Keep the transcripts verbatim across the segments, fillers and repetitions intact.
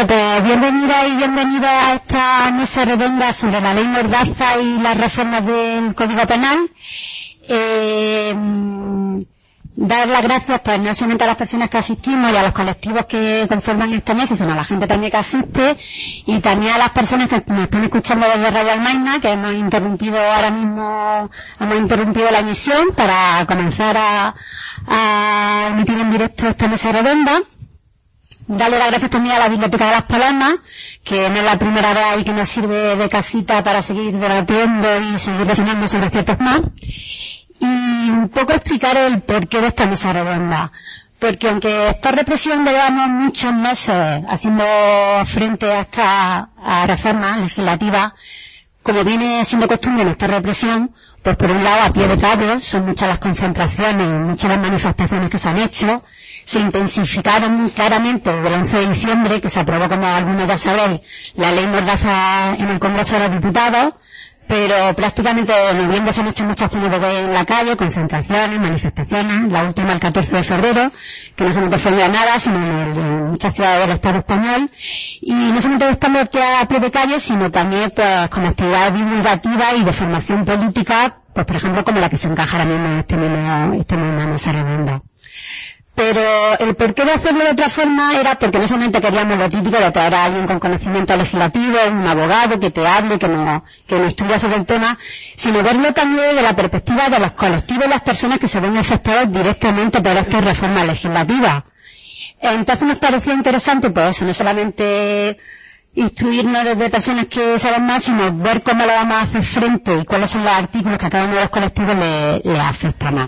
Bueno, pues bienvenida y bienvenido a esta mesa redonda sobre la ley Mordaza y las reformas del Código Penal. Eh, dar las gracias, pues, no solamente a las personas que asistimos y a los colectivos que conforman esta mesa, sino a la gente también que asiste, y también a las personas que nos están escuchando desde Radio Almaina, que hemos interrumpido ahora mismo, hemos interrumpido la emisión para comenzar a, a emitir en directo esta mesa redonda. Darle las gracias también a la Biblioteca de Las Palomas, que no es la primera vez y que nos sirve de casita para seguir debatiendo y seguir reflexionando sobre ciertos más. Y un poco explicar el porqué de esta mesa redonda. Porque aunque esta represión llevamos muchos meses haciendo frente a esta a reforma legislativa, como viene siendo costumbre en esta represión, pues por un lado, a pie de calle, son muchas las concentraciones, muchas las manifestaciones que se han hecho, se intensificaron muy claramente desde el once de diciembre, que se aprobó, como algunos ya sabréis, la ley Mordaza en el Congreso de los Diputados, pero prácticamente en noviembre se han hecho muchas acciones en la calle, concentraciones, manifestaciones, la última el catorce de febrero, que no solamente fue en Granada, sino en, el, en muchas ciudades del Estado español, y no solamente estando aquí a pie de calle, sino también pues con actividades divulgativas y de formación política, pues por ejemplo como la que se encaja ahora mismo en este mismo, este mismo mesa redonda. Pero el porqué de hacerlo de otra forma era porque no solamente queríamos lo típico de traer a alguien con conocimiento legislativo, un abogado que te hable, que nos, que nos estudia sobre el tema, sino verlo también desde la perspectiva de los colectivos y las personas que se ven afectadas directamente por esta reforma legislativa. Entonces nos pareció interesante, pues eso, no solamente instruirnos desde personas que saben más, sino ver cómo lo vamos a hacer frente y cuáles son los artículos que a cada uno de los colectivos le, le afecta más.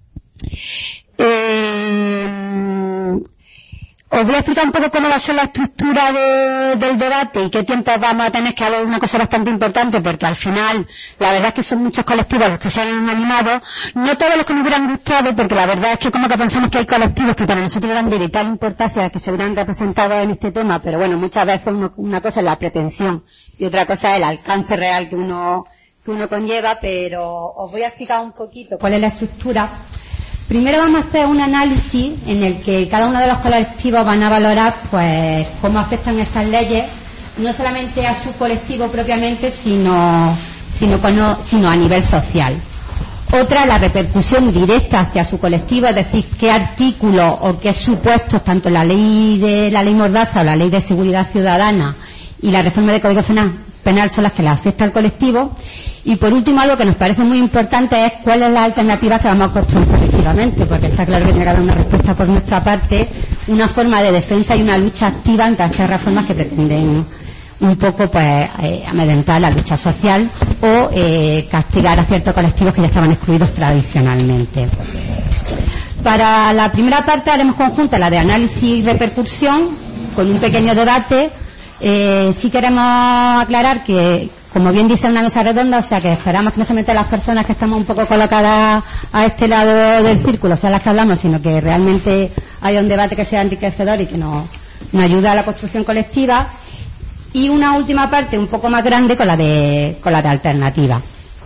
Eh, os voy a explicar un poco cómo va a ser la estructura de, del debate y qué tiempo vamos a tener, que hablar de una cosa bastante importante, porque al final la verdad es que son muchos colectivos los que se han animado, no todos los que nos hubieran gustado, porque la verdad es que como que pensamos que hay colectivos que para nosotros eran de vital importancia que se hubieran representado en este tema, pero bueno, muchas veces uno, una cosa es la pretensión y otra cosa es el alcance real que uno, que uno conlleva, pero os voy a explicar un poquito cuál es la estructura. Primero vamos a hacer un análisis en el que cada uno de los colectivos van a valorar pues cómo afectan estas leyes, no solamente a su colectivo propiamente, sino, sino, sino a nivel social. Otra, la repercusión directa hacia su colectivo, es decir, qué artículos o qué supuestos, tanto la ley de la ley Mordaza o la ley de seguridad ciudadana y la reforma del Código Penal son las que les afecta al colectivo. Y por último, algo que nos parece muy importante es cuáles son las alternativas que vamos a construir colectivamente, porque está claro que tiene que haber una respuesta por nuestra parte, una forma de defensa y una lucha activa ante estas reformas que pretenden un poco pues eh, amedrentar la lucha social o eh, castigar a ciertos colectivos que ya estaban excluidos tradicionalmente. Para la primera parte haremos conjunta la de análisis y repercusión, con un pequeño debate. Eh, sí queremos aclarar que, como bien dice, una mesa redonda, o sea que esperamos que no solamente las personas que estamos un poco colocadas a este lado del círculo sean las que hablamos, sino que realmente haya un debate que sea enriquecedor y que nos, nos ayude a la construcción colectiva. Y una última parte un poco más grande con la de, con la de alternativa.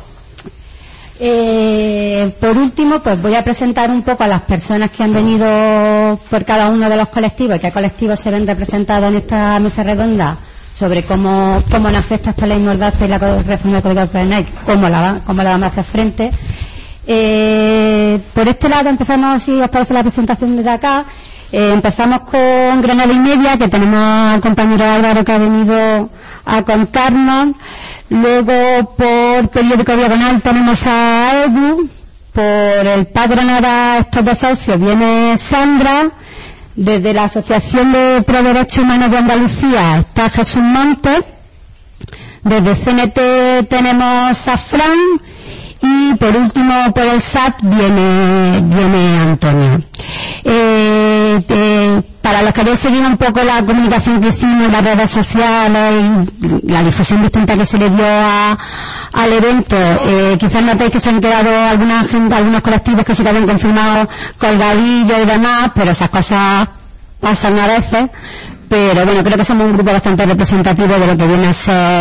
Eh, por último, pues voy a presentar un poco a las personas que han venido por cada uno de los colectivos y qué colectivos se ven representados en esta mesa redonda, sobre cómo, cómo nos afecta esta ley Mordaza y la reforma del Código Penal, cómo la, cómo la vamos a hacer frente. Eh, por este lado empezamos, si os parece, la presentación desde acá. Eh, empezamos con Granada y Media, que tenemos al compañero Álvaro que ha venido a contarnos. Luego, por Periódico Diagonal, tenemos a Edu. Por el P A C Granada, estos dos socios, viene Sandra. Desde la Asociación de Pro Derechos Humanos de Andalucía está Jesús Montes. Desde C N T tenemos a Fran. Y por último, por el S A T viene, viene Antonio. Eh, te, para los que habéis seguido un poco la comunicación que hicimos en las redes sociales y la difusión distinta que se le dio a, al evento, eh, quizás notéis que se han quedado alguna gente, algunos colectivos que se quedan confirmados colgadillos y demás, pero esas cosas pasan a veces. Pero bueno, creo que somos un grupo bastante representativo de lo que viene a ser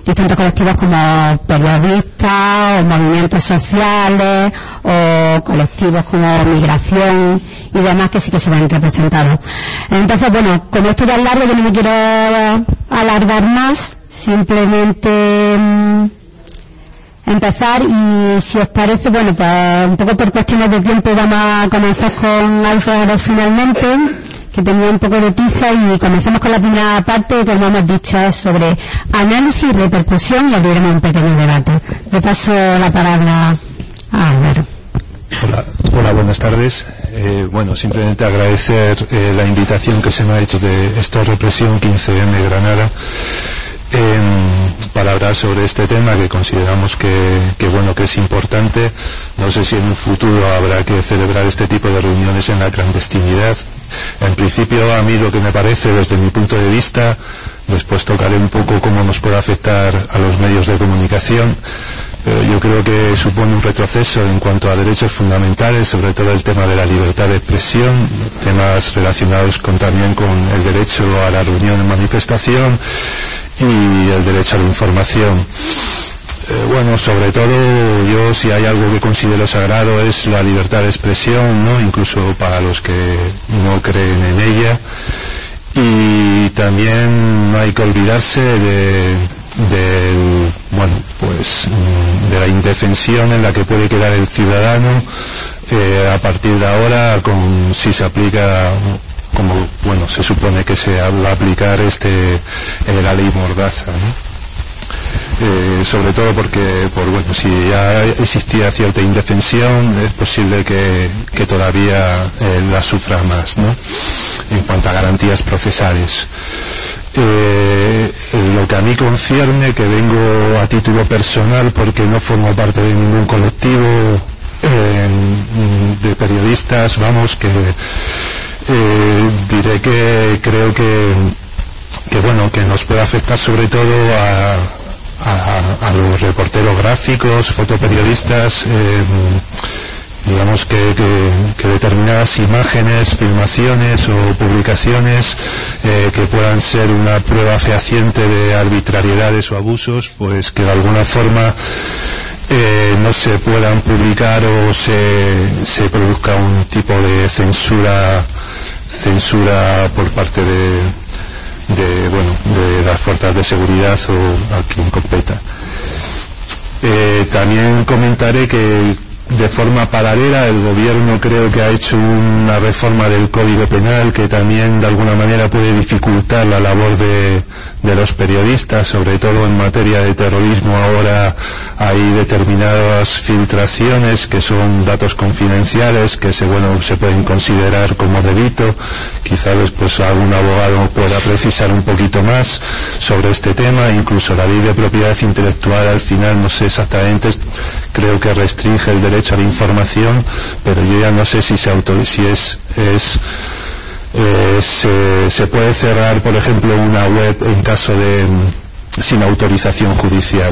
distintos colectivos como periodistas o movimientos sociales o colectivos como migración y demás que sí que se ven representados. Entonces, bueno, como esto ya es largo, yo no me quiero alargar más, simplemente mmm, empezar, y si os parece, bueno, pues un poco por cuestiones de tiempo vamos a comenzar con Alfredo finalmente, que tenía un poco de prisa, y comenzamos con la primera parte, que como hemos dicho es sobre análisis y repercusión, y abriremos un pequeño debate. Le paso la palabra a Álvaro. Hola, hola, buenas tardes. Eh, bueno, simplemente agradecer eh, la invitación que se me ha hecho de esta represión quince eme Granada, eh, para hablar sobre este tema que consideramos que, que bueno, que es importante. No sé si en un futuro habrá que celebrar este tipo de reuniones en la clandestinidad. En principio, a mí lo que me parece, desde mi punto de vista, después tocaré un poco cómo nos puede afectar a los medios de comunicación, pero yo creo que supone un retroceso en cuanto a derechos fundamentales, sobre todo el tema de la libertad de expresión, temas relacionados con, también con el derecho a la reunión y manifestación y el derecho a la información. Eh, bueno, sobre todo yo, si hay algo que considero sagrado, es la libertad de expresión, ¿no? Incluso para los que no creen en ella. Y también no hay que olvidarse de del bueno pues de la indefensión en la que puede quedar el ciudadano eh, a partir de ahora, con si se aplica, como bueno se supone que se va a aplicar este eh, la ley Mordaza, ¿no? Eh, sobre todo porque por, bueno, si ya existía cierta indefensión, es posible que, que todavía eh, la sufra más, ¿no? En cuanto a garantías procesales. Eh, lo que a mí concierne, que vengo a título personal porque no formo parte de ningún colectivo eh, de periodistas, vamos, que eh, diré que creo que, que bueno, que nos puede afectar sobre todo a A, a los reporteros gráficos, fotoperiodistas, eh, digamos que, que, que determinadas imágenes, filmaciones o publicaciones eh, que puedan ser una prueba fehaciente de arbitrariedades o abusos, pues que de alguna forma eh, no se puedan publicar o se, se produzca un tipo de censura censura por parte de de bueno de las fuerzas de seguridad o a quien competa. Eh, también comentaré que de forma paralela el gobierno creo que ha hecho una reforma del Código Penal que también de alguna manera puede dificultar la labor de, de los periodistas, sobre todo en materia de terrorismo. Ahora hay determinadas filtraciones que son datos confidenciales que se bueno se pueden considerar como delito. Quizá después algún abogado pueda precisar un poquito más sobre este tema. Incluso la ley de propiedad intelectual al final no sé exactamente, creo que restringe el derecho a la información, pero yo ya no sé si se autoriza, si es, es eh, se, se puede cerrar, por ejemplo, una web en caso de sin autorización judicial.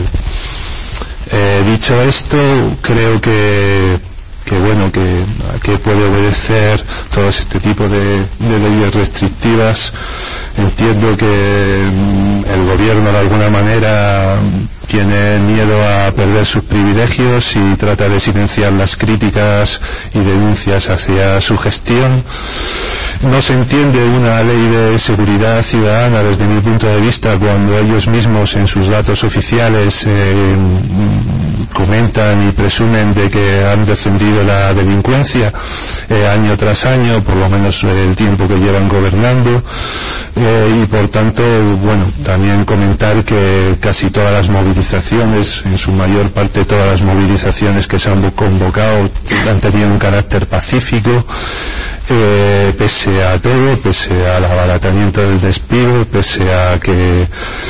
Eh, dicho esto, creo que que bueno que, que puede obedecer todo este tipo de, de leyes restrictivas. Entiendo que mm, el gobierno de alguna manera tiene miedo a perder sus privilegios y trata de silenciar las críticas y denuncias hacia su gestión. No se entiende una ley de seguridad ciudadana desde mi punto de vista cuando ellos mismos en sus datos oficiales eh, comentan y presumen de que han descendido la delincuencia eh, año tras año, por lo menos eh, el tiempo que llevan gobernando, eh, y por tanto, bueno, también comentar que casi todas las movilizaciones, en su mayor parte todas las movilizaciones que se han convocado han tenido un carácter pacífico. Eh, pese a todo, pese al abaratamiento del despido, pese a que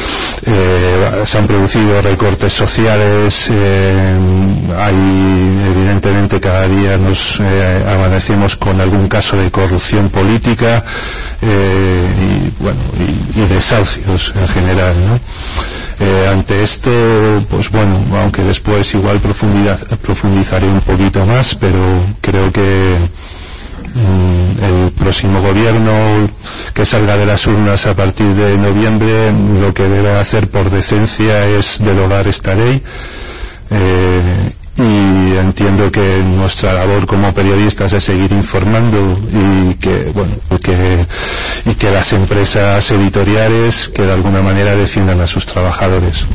eh, se han producido recortes sociales, eh, hay evidentemente cada día nos eh, amanecemos con algún caso de corrupción política eh, y bueno y, y desahucios en general, ¿no? Eh, ante esto, pues bueno, aunque después igual profundizaré un poquito más, pero creo que el próximo gobierno que salga de las urnas a partir de noviembre lo que debe hacer por decencia es derogar esta ley. Eh, y entiendo que nuestra labor como periodistas es seguir informando y que bueno que y que las empresas editoriales que de alguna manera defiendan a sus trabajadores.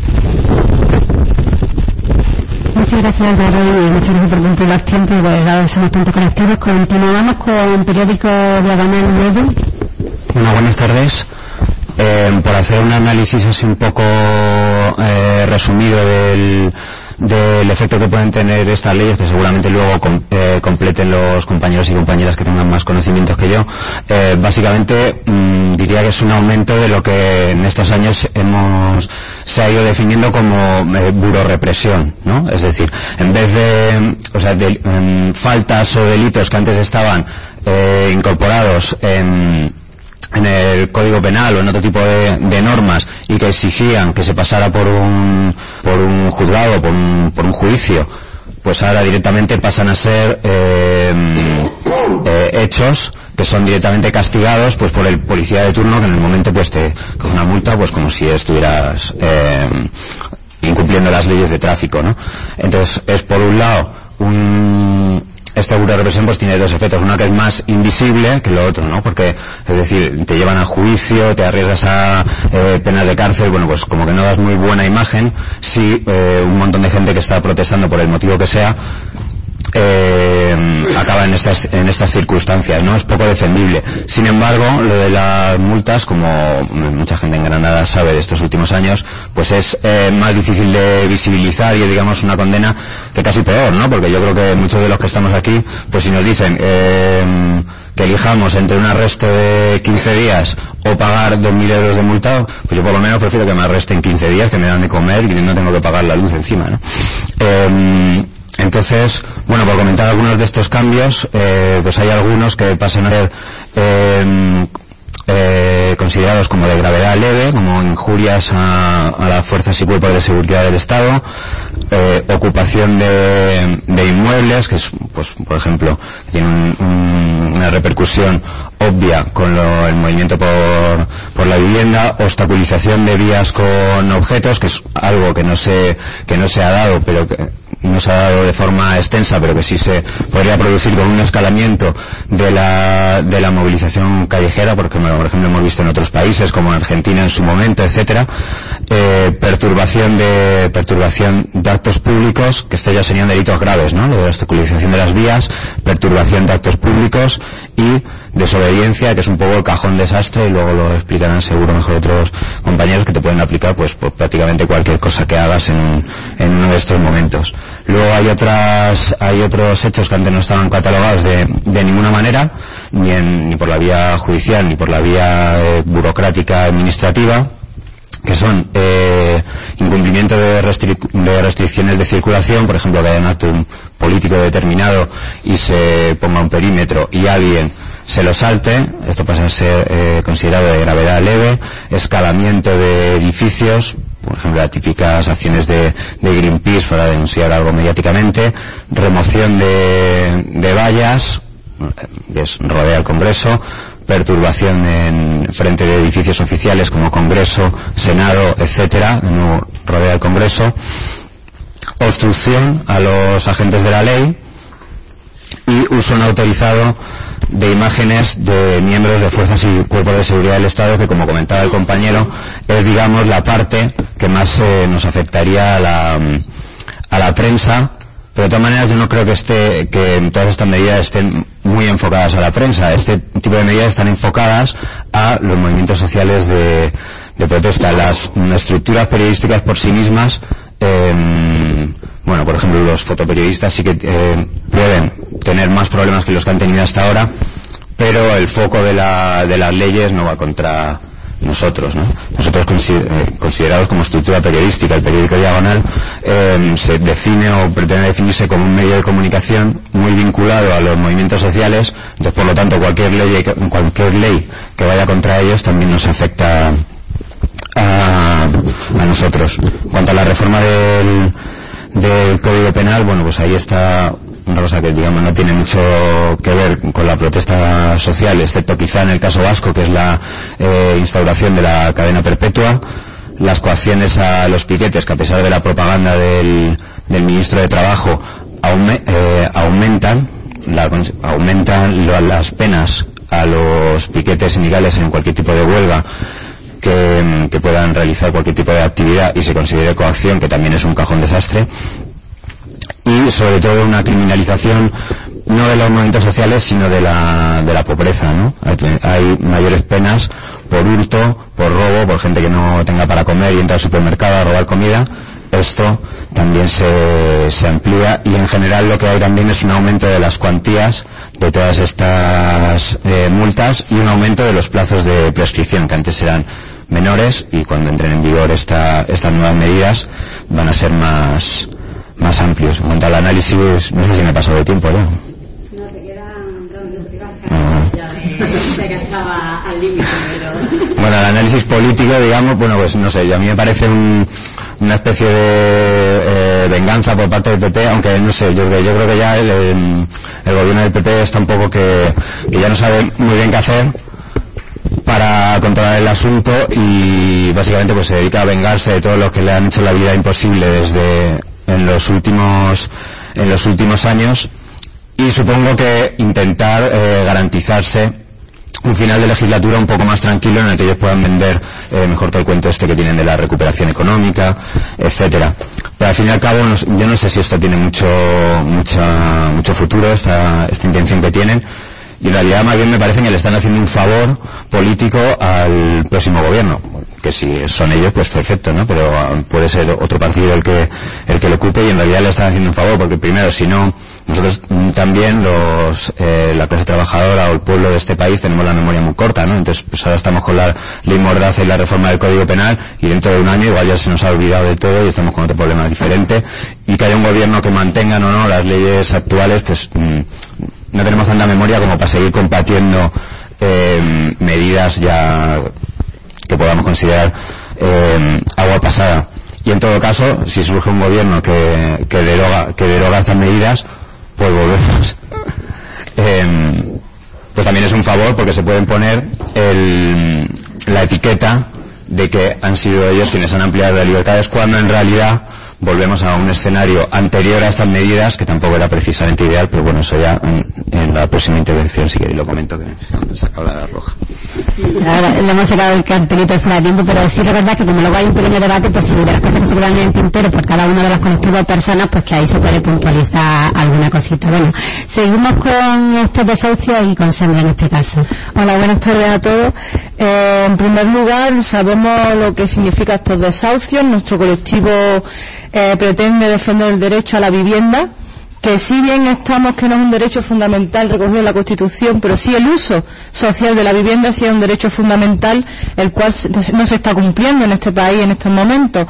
Muchas gracias, Álvaro, y muchas gracias por cumplir los tiempos, pues dado que somos tantos colectivos. Continuamos con periódico Diagonal Medio. Bueno, buenas tardes. Eh, por hacer un análisis así un poco eh, resumido del del efecto que pueden tener estas leyes, que seguramente luego com, eh, completen los compañeros y compañeras que tengan más conocimientos que yo. Eh, básicamente mmm, diría que es un aumento de lo que en estos años hemos se ha ido definiendo como eh, burorepresión, ¿no? Es decir, en vez de, o sea, de eh, faltas o delitos que antes estaban eh, incorporados en en el Código Penal o en otro tipo de, de normas y que exigían que se pasara por un por un juzgado, por un, por un juicio, pues ahora directamente pasan a ser eh, eh, hechos que son directamente castigados pues por el policía de turno, que en el momento pues te coge una multa pues como si estuvieras eh, incumpliendo las leyes de tráfico, ¿no? Entonces es por un lado un esta burorepresión pues tiene dos efectos, uno que es más invisible que lo otro, ¿no? Porque, es decir, te llevan a juicio, te arriesgas a eh, penas de cárcel, bueno, pues como que no das muy buena imagen si eh, un montón de gente que está protestando por el motivo que sea eh, acaba en estas en estas circunstancias, ¿no? Es poco defendible. Sin embargo, lo de las multas, como mucha gente en Granada sabe de estos últimos años, pues es eh, más difícil de visibilizar y es, digamos, una condena que casi peor, ¿no? Porque yo creo que muchos de los que estamos aquí, pues si nos dicen eh, que elijamos entre un arresto de quince días o pagar dos mil euros de multa, pues yo por lo menos prefiero que me arresten quince días, que me dan de comer y no tengo que pagar la luz encima, ¿no? Eh, Entonces, bueno, por comentar algunos de estos cambios, eh, pues hay algunos que pasan a ser eh, eh, considerados como de gravedad leve, como injurias a, a las fuerzas y cuerpos de seguridad del Estado, eh, ocupación de, de inmuebles, que es, pues, por ejemplo, que tiene un, un, una repercusión obvia con lo, el movimiento por, por la vivienda, obstaculización de vías con objetos, que es algo que no se, que no se ha dado, pero que no se ha dado de forma extensa, pero que sí se podría producir con un escalamiento de la de la movilización callejera, porque por ejemplo hemos visto en otros países como en Argentina en su momento, etcétera. Eh, perturbación de perturbación de actos públicos, que estos ya serían delitos graves, ¿no? Lo de la obstaculización de las vías, perturbación de actos públicos y desobediencia, que es un poco el cajón desastre, y luego lo explicarán seguro mejor otros compañeros, que te pueden aplicar pues por prácticamente cualquier cosa que hagas en, en uno de estos momentos. Luego hay otras hay otros hechos que antes no estaban catalogados de, de ninguna manera, ni en, ni por la vía judicial ni por la vía eh, burocrática administrativa, que son eh, incumplimiento de, restric- de restricciones de circulación, por ejemplo, que haya un acto político determinado y se ponga un perímetro y alguien se lo salte, esto pasa a ser eh, considerado de gravedad leve. Escalamiento de edificios, por ejemplo, las típicas acciones de, de Greenpeace para denunciar algo mediáticamente. Remoción de, de vallas, que es rodea el Congreso. Perturbación en frente de edificios oficiales como Congreso, Senado, etcétera, no rodea el Congreso. Obstrucción a los agentes de la ley y uso no autorizado de imágenes de miembros de fuerzas y cuerpos de seguridad del Estado, que, como comentaba el compañero, es, digamos, la parte que más eh, nos afectaría a la, a la prensa. Pero de todas maneras yo no creo que esté, que todas estas medidas estén muy enfocadas a la prensa. Este tipo de medidas están enfocadas a los movimientos sociales de, de protesta. Las estructuras periodísticas por sí mismas, eh, bueno, por ejemplo, los fotoperiodistas sí que eh, pueden tener más problemas que los que han tenido hasta ahora, pero el foco de, la, de las leyes no va contra nosotros, ¿no? Nosotros considerados como estructura periodística, el periódico Diagonal eh, se define o pretende definirse como un medio de comunicación muy vinculado a los movimientos sociales. Entonces, por lo tanto, cualquier ley cualquier ley que vaya contra ellos también nos afecta a, a nosotros. En cuanto a la reforma del, del Código Penal, bueno, pues ahí está una cosa que digamos no tiene mucho que ver con la protesta social, excepto quizá en el caso vasco, que es la eh, instauración de la cadena perpetua, las coacciones a los piquetes, que a pesar de la propaganda del, del ministro de Trabajo aume, eh, aumentan la, aumentan lo, las penas a los piquetes sindicales en cualquier tipo de huelga que, que puedan realizar cualquier tipo de actividad y se considere coacción, que también es un cajón desastre, y sobre todo una criminalización no de los movimientos sociales sino de la de la pobreza, ¿no? Hay mayores penas por hurto, por robo, por gente que no tenga para comer y entra al supermercado a robar comida. Esto también se, se amplía, y en general lo que hay también es un aumento de las cuantías de todas estas eh, multas y un aumento de los plazos de prescripción, que antes eran menores, y cuando entren en vigor esta, estas nuevas medidas van a ser más más amplios. En cuanto al análisis, no sé si me he pasado de tiempo ya. No, te quedan dos minutos, te ibas a quedar ya de que estaba al límite, pero... Bueno, el análisis político, digamos, bueno, pues no sé, a mí me parece un, una especie de eh, venganza por parte del P P, aunque no sé, yo, yo creo que ya el, el, el gobierno del P P está un poco que, que ya no sabe muy bien qué hacer para controlar el asunto, y básicamente pues se dedica a vengarse de todos los que le han hecho la vida imposible desde en los últimos en los últimos años, y supongo que intentar eh, garantizarse un final de legislatura un poco más tranquilo, en el que ellos puedan vender eh, mejor todo el cuento este que tienen de la recuperación económica, etcétera. Pero al fin y al cabo no, yo no sé si esto tiene mucho mucha, mucho futuro, esta, esta intención que tienen, y en realidad más bien me parece que le están haciendo un favor político al próximo gobierno, que si son ellos pues perfecto, ¿no? Pero puede ser otro partido el que el que lo ocupe, y en realidad le están haciendo un favor, porque primero, si no, nosotros también los eh, la clase trabajadora o el pueblo de este país tenemos la memoria muy corta, ¿no? Entonces pues ahora estamos con la ley Mordaza y la reforma del Código Penal, y dentro de un año igual ya se nos ha olvidado de todo y estamos con otro problema diferente, y que haya un gobierno que mantengan o no las leyes actuales, pues mmm, no tenemos tanta memoria como para seguir combatiendo eh, medidas ya que podamos considerar eh, agua pasada. Y en todo caso, si surge un gobierno que, que deroga que deroga estas medidas, pues volvemos. eh, pues también es un favor, porque se pueden poner el, la etiqueta de que han sido ellos quienes han ampliado las libertades, cuando en realidad volvemos a un escenario anterior a estas medidas, que tampoco era precisamente ideal, pero bueno, eso ya en, en la próxima intervención si queréis lo comento, que me he sacado la roja. Sí, ahora le hemos sacado el cartelito fuera de tiempo, pero sí recordad que como luego hay un pequeño debate, pues si de las cosas que se quedan en el tintero por cada uno de los colectivos de personas, pues que ahí se puede puntualizar alguna cosita. Bueno, seguimos con estos desahucios y con Sandra en este caso. Hola, buenas tardes a todos. Eh, en primer lugar, sabemos lo que significa estos desahucios. Nuestro colectivo eh, pretende defender el derecho a la vivienda, que si bien estamos que no es un derecho fundamental recogido en la Constitución, pero sí el uso social de la vivienda sí es un derecho fundamental, el cual no se está cumpliendo en este país en estos momentos.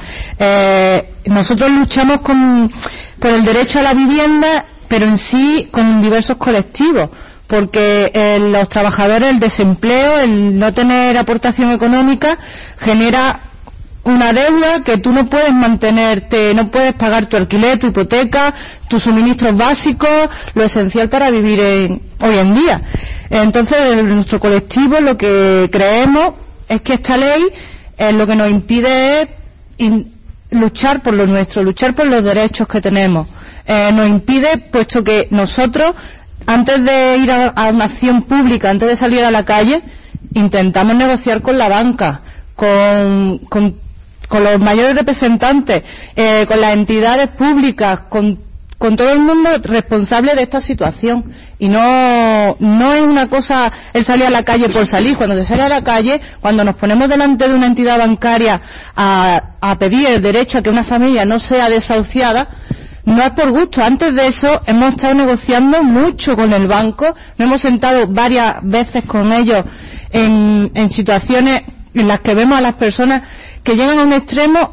Eh, nosotros luchamos con, por el derecho a la vivienda, pero en sí con diversos colectivos, porque eh, los trabajadores, el desempleo, el no tener aportación económica genera una deuda que tú no puedes mantenerte, no puedes pagar tu alquiler, tu hipoteca, tus suministros básicos, lo esencial para vivir en, hoy en día. Entonces, en nuestro colectivo lo que creemos es que esta ley eh, lo que nos impide es in, luchar por lo nuestro, luchar por los derechos que tenemos. Eh, nos impide, puesto que nosotros, antes de ir a, a una acción pública, antes de salir a la calle, intentamos negociar con la banca, con, con con los mayores representantes, eh, con las entidades públicas, con, con todo el mundo responsable de esta situación. Y no, no es una cosa el salir a la calle por salir. Cuando se sale a la calle, cuando nos ponemos delante de una entidad bancaria a, a pedir el derecho a que una familia no sea desahuciada, no es por gusto. Antes de eso hemos estado negociando mucho con el banco, nos hemos sentado varias veces con ellos en, en situaciones en las que vemos a las personas que llegan a un extremo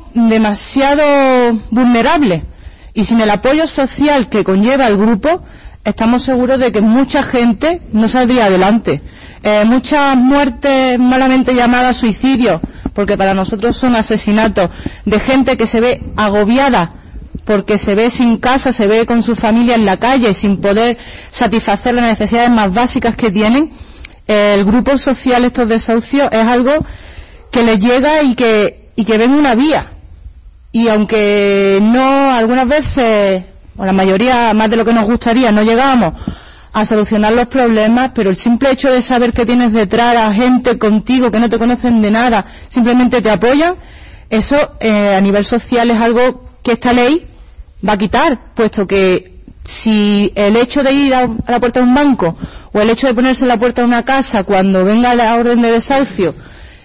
demasiado vulnerable, y sin el apoyo social que conlleva el grupo estamos seguros de que mucha gente no saldría adelante. Eh, muchas muertes malamente llamadas suicidios, porque para nosotros son asesinatos, de gente que se ve agobiada porque se ve sin casa, se ve con su familia en la calle, sin poder satisfacer las necesidades más básicas que tienen, el grupo social, estos desahucios, es algo que les llega y que, y que ven una vía. Y aunque no, algunas veces, o la mayoría, más de lo que nos gustaría, no llegamos a solucionar los problemas, pero el simple hecho de saber que tienes detrás a gente contigo que no te conocen de nada, simplemente te apoyan, eso eh, a nivel social es algo que esta ley va a quitar, puesto que si el hecho de ir a, a la puerta de un banco o el hecho de ponerse en la puerta de una casa cuando venga la orden de desahucio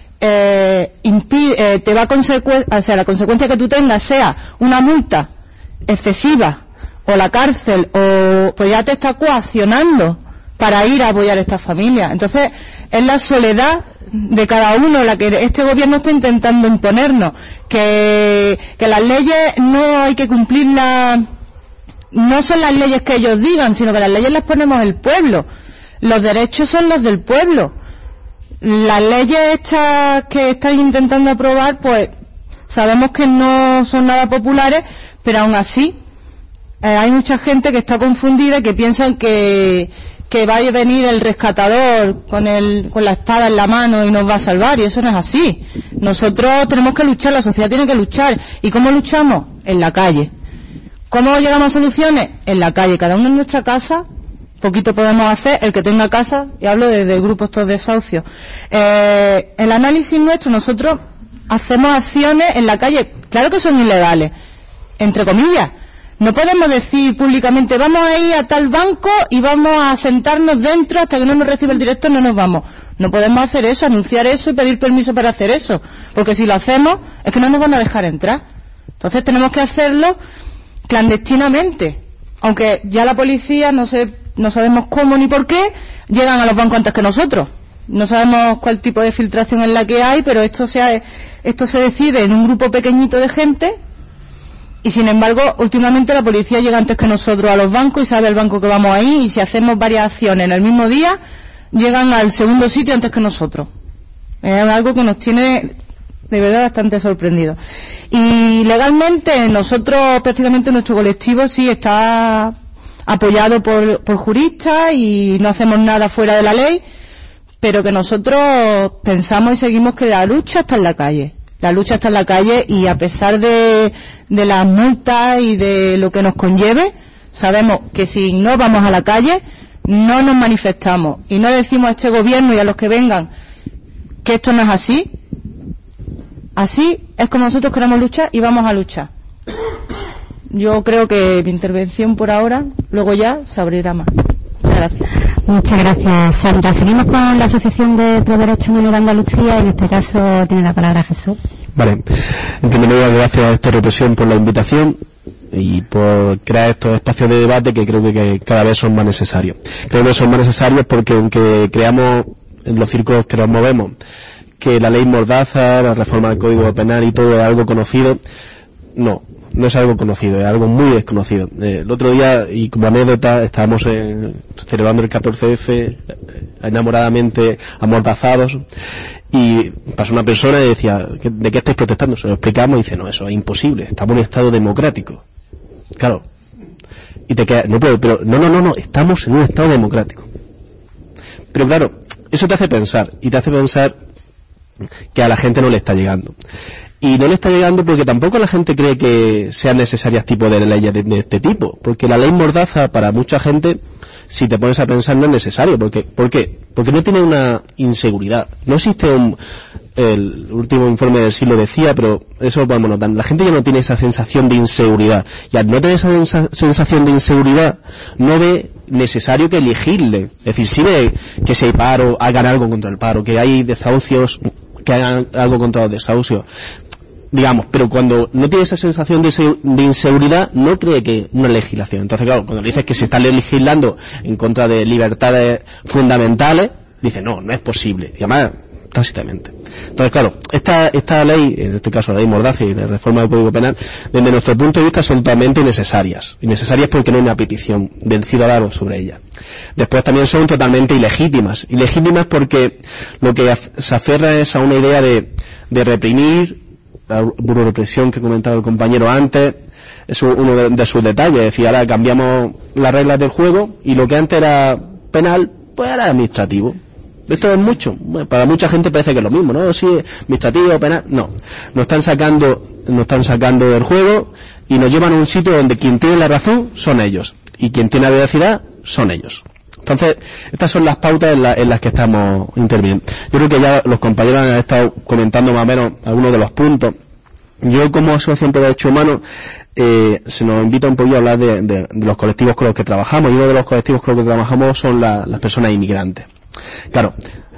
eh, impide, eh, te va a consecuencia, o sea, la consecuencia que tú tengas sea una multa excesiva o la cárcel, o pues ya te está coaccionando para ir a apoyar a esta familia. Entonces es la soledad de cada uno la que este gobierno está intentando imponernos, que, que las leyes no hay que cumplirlas, no son las leyes que ellos digan, sino que las leyes las ponemos el pueblo, los derechos son los del pueblo. Las leyes estas que están intentando aprobar, pues sabemos que no son nada populares, pero aún así eh, hay mucha gente que está confundida y que piensan que que va a venir el rescatador con el con la espada en la mano y nos va a salvar, y eso no es así. Nosotros tenemos que luchar, la sociedad tiene que luchar. ¿Y cómo luchamos? En la calle. ¿Cómo llegamos a soluciones? En la calle, cada uno en nuestra casa. Poquito podemos hacer, el que tenga casa, y hablo desde el grupo estos desahucios. Eh, el análisis nuestro, nosotros hacemos acciones en la calle, claro que son ilegales, entre comillas. No podemos decir públicamente, vamos a ir a tal banco y vamos a sentarnos dentro hasta que no nos reciba el director, no nos vamos. No podemos hacer eso, anunciar eso y pedir permiso para hacer eso, porque si lo hacemos es que no nos van a dejar entrar. Entonces tenemos que hacerlo clandestinamente, aunque ya la policía, no sé, no sabemos cómo ni por qué, llegan a los bancos antes que nosotros. No sabemos cuál tipo de filtración es la que hay, pero esto se, esto se decide en un grupo pequeñito de gente. Y sin embargo, últimamente la policía llega antes que nosotros a los bancos y sabe el banco que vamos ahí, y si hacemos varias acciones en el mismo día, llegan al segundo sitio antes que nosotros. Es algo que nos tiene de verdad bastante sorprendidos. Y legalmente, nosotros, prácticamente nuestro colectivo sí está apoyado por, por juristas y no hacemos nada fuera de la ley, pero que nosotros pensamos y seguimos que la lucha está en la calle. La lucha está en la calle, y a pesar de, de las multas y de lo que nos conlleve, sabemos que si no vamos a la calle, no nos manifestamos y no decimos a este gobierno y a los que vengan que esto no es así. Así es como nosotros queremos luchar y vamos a luchar. Yo creo que mi intervención por ahora, luego ya se abrirá más. Muchas gracias. Muchas gracias, Sandra. Seguimos con la Asociación de Pro Derechos Humanos de Andalucía. En este caso tiene la palabra Jesús. Vale. En primer lugar, gracias a esta represión por la invitación y por crear estos espacios de debate que creo que, que cada vez son más necesarios. Creo que son más necesarios porque aunque creamos en los círculos que nos movemos que la ley Mordaza, la reforma del Código Penal y todo es algo conocido, no. No es algo conocido, es algo muy desconocido. Eh, el otro día, y como anécdota, estábamos en, celebrando el catorce efe, eh, enamoradamente amordazados, y pasó una persona y decía, ¿de qué estáis protestando? Se lo explicamos y dice, no, eso es imposible, estamos en un estado democrático. Claro. Y te queda, no, pero, pero, no, no, no, no, estamos en un estado democrático. Pero claro, eso te hace pensar, y te hace pensar que a la gente no le está llegando. Y no le está llegando porque tampoco la gente cree que sean necesarias tipo de leyes de, de este tipo. Porque la ley Mordaza para mucha gente, si te pones a pensar, no es necesario. Porque, ¿por qué? Porque no tiene una inseguridad. No existe un... El último informe del siglo decía, pero eso vamos notando. La gente ya no tiene esa sensación de inseguridad. Y al no tener esa sensación de inseguridad, no ve necesario que elegirle. Es decir, si ve que si hay paro, hagan algo contra el paro, que hay desahucios, que hagan algo contra los desahucios. Digamos, pero cuando no tiene esa sensación de, de inseguridad, no cree que una legislación. Entonces, claro, cuando le dices que se está legislando en contra de libertades fundamentales, dice, no, no es posible. Y además, tácitamente. Entonces, claro, esta, esta ley, en este caso la ley Mordaza y la reforma del Código Penal, desde nuestro punto de vista son totalmente innecesarias. Innecesarias porque no hay una petición del ciudadano sobre ellas. Después también son totalmente ilegítimas. Ilegítimas porque lo que se aferra es a una idea de, de reprimir, la burrorepresión que comentaba el compañero antes, es uno de, de sus detalles. Es decir, ahora cambiamos las reglas del juego y lo que antes era penal, pues ahora es administrativo. Esto es mucho. Bueno, para mucha gente parece que es lo mismo, ¿no? Sí, administrativo, penal. No. Nos están sacando, nos están sacando del juego y nos llevan a un sitio donde quien tiene la razón son ellos. Y quien tiene la veracidad son ellos. Entonces, estas son las pautas en, la, en las que estamos interviniendo. Yo creo que ya los compañeros han estado comentando más o menos algunos de los puntos. Yo, como Asociación de Derechos Humanos, eh, se nos invita un poquito a hablar de, de, de los colectivos con los que trabajamos. Y uno de los colectivos con los que trabajamos son la, las personas inmigrantes. Claro,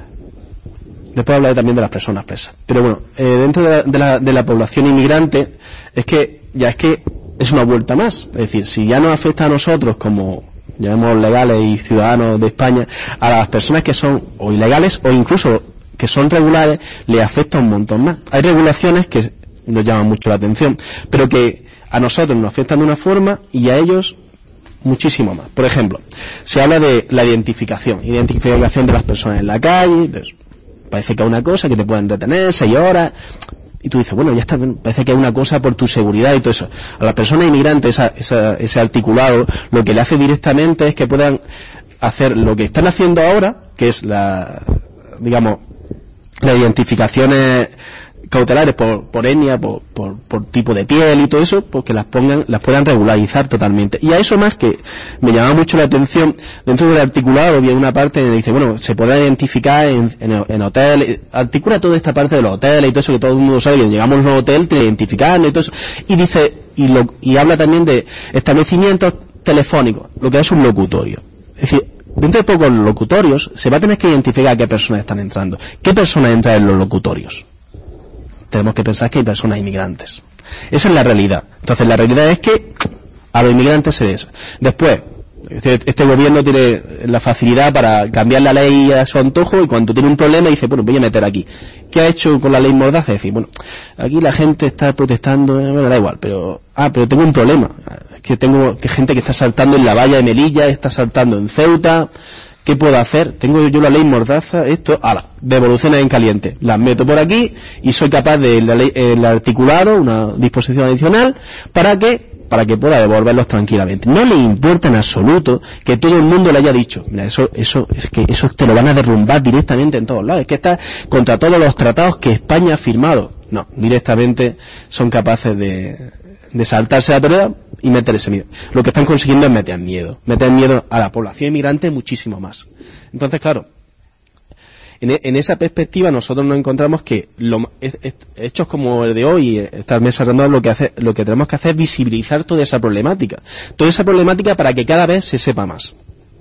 después hablaré también de las personas presas. Pero bueno, eh, dentro de la, de, la, de la población inmigrante, es que ya es que es una vuelta más. Es decir, si ya nos afecta a nosotros como, llamemos legales y ciudadanos de España, a las personas que son o ilegales o incluso que son regulares, le afecta un montón más. Hay regulaciones que nos llaman mucho la atención, pero que a nosotros nos afectan de una forma y a ellos muchísimo más. Por ejemplo, se habla de la identificación, identificación de las personas en la calle. Entonces, parece que es una cosa que te pueden retener seis horas, y tú dices, bueno, ya está, parece que es una cosa por tu seguridad y todo eso. A las personas inmigrantes, esa, esa, ese articulado, lo que le hace directamente es que puedan hacer lo que están haciendo ahora, que es la, digamos, las identificaciones cautelares por, por etnia, por, por, por tipo de piel y todo eso, pues que las pongan, las puedan regularizar totalmente. Y a eso más que me llama mucho la atención, dentro del articulado viene una parte en la que dice, bueno, se podrá identificar en, en, en hoteles, articula toda esta parte de los hoteles y todo eso que todo el mundo sabe, que llegamos a un hotel, te identifican y todo eso, y dice, y, lo, y habla también de establecimientos telefónicos, lo que es un locutorio. Es decir, dentro de pocos locutorios se va a tener que identificar qué personas están entrando, qué personas entran en los locutorios. Tenemos que pensar que hay personas inmigrantes. Esa es la realidad. Entonces, la realidad es que a los inmigrantes se les... Después, este, este gobierno tiene la facilidad para cambiar la ley a su antojo y cuando tiene un problema dice, bueno, voy a meter aquí. ¿Qué ha hecho con la ley Mordaza? Es decir, bueno, aquí la gente está protestando, eh, bueno, da igual, pero... Ah, pero tengo un problema. Es que tengo que gente que está saltando en la valla de Melilla, está saltando en Ceuta... ¿Qué puedo hacer? Tengo yo la ley Mordaza, esto, ala, devoluciones en caliente. Las meto por aquí y soy capaz de la ley, el articulado, una disposición adicional, para que, para que pueda devolverlos tranquilamente. No le importa en absoluto que todo el mundo le haya dicho, mira, eso, eso, es que eso te lo van a derrumbar directamente en todos lados. Es que está contra todos los tratados que España ha firmado. No, directamente son capaces de, de saltarse la torera y meter ese miedo. Lo que están consiguiendo es meter miedo. Meter miedo a la población inmigrante muchísimo más. Entonces, claro, en, en esa perspectiva nosotros nos encontramos que lo, es, es, hechos como el de hoy, estas mesas redondas, lo que hace, lo que tenemos que hacer es visibilizar toda esa problemática. Toda esa problemática para que cada vez se sepa más.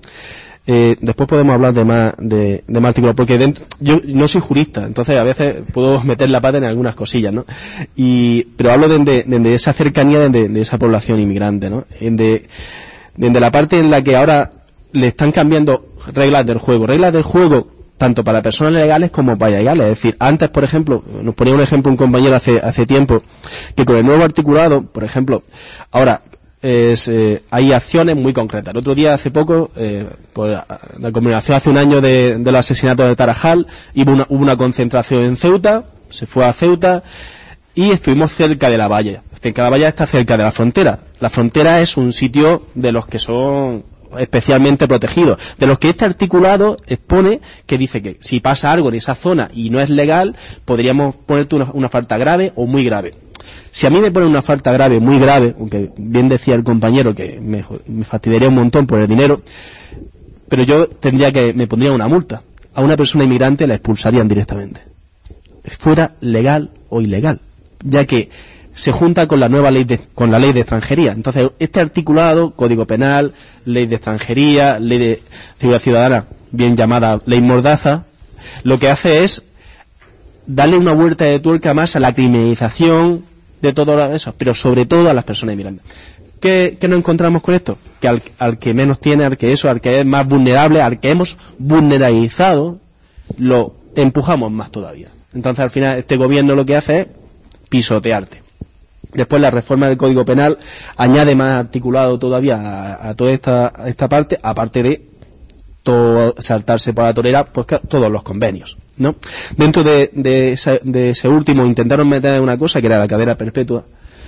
Eh, después podemos hablar de más de, de más artículos, porque dentro, yo no soy jurista, entonces a veces puedo meter la pata en algunas cosillas, ¿no? Y pero hablo de, de, de esa cercanía de, de esa población inmigrante, ¿no? De, de, de la parte en la que ahora le están cambiando reglas del juego, reglas del juego tanto para personas legales como para ilegales. Es decir, antes, por ejemplo, nos ponía un ejemplo un compañero hace hace tiempo, que con el nuevo articulado, por ejemplo, ahora Es, eh, hay acciones muy concretas. El otro día, hace poco, eh, pues, la conmemoración hace un año de, de los asesinatos de Tarajal, hubo una, hubo una concentración en Ceuta, se fue a Ceuta y estuvimos cerca de la valla. Cerca de la valla está cerca de la frontera. La frontera es un sitio de los que son especialmente protegidos, de los que este articulado expone que dice que si pasa algo en esa zona y no es legal, podríamos ponerte una, una falta grave o muy grave. Si a mí me ponen una falta grave, muy grave, aunque bien decía el compañero que me, me fastidiaría un montón por el dinero, pero yo tendría que, me pondría una multa. A una persona inmigrante la expulsarían directamente, fuera legal o ilegal, ya que se junta con la nueva ley de, con la ley de extranjería. Entonces, este articulado, Código Penal, ley de extranjería, ley de seguridad ciudadana, bien llamada ley Mordaza, lo que hace es darle una vuelta de tuerca más a la criminalización de todo eso, pero sobre todo a las personas inmigrantes. ¿Qué, qué nos encontramos con esto? Que al, al que menos tiene, al que eso, al que es más vulnerable, al que hemos vulnerabilizado, lo empujamos más todavía. Entonces, al final, este gobierno lo que hace es pisotearte. Después, la reforma del Código Penal añade más articulado todavía a, a toda esta, a esta parte, aparte de todo, saltarse por la torera, pues todos los convenios, ¿no? Dentro de, de, esa, de ese último intentaron meter una cosa que era la cadena perpetua,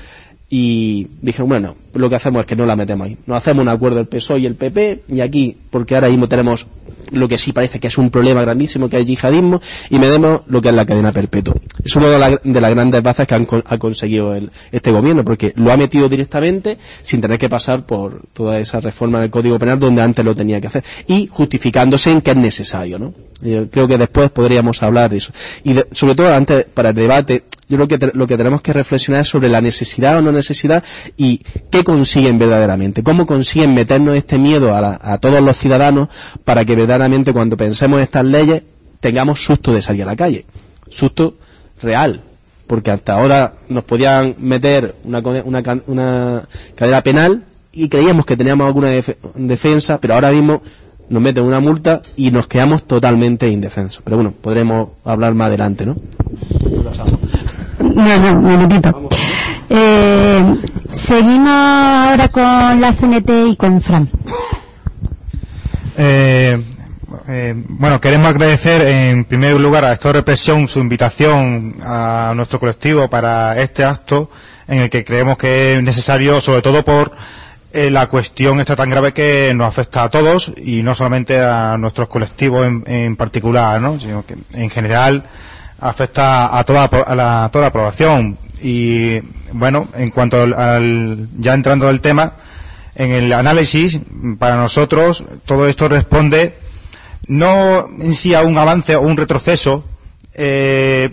y dijeron, bueno, lo que hacemos es que no la metemos ahí. Nos hacemos un acuerdo el P S O E y el P P, y aquí, porque ahora mismo tenemos lo que sí parece que es un problema grandísimo, que es el yihadismo, y metemos lo que es la cadena perpetua. Es una de, la, de las grandes bazas que han, ha conseguido el, este gobierno, porque lo ha metido directamente sin tener que pasar por toda esa reforma del Código Penal donde antes lo tenía que hacer, y justificándose en que es necesario, ¿no? Yo creo que después podríamos hablar de eso. Y de, sobre todo, antes, para el debate, yo creo que te, lo que tenemos que reflexionar es sobre la necesidad o no necesidad y qué consiguen verdaderamente. Cómo consiguen meternos este miedo a, la, a todos los ciudadanos para que verdaderamente cuando pensemos en estas leyes tengamos susto de salir a la calle. Susto real. Porque hasta ahora nos podían meter una, una, una cadena penal y creíamos que teníamos alguna def defensa, pero ahora mismo nos meten una multa y nos quedamos totalmente indefensos. Pero bueno, podremos hablar más adelante, ¿no? No, no, un minutito. Eh, seguimos ahora con la C N T y con Fran. Eh, eh, bueno, queremos agradecer en primer lugar a Estado de Represión su invitación a nuestro colectivo para este acto en el que creemos que es necesario, sobre todo por Eh, la cuestión está tan grave que nos afecta a todos y no solamente a nuestros colectivos en, en particular, ¿no? Sino que en general afecta a toda a la, a toda la población. Y bueno, en cuanto al, al ya entrando al tema, en el análisis, para nosotros todo esto responde no en sí a un avance o un retroceso eh,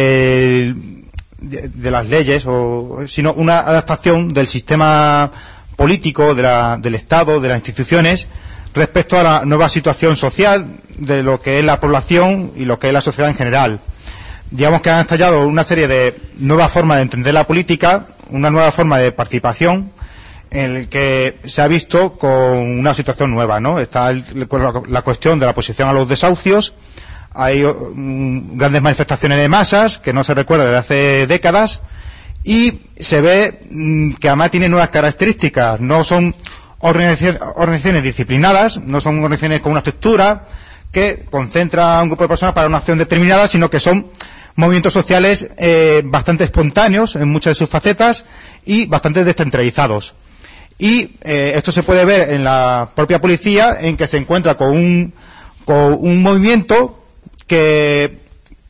de, de, de las leyes, o, sino una adaptación del sistema político, de la, del Estado, de las instituciones, respecto a la nueva situación social de lo que es la población y lo que es la sociedad en general. Digamos que han estallado una serie de nuevas formas de entender la política, una nueva forma de participación, en el que se ha visto con una situación nueva, ¿no? Está el, la cuestión de la oposición a los desahucios, hay um, grandes manifestaciones de masas que no se recuerda desde hace décadas, y se ve mmm, que además tiene nuevas características. No son organizaciones, organizaciones disciplinadas, no son organizaciones con una estructura que concentra a un grupo de personas para una acción determinada, sino que son movimientos sociales eh, bastante espontáneos en muchas de sus facetas y bastante descentralizados. Y eh, esto se puede ver en la propia policía, en que se encuentra con un, con un movimiento que,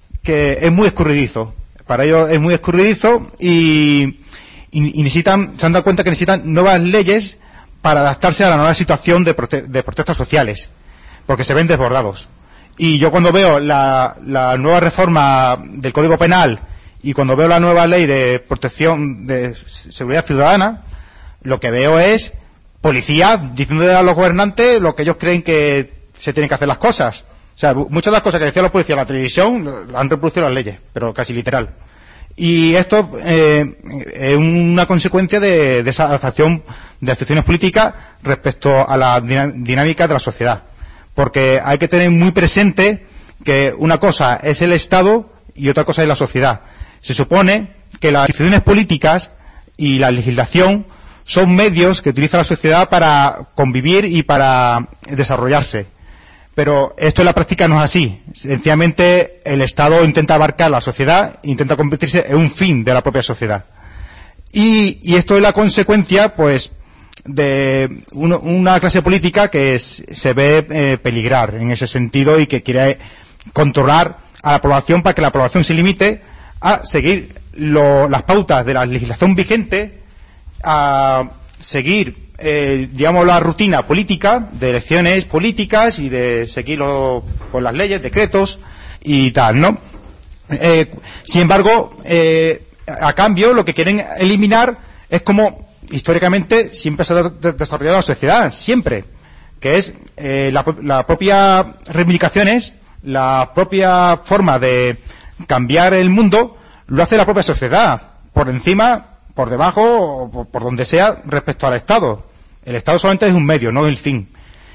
que es muy escurridizo. Para ellos es muy escurridizo y, y, y necesitan, se han dado cuenta que necesitan nuevas leyes para adaptarse a la nueva situación de, prote de protestas sociales, porque se ven desbordados. Y yo cuando veo la, la nueva reforma del Código Penal y cuando veo la nueva ley de protección de seguridad ciudadana, lo que veo es policía diciéndole a los gobernantes lo que ellos creen que se tienen que hacer las cosas. O sea, muchas de las cosas que decían los policías en la televisión han reproducido las leyes, pero casi literal. Y esto eh, es una consecuencia de, de esa adaptación de las instituciones políticas respecto a la dinámica de la sociedad. Porque hay que tener muy presente que una cosa es el Estado y otra cosa es la sociedad. Se supone que las instituciones políticas y la legislación son medios que utiliza la sociedad para convivir y para desarrollarse. Pero esto en la práctica no es así. Sencillamente el Estado intenta abarcar la sociedad, intenta convertirse en un fin de la propia sociedad. Y, y esto es la consecuencia, pues, de uno, una clase política que es, se ve eh, peligrar en ese sentido y que quiere controlar a la población para que la población se limite a seguir lo, las pautas de la legislación vigente, a seguir Eh, digamos la rutina política de elecciones políticas y de seguirlo por las leyes, decretos y tal, ¿no? Eh, sin embargo, eh, a cambio lo que quieren eliminar es como históricamente siempre se ha desarrollado la sociedad, siempre, que es eh, la, la propia reivindicaciones, la propia forma de cambiar el mundo, lo hace la propia sociedad, por encima, por debajo o por, por donde sea respecto al Estado. El Estado solamente es un medio, no el fin.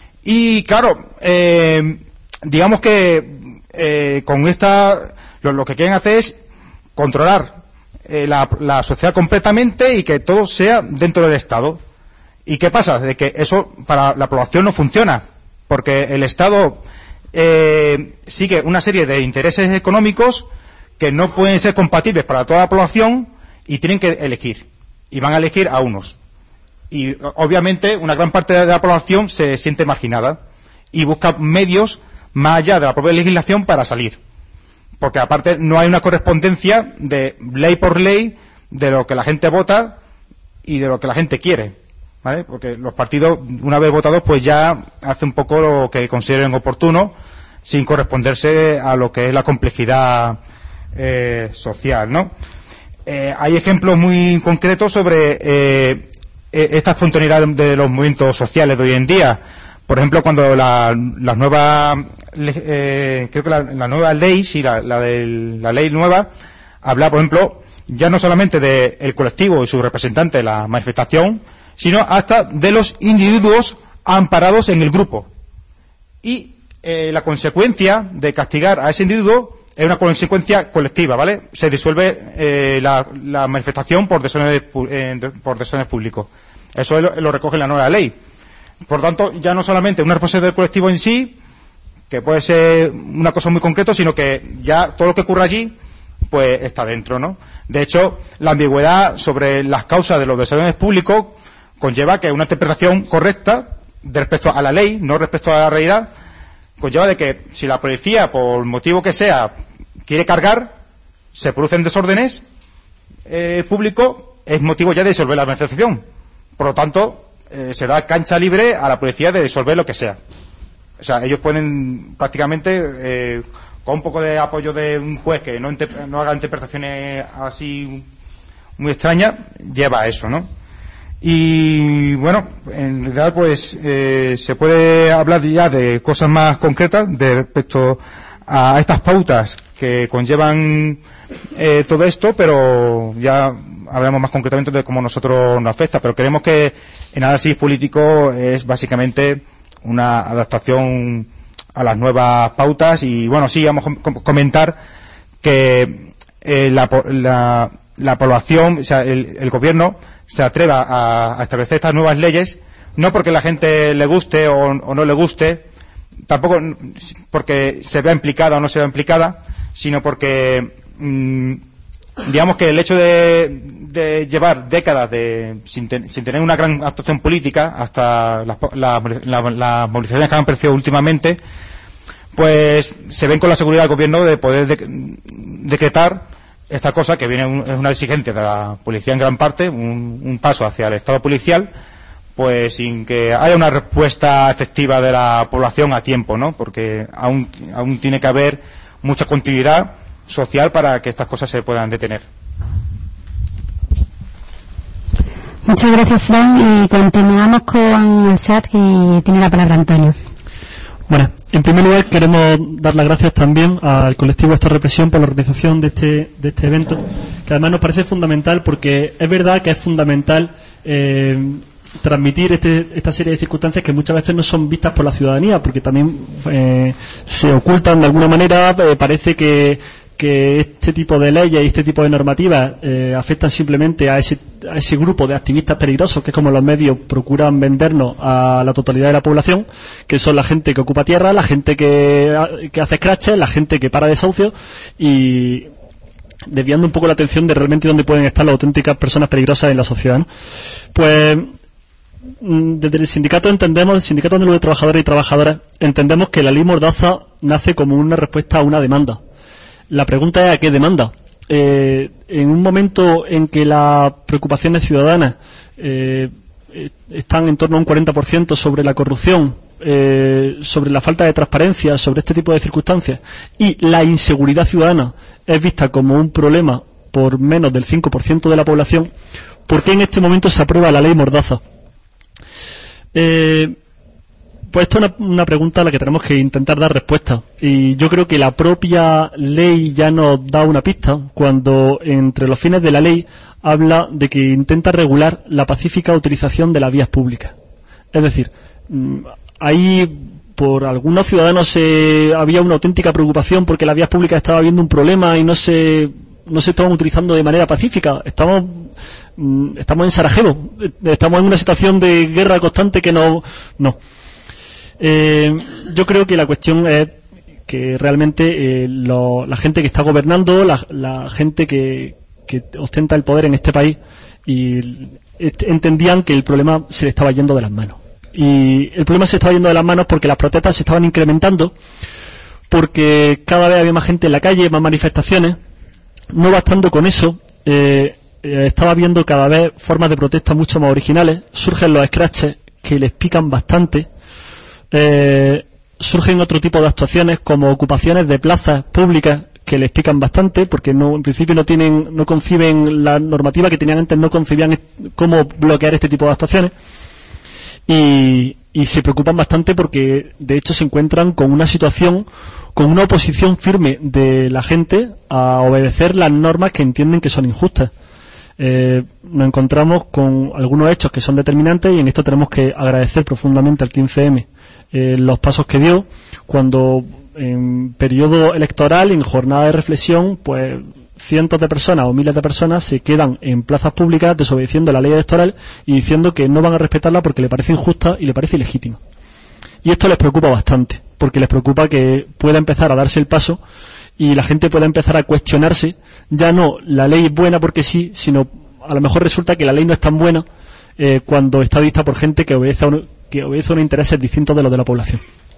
Y claro, eh, digamos que eh, con esta lo, lo que quieren hacer es controlar eh, la, la sociedad completamente y que todo sea dentro del Estado. ¿Y qué pasa? De que eso para la población no funciona, porque el Estado eh, sigue una serie de intereses económicos que no pueden ser compatibles para toda la población y tienen que elegir. y van a elegir a unos. Y obviamente una gran parte de la población se siente marginada y busca medios más allá de la propia legislación para salir. Porque aparte no hay una correspondencia de ley por ley de lo que la gente vota y de lo que la gente quiere, ¿vale? Porque los partidos, una vez votados, pues ya hacen un poco lo que consideren oportuno, sin corresponderse a lo que es la complejidad eh, social, ¿no? Eh, hay ejemplos muy concretos sobre eh, esta espontaneidad de los movimientos sociales de hoy en día. Por ejemplo, cuando la, la nueva, eh, creo que la, la nueva ley, sí, la, la, de, la ley nueva, habla, por ejemplo, ya no solamente del colectivo y sus representantes de la manifestación, sino hasta de los individuos amparados en el grupo. Y eh, la consecuencia de castigar a ese individuo es una consecuencia colectiva, ¿vale? Se disuelve eh, la, la manifestación por desórdenes, eh, por desórdenes públicos. Eso lo, lo recoge la nueva ley. Por tanto, ya no solamente una responsabilidad del colectivo en sí, que puede ser una cosa muy concreta, sino que ya todo lo que ocurra allí, pues está dentro, ¿no? De hecho, la ambigüedad sobre las causas de los desórdenes públicos conlleva que una interpretación correcta de respecto a la ley, no respecto a la realidad, conlleva de que si la policía, por motivo que sea, quiere cargar, se producen desórdenes eh, públicos, es motivo ya de disolver la manifestación. Por lo tanto, eh, se da cancha libre a la policía de disolver lo que sea. O sea, ellos pueden prácticamente, eh, con un poco de apoyo de un juez que no, no haga interpretaciones así muy extrañas, lleva a eso, ¿no? Y bueno, en realidad pues eh, se puede hablar ya de cosas más concretas de respecto a estas pautas que conllevan eh, todo esto, pero ya hablaremos más concretamente de cómo a nosotros nos afecta. Pero creemos que el análisis político es básicamente una adaptación a las nuevas pautas y bueno, sí, vamos a comentar que eh, la, la, la población, o sea, el, el gobierno se atreva a, a establecer estas nuevas leyes, no porque la gente le guste o, o no le guste, tampoco porque se vea implicada o no se vea implicada, sino porque mmm, digamos que el hecho de, de llevar décadas de, sin, ten, sin tener una gran actuación política, hasta las, las, las, las movilizaciones que han aparecido últimamente, pues se ven con la seguridad del gobierno de poder de, decretar esta cosa que viene un, es una exigencia de la policía en gran parte, un, un paso hacia el Estado policial, pues sin que haya una respuesta efectiva de la población a tiempo, ¿no? Porque aún, aún tiene que haber mucha continuidad social para que estas cosas se puedan detener. Muchas gracias, Fran, y continuamos con el chat y tiene la palabra Antonio. Bueno, en primer lugar queremos dar las gracias también al colectivo Esta Represión por la organización de este de este evento, que además nos parece fundamental porque es verdad que es fundamental eh, transmitir este, esta serie de circunstancias que muchas veces no son vistas por la ciudadanía, porque también eh, se ocultan de alguna manera, eh, parece que que este tipo de leyes y este tipo de normativas eh, afectan simplemente a ese, a ese grupo de activistas peligrosos, que es como los medios procuran vendernos a la totalidad de la población, que son la gente que ocupa tierra, la gente que, que hace scratches, la gente que para desahucios, y desviando un poco la atención de realmente dónde pueden estar las auténticas personas peligrosas en la sociedad, ¿no? Pues desde el sindicato entendemos, el sindicato de trabajadores y trabajadoras, entendemos que la ley Mordaza nace como una respuesta a una demanda. La pregunta es ¿a qué demanda? Eh, en un momento en que las preocupaciones ciudadanas eh, están en torno a un cuarenta por ciento sobre la corrupción, eh, sobre la falta de transparencia, sobre este tipo de circunstancias, y la inseguridad ciudadana es vista como un problema por menos del cinco por ciento de la población, ¿por qué en este momento se aprueba la ley Mordaza? Eh, Pues esto es una, una pregunta a la que tenemos que intentar dar respuesta. Y yo creo que la propia ley ya nos da una pista cuando entre los fines de la ley habla de que intenta regular la pacífica utilización de las vías públicas. Es decir, ahí por algunos ciudadanos se, había una auténtica preocupación porque las vías públicas estaba habiendo un problema y no se, no se estaban utilizando de manera pacífica. Estamos... estamos en Sarajevo. Estamos en una situación de guerra constante que no... no. Eh, yo creo que la cuestión es que realmente eh, lo, la gente que está gobernando, la, la gente que, que ostenta el poder en este país, y entendían que el problema se le estaba yendo de las manos. Y el problema se estaba yendo de las manos porque las protestas se estaban incrementando, porque cada vez había más gente en la calle, más manifestaciones. No bastando con eso, eh, eh, estaba viendo cada vez formas de protesta mucho más originales. Surgen los scratches que les pican bastante. Eh, surgen otro tipo de actuaciones como ocupaciones de plazas públicas que les pican bastante, porque no, en principio no tienen, no conciben la normativa que tenían antes, no concebían cómo bloquear este tipo de actuaciones. Y, y se preocupan bastante porque de hecho se encuentran con una situación, con una oposición firme de la gente a obedecer las normas que entienden que son injustas. Eh, nos encontramos con algunos hechos que son determinantes, y en esto tenemos que agradecer profundamente al quince eme eh, los pasos que dio cuando en periodo electoral, en jornada de reflexión, pues cientos de personas o miles de personas se quedan en plazas públicas desobedeciendo la ley electoral y diciendo que no van a respetarla porque le parece injusta y le parece ilegítima. Y esto les preocupa bastante, porque les preocupa que pueda empezar a darse el paso y la gente pueda empezar a cuestionarse, ya no la ley es buena porque sí, sino a lo mejor resulta que la ley no es tan buena eh, cuando está vista por gente que obedece a, un, que obedece a unos intereses distintos de los de la población.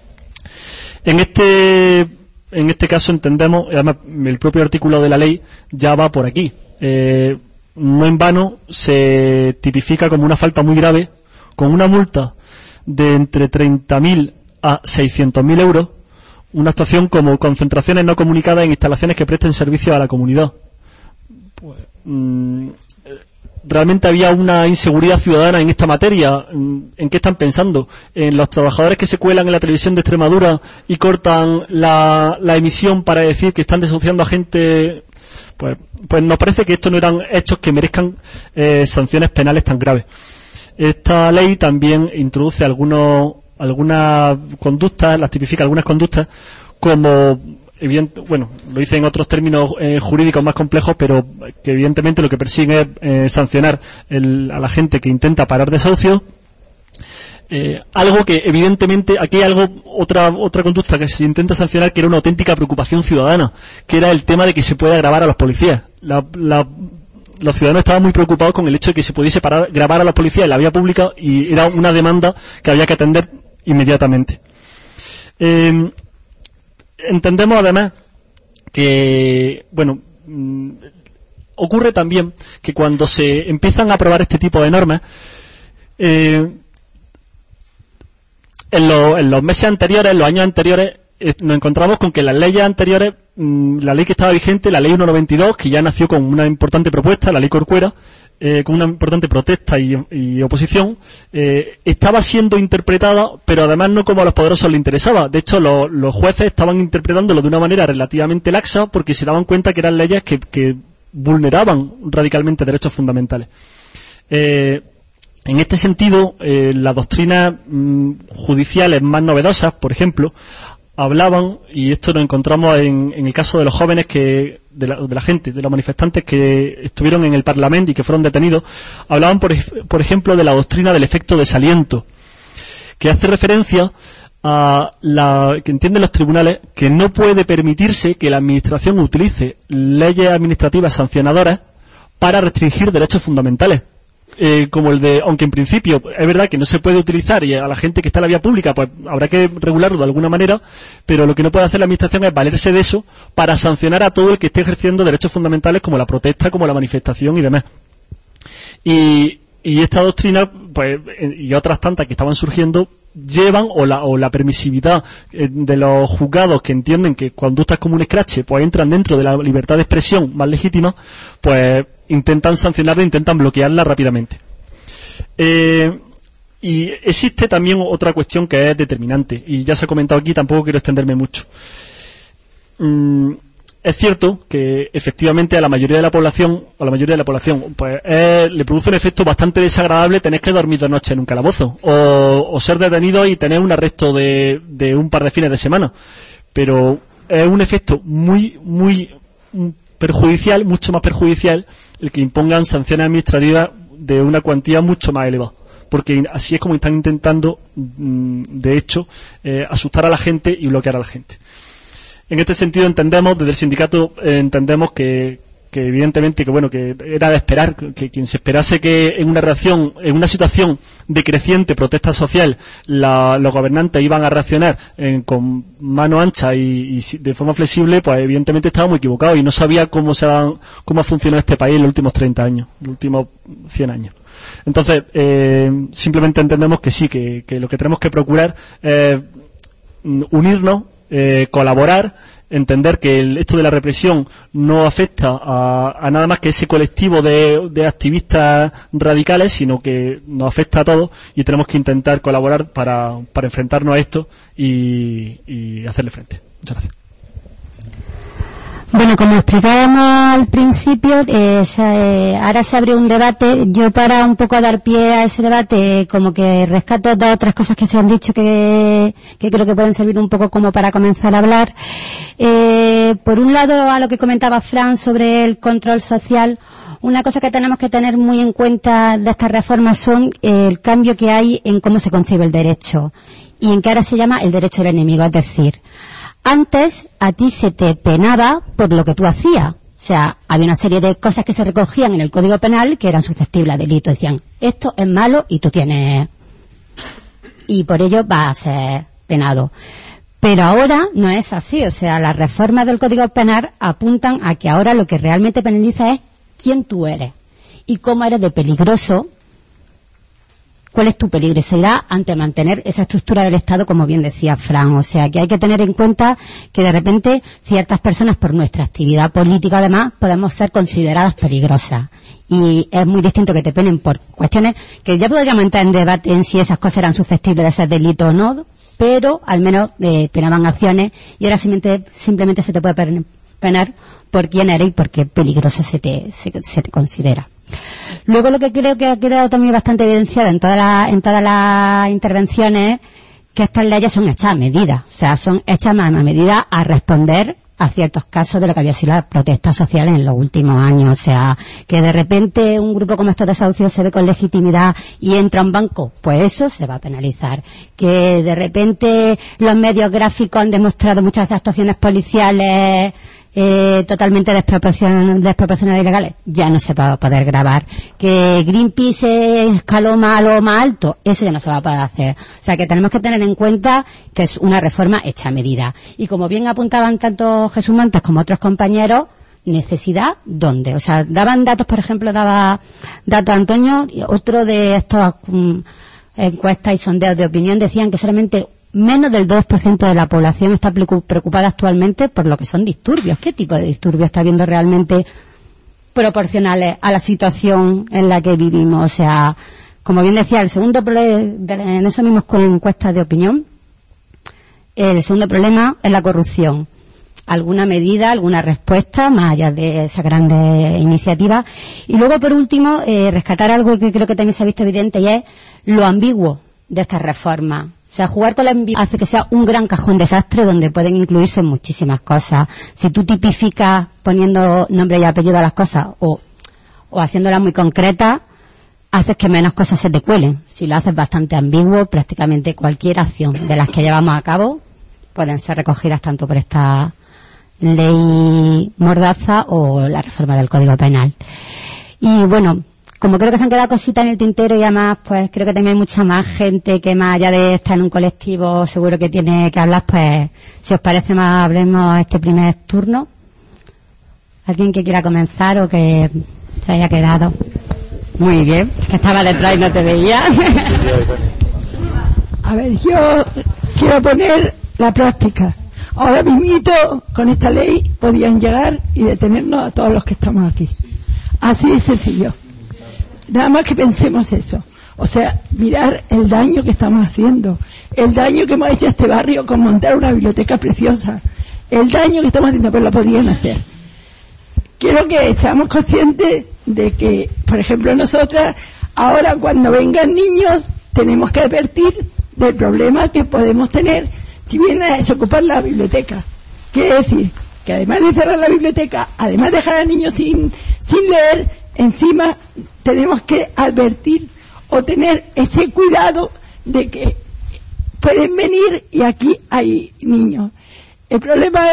En este, en este caso entendemos, además el propio artículo de la ley ya va por aquí. Eh, no en vano se tipifica como una falta muy grave, con una multa de entre treinta mil a seiscientos mil euros, una actuación como concentraciones no comunicadas en instalaciones que presten servicio a la comunidad. Pues, mmm, realmente había una inseguridad ciudadana en esta materia. ¿En qué están pensando? ¿En los trabajadores que se cuelan en la televisión de Extremadura y cortan la, la emisión para decir que están desahuciando a gente? Pues, pues nos parece que estos no eran hechos que merezcan eh, sanciones penales tan graves. Esta ley también introduce algunos, algunas conductas, las tipifica algunas conductas como... Evidente, bueno, lo dice en otros términos eh, jurídicos más complejos, pero que evidentemente lo que persiguen es eh, sancionar el, a la gente que intenta parar desahucio. Eh, algo que evidentemente, aquí hay algo, otra otra conducta que se intenta sancionar, que era una auténtica preocupación ciudadana, que era el tema de que se pueda grabar a los policías. La, la, los ciudadanos estaban muy preocupados con el hecho de que se pudiese parar, grabar a los policías en la vía pública, y era una demanda que había que atender inmediatamente. Eh, Entendemos además que, bueno, mmm, ocurre también que cuando se empiezan a aprobar este tipo de normas, eh, en, lo, en los meses anteriores, en los años anteriores, eh, nos encontramos con que las leyes anteriores, mmm, la ley que estaba vigente, la ley ciento noventa y dos, que ya nació con una importante propuesta, la ley Corcuera, Eh, con una importante protesta y, y oposición, eh, estaba siendo interpretada, pero además no como a los poderosos les interesaba. De hecho, lo, los jueces estaban interpretándolo de una manera relativamente laxa porque se daban cuenta que eran leyes que, que vulneraban radicalmente derechos fundamentales. Eh, en este sentido, eh, las doctrinas mmm, judiciales más novedosas, por ejemplo, hablaban, y esto lo encontramos en, en el caso de los jóvenes que de la, de la gente, de los manifestantes que estuvieron en el Parlamento y que fueron detenidos, hablaban, por, por ejemplo, de la doctrina del efecto desaliento, que hace referencia a la que entienden los tribunales que no puede permitirse que la administración utilice leyes administrativas sancionadoras para restringir derechos fundamentales. Eh, como el de, aunque en principio es verdad que no se puede utilizar, y a la gente que está en la vía pública pues habrá que regularlo de alguna manera, pero lo que no puede hacer la administración es valerse de eso para sancionar a todo el que esté ejerciendo derechos fundamentales como la protesta, como la manifestación y demás. Y, y esta doctrina, pues, y otras tantas que estaban surgiendo, llevan, o la, o la permisividad de los juzgados que entienden que conductas como un escrache pues entran dentro de la libertad de expresión más legítima, pues intentan sancionarla, intentan bloquearla rápidamente. Eh, y existe también otra cuestión que es determinante, y ya se ha comentado aquí, tampoco quiero extenderme mucho. Mm, es cierto que efectivamente a la mayoría de la población, a la mayoría de la población, pues eh, le produce un efecto bastante desagradable tener que dormir dos noches en un calabozo, o, o ser detenido y tener un arresto de, de un par de fines de semana. Pero es un efecto muy, muy perjudicial, mucho más perjudicial, el que impongan sanciones administrativas de una cuantía mucho más elevada, porque así es como están intentando, de hecho, eh, asustar a la gente y bloquear a la gente. En este sentido entendemos, desde el sindicato, eh, entendemos que, que evidentemente que bueno que era de esperar, que quien se esperase que en una reacción, en una situación de creciente protesta social, la, los gobernantes iban a reaccionar eh, con mano ancha y, y de forma flexible, pues evidentemente estaba muy equivocado y no sabía cómo se ha, cómo ha funcionado este país en los últimos treinta años, los últimos cien años. Entonces, eh, simplemente entendemos que sí, que, que lo que tenemos que procurar es unirnos, eh, colaborar, entender que el, esto de la represión no afecta a, a nada más que ese colectivo de, de activistas radicales, sino que nos afecta a todos y tenemos que intentar colaborar para, para enfrentarnos a esto y, y hacerle frente. Muchas gracias. Bueno, como explicábamos al principio, eh, se, eh, ahora se abrió un debate. Yo, para un poco dar pie a ese debate, como que rescato dos o tres cosas que se han dicho que, que creo que pueden servir un poco como para comenzar a hablar. Eh, por un lado, a lo que comentaba Fran sobre el control social, una cosa que tenemos que tener muy en cuenta de estas reformas son eh, el cambio que hay en cómo se concibe el derecho y en que ahora se llama el derecho del enemigo, es decir, antes a ti se te penaba por lo que tú hacías. O sea, había una serie de cosas que se recogían en el Código Penal que eran susceptibles a delito. Decían, esto es malo y tú tienes... y por ello vas a ser penado. Pero ahora no es así. O sea, las reformas del Código Penal apuntan a que ahora lo que realmente penaliza es quién tú eres y cómo eres de peligroso. ¿Cuál es tu peligrosidad ante mantener esa estructura del Estado, como bien decía Fran? O sea, que hay que tener en cuenta que de repente ciertas personas, por nuestra actividad política además, podemos ser consideradas peligrosas. Y es muy distinto que te penen por cuestiones que ya podríamos entrar en debate en si esas cosas eran susceptibles de ser delito o no, pero al menos eh, penaban acciones y ahora simplemente, simplemente se te puede penar por quién eres y por qué peligroso se te, se, se te considera. Luego, lo que creo que ha quedado también bastante evidenciado en todas las en todas las intervenciones, que estas leyes son hechas a medida, o sea, son hechas a medida a responder a ciertos casos de lo que había sido las protestas sociales en los últimos años. O sea, que de repente un grupo como estos desahucios se ve con legitimidad y entra a un banco, pues eso se va a penalizar. Que de repente los medios gráficos han demostrado muchas actuaciones policiales Eh, totalmente desproporcionadas desproporcionadas y ilegales, ya no se va a poder grabar. Que Greenpeace escaló más a lo más alto, eso ya no se va a poder hacer. O sea, que tenemos que tener en cuenta que es una reforma hecha a medida. Y como bien apuntaban tanto Jesús Montes como otros compañeros, necesidad, ¿dónde? O sea, daban datos, por ejemplo, daba datos Antonio, y otro de estos um, encuestas y sondeos de opinión decían que solamente menos del dos por ciento de la población está preocupada actualmente por lo que son disturbios. ¿Qué tipo de disturbios está habiendo realmente proporcionales a la situación en la que vivimos? O sea, como bien decía, el segundo problema, en esos mismos encuestas de opinión, el segundo problema es la corrupción. Alguna medida, alguna respuesta, más allá de esas grandes iniciativas. Y luego, por último, eh, rescatar algo que creo que también se ha visto evidente, y es lo ambiguo de estas reformas. O sea, jugar con la ambigüedad hace que sea un gran cajón desastre donde pueden incluirse muchísimas cosas. Si tú tipificas poniendo nombre y apellido a las cosas o, o haciéndolas muy concretas, haces que menos cosas se te cuelen. Si lo haces bastante ambiguo, prácticamente cualquier acción de las que llevamos a cabo pueden ser recogidas tanto por esta ley mordaza o la reforma del Código Penal. Y bueno, como creo que se han quedado cositas en el tintero y además pues creo que también hay mucha más gente que más allá de estar en un colectivo seguro que tiene que hablar, pues si os parece más hablemos este primer turno. ¿Alguien que quiera comenzar o que se haya quedado? Muy bien, es que estaba detrás y no te veía. A ver, yo quiero poner la práctica. Ahora mismito con esta ley podían llegar y detenernos a todos los que estamos aquí. Así de sencillo. Nada más que pensemos eso. O sea, mirar el daño que estamos haciendo, el daño que hemos hecho a este barrio con montar una biblioteca preciosa, el daño que estamos haciendo, pero lo podrían hacer. Quiero que seamos conscientes de que, por ejemplo, nosotras, ahora cuando vengan niños, tenemos que advertir del problema que podemos tener si vienen a desocupar la biblioteca. Quiere decir que además de cerrar la biblioteca, además de dejar a niños sin, sin leer, encima tenemos que advertir o tener ese cuidado de que pueden venir y aquí hay niños. El problema es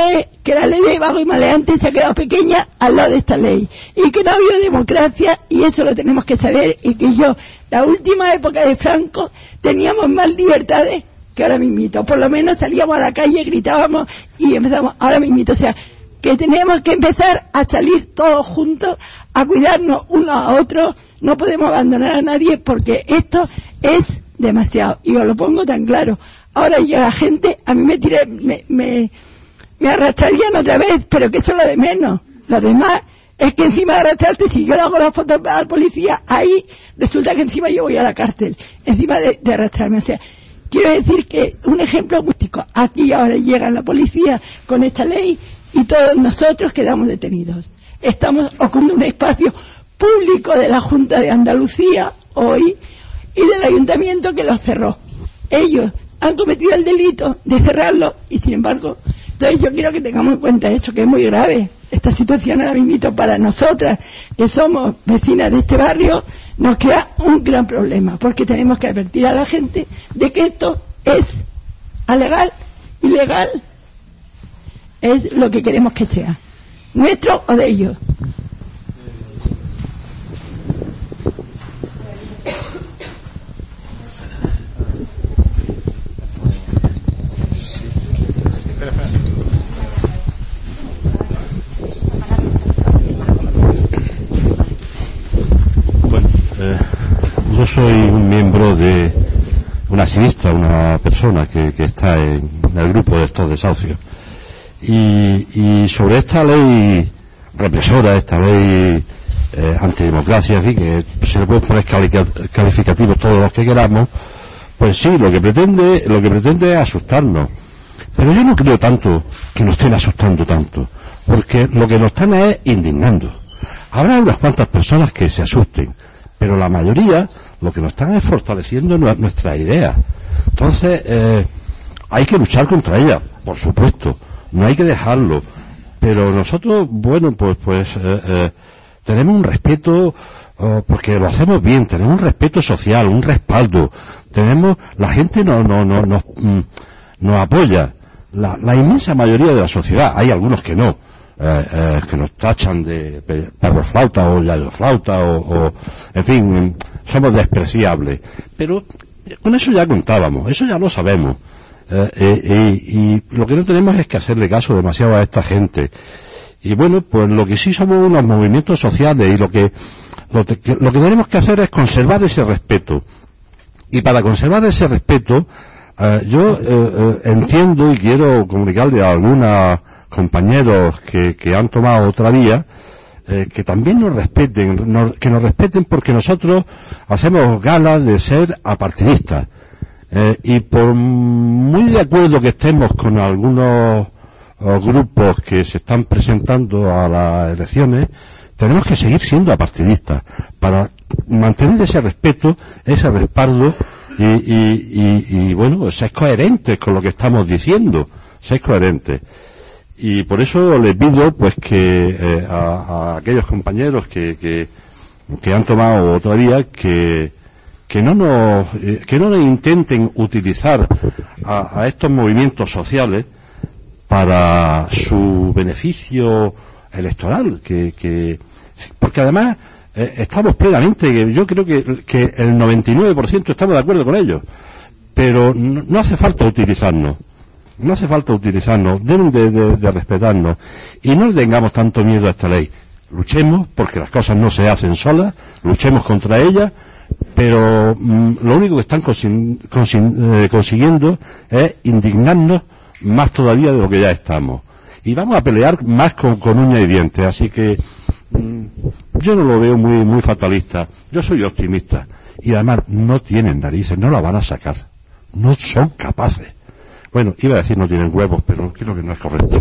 que la ley de vago y maleante se ha quedado pequeña al lado de esta ley, y que no ha habido democracia, y eso lo tenemos que saber, y que yo, la última época de Franco, teníamos más libertades que ahora mismito. Por lo menos salíamos a la calle, gritábamos y empezamos ahora mismito. O sea, que tenemos que empezar a salir todos juntos, a cuidarnos unos a otros. No podemos abandonar a nadie porque esto es demasiado. Y os lo pongo tan claro. Ahora llega gente, a mí me tiré, me, me, me arrastrarían otra vez, pero que eso es lo de menos. Lo demás es que encima de arrastrarte, si yo le hago la foto al policía, ahí resulta que encima yo voy a la cárcel, encima de, de arrastrarme. O sea, quiero decir que un ejemplo mústico. Aquí ahora llega la policía con esta ley y todos nosotros quedamos detenidos. Estamos ocupando un espacio público de la Junta de Andalucía hoy y del Ayuntamiento que lo cerró. Ellos han cometido el delito de cerrarlo y sin embargo, entonces yo quiero que tengamos en cuenta eso, que es muy grave. Esta situación ahora mismo para nosotras, que somos vecinas de este barrio, nos crea un gran problema, porque tenemos que advertir a la gente de que esto es alegal, ilegal, es lo que queremos que sea, nuestro o de ellos. Yo soy un miembro de una activista, una persona que, que está en el grupo de estos desahucios. Y, y sobre esta ley represora, esta ley eh, antidemocracia, en fin, que se le puede poner calificativos todos los que queramos, pues sí, lo que pretende, lo que pretende es asustarnos. Pero yo no creo tanto que nos estén asustando tanto, porque lo que nos están es indignando. Habrá unas cuantas personas que se asusten, pero la mayoría lo que nos están es fortaleciendo nuestras ideas. Entonces, eh, hay que luchar contra ellas, por supuesto, no hay que dejarlo, pero nosotros, bueno, pues pues eh, eh, tenemos un respeto, eh, porque lo hacemos bien, tenemos un respeto social, un respaldo, tenemos, la gente no, no, no, nos, mm, nos apoya, la, la inmensa mayoría de la sociedad, hay algunos que no, Eh, eh, que nos tachan de perro flauta o yayo flauta o, o en fin, somos despreciables, pero con eso ya contábamos, eso ya lo sabemos, eh, eh, eh, y lo que no tenemos es que hacerle caso demasiado a esta gente. Y bueno, pues lo que sí somos unos movimientos sociales, y lo que lo, te, lo que tenemos que hacer es conservar ese respeto, y para conservar ese respeto eh, yo eh, eh, entiendo y quiero comunicarle a alguna compañeros que, que han tomado otra vía, eh, que también nos respeten, nos, que nos respeten porque nosotros hacemos galas de ser apartidistas. Eh, y por muy de acuerdo que estemos con algunos oh, grupos que se están presentando a las elecciones, tenemos que seguir siendo apartidistas para mantener ese respeto, ese respaldo y, y, y, y bueno, ser coherentes con lo que estamos diciendo, ser coherentes. Y por eso les pido pues que eh, a, a aquellos compañeros que, que, que han tomado otra vía que, que no nos eh, que no nos intenten utilizar a, a estos movimientos sociales para su beneficio electoral, que, que porque además eh, estamos plenamente, yo creo que, que el noventa y nueve por ciento estamos de acuerdo con ellos, pero no, no hace falta utilizarnos. No hace falta utilizarnos, deben de, de, de respetarnos y no le tengamos tanto miedo a esta ley. Luchemos, porque las cosas no se hacen solas, luchemos contra ellas, pero mmm, lo único que están consi consi eh, consiguiendo es indignarnos más todavía de lo que ya estamos. Y vamos a pelear más con, con uñas y dientes, así que mmm, yo no lo veo muy, muy fatalista, yo soy optimista. Y además no tienen narices, no la van a sacar, no son capaces. Bueno, iba a decir no tienen huevos, pero creo que no es correcto.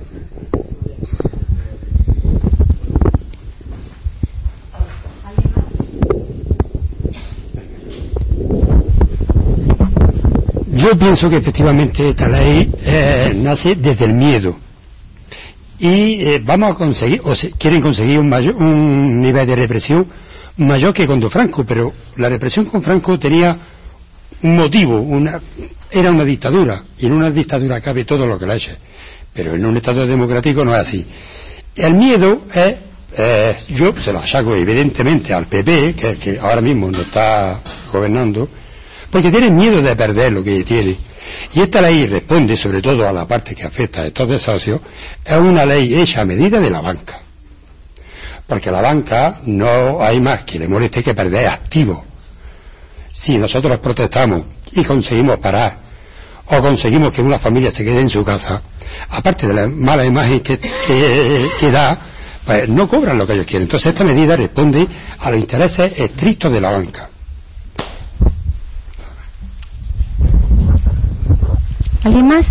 Yo pienso que efectivamente esta ley eh, nace desde el miedo. Y eh, vamos a conseguir, o se, quieren conseguir un, mayor, un nivel de represión mayor que con Franco, pero la represión con Franco tenía un motivo, una... era una dictadura, y en una dictadura cabe todo lo que la eche. pero en un Estado democrático no es así. El miedo es, eh, yo se lo achaco evidentemente al P P, que, que ahora mismo no está gobernando, porque tiene miedo de perder lo que tiene. Y esta ley responde sobre todo a la parte que afecta a estos desahucios, es una ley hecha a medida de la banca. Porque a la banca no hay más que le moleste que perder activos. Si nosotros protestamos y conseguimos parar, o conseguimos que una familia se quede en su casa, aparte de la mala imagen que, que, que da, pues no cobran lo que ellos quieren. Entonces esta medida responde a los intereses estrictos de la banca. ¿Alguien más?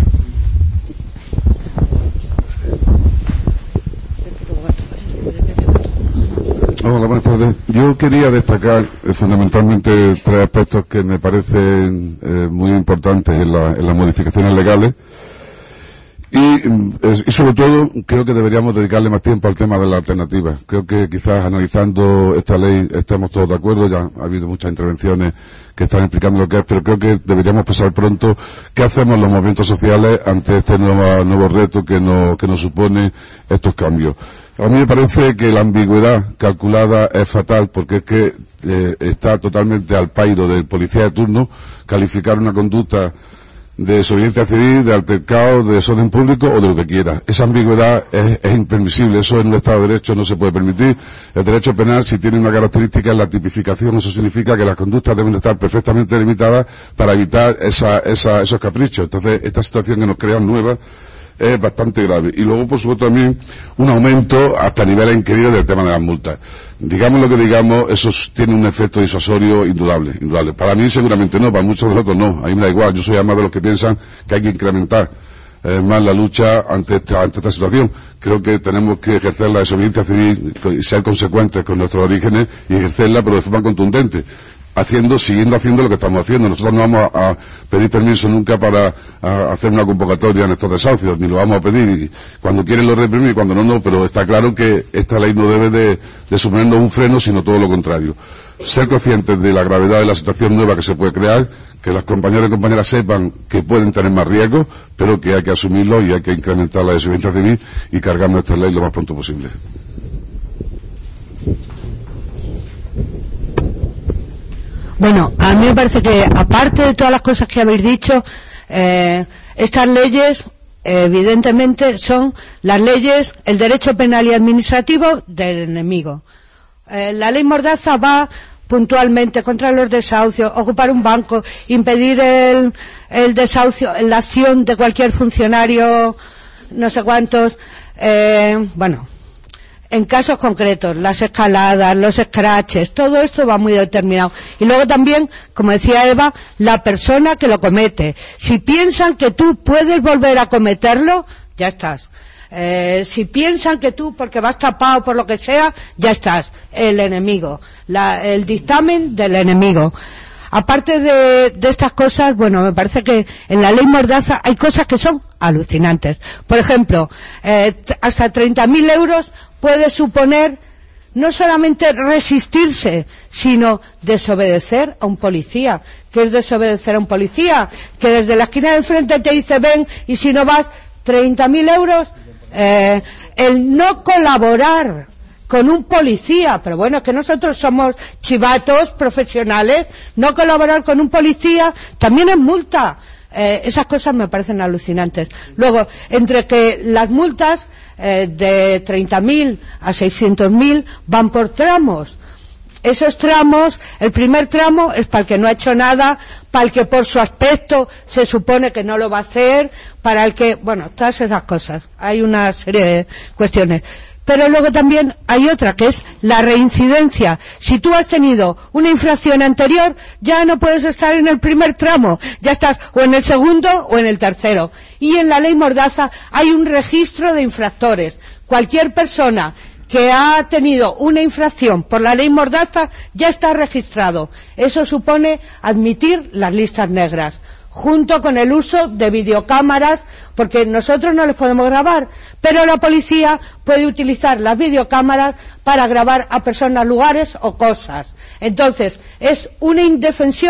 Hola, buenas tardes. Yo quería destacar eh, fundamentalmente tres aspectos que me parecen eh, muy importantes en, la, en las modificaciones legales y, y sobre todo creo que deberíamos dedicarle más tiempo al tema de la alternativa. Creo que quizás analizando esta ley estemos todos de acuerdo, ya ha habido muchas intervenciones que están explicando lo que es, pero creo que deberíamos pensar pronto qué hacemos los movimientos sociales ante este nuevo, nuevo reto que nos, que nos supone estos cambios. A mí me parece que la ambigüedad calculada es fatal porque es que eh, está totalmente al pairo del policía de turno calificar una conducta de desobediencia civil, de altercado, de desorden público o de lo que quiera. Esa ambigüedad es, es impermisible, eso en un Estado de Derecho no se puede permitir. El derecho penal, si tiene una característica, es la tipificación. Eso significa que las conductas deben de estar perfectamente limitadas para evitar esa, esa, esos caprichos. Entonces, esta situación que nos crean nueva es bastante grave. Y luego, por supuesto, también un aumento hasta niveles increíbles del tema de las multas. Digamos lo que digamos, eso tiene un efecto disuasorio indudable, indudable. Para mí seguramente no, para muchos de nosotros no. A mí me da igual, yo soy además de los que piensan que hay que incrementar eh, más la lucha ante esta, ante esta situación. Creo que tenemos que ejercer la desobediencia civil y ser consecuentes con nuestros orígenes y ejercerla, pero de forma contundente. Haciendo, siguiendo haciendo lo que estamos haciendo. Nosotros no vamos a, a pedir permiso nunca para a, hacer una convocatoria en estos desahucios, ni lo vamos a pedir. Y cuando quieren lo reprimir y cuando no, no. Pero está claro que esta ley no debe de, de suponernos un freno, sino todo lo contrario. Ser conscientes de la gravedad de la situación nueva que se puede crear, que las compañeras y compañeras sepan que pueden tener más riesgos, pero que hay que asumirlo y hay que incrementar la desobediencia civil y cargarnos esta ley lo más pronto posible. Bueno, a mí me parece que, aparte de todas las cosas que habéis dicho, eh, estas leyes, eh, evidentemente, son las leyes, el derecho penal y administrativo del enemigo. Eh, la ley Mordaza va puntualmente contra los desahucios, ocupar un banco, impedir el, el desahucio, la acción de cualquier funcionario, no sé cuántos, eh, bueno... En casos concretos, las escaladas, los scratches, todo esto va muy determinado. Y luego también, como decía Eva, la persona que lo comete. Si piensan que tú puedes volver a cometerlo, ya estás. Eh, si piensan que tú, porque vas tapado por lo que sea, ya estás. El enemigo. La, el dictamen del enemigo. Aparte de, de estas cosas, bueno, me parece que en la ley Mordaza hay cosas que son alucinantes. Por ejemplo, eh, hasta treinta mil euros puede suponer no solamente resistirse, sino desobedecer a un policía. ¿Qué es desobedecer a un policía? Que desde la esquina de enfrente te dice ven y si no vas, treinta mil euros. Eh, el no colaborar con un policía, pero bueno, es que nosotros somos chivatos profesionales, no colaborar con un policía también es multa. Eh, esas cosas me parecen alucinantes. Luego, entre que las multas eh, de treinta mil a seiscientos mil van por tramos. Esos tramos, el primer tramo es para el que no ha hecho nada, para el que por su aspecto se supone que no lo va a hacer, para el que, bueno, todas esas cosas. Hay una serie de cuestiones. Pero luego también hay otra, que es la reincidencia. Si tú has tenido una infracción anterior, ya no puedes estar en el primer tramo, ya estás o en el segundo o en el tercero. Y en la ley Mordaza hay un registro de infractores. Cualquier persona que ha tenido una infracción por la ley Mordaza ya está registrado. Eso supone admitir las listas negras, junto con el uso de videocámaras, porque nosotros no les podemos grabar, pero la policía puede utilizar las videocámaras para grabar a personas, lugares o cosas. Entonces, es una indefensión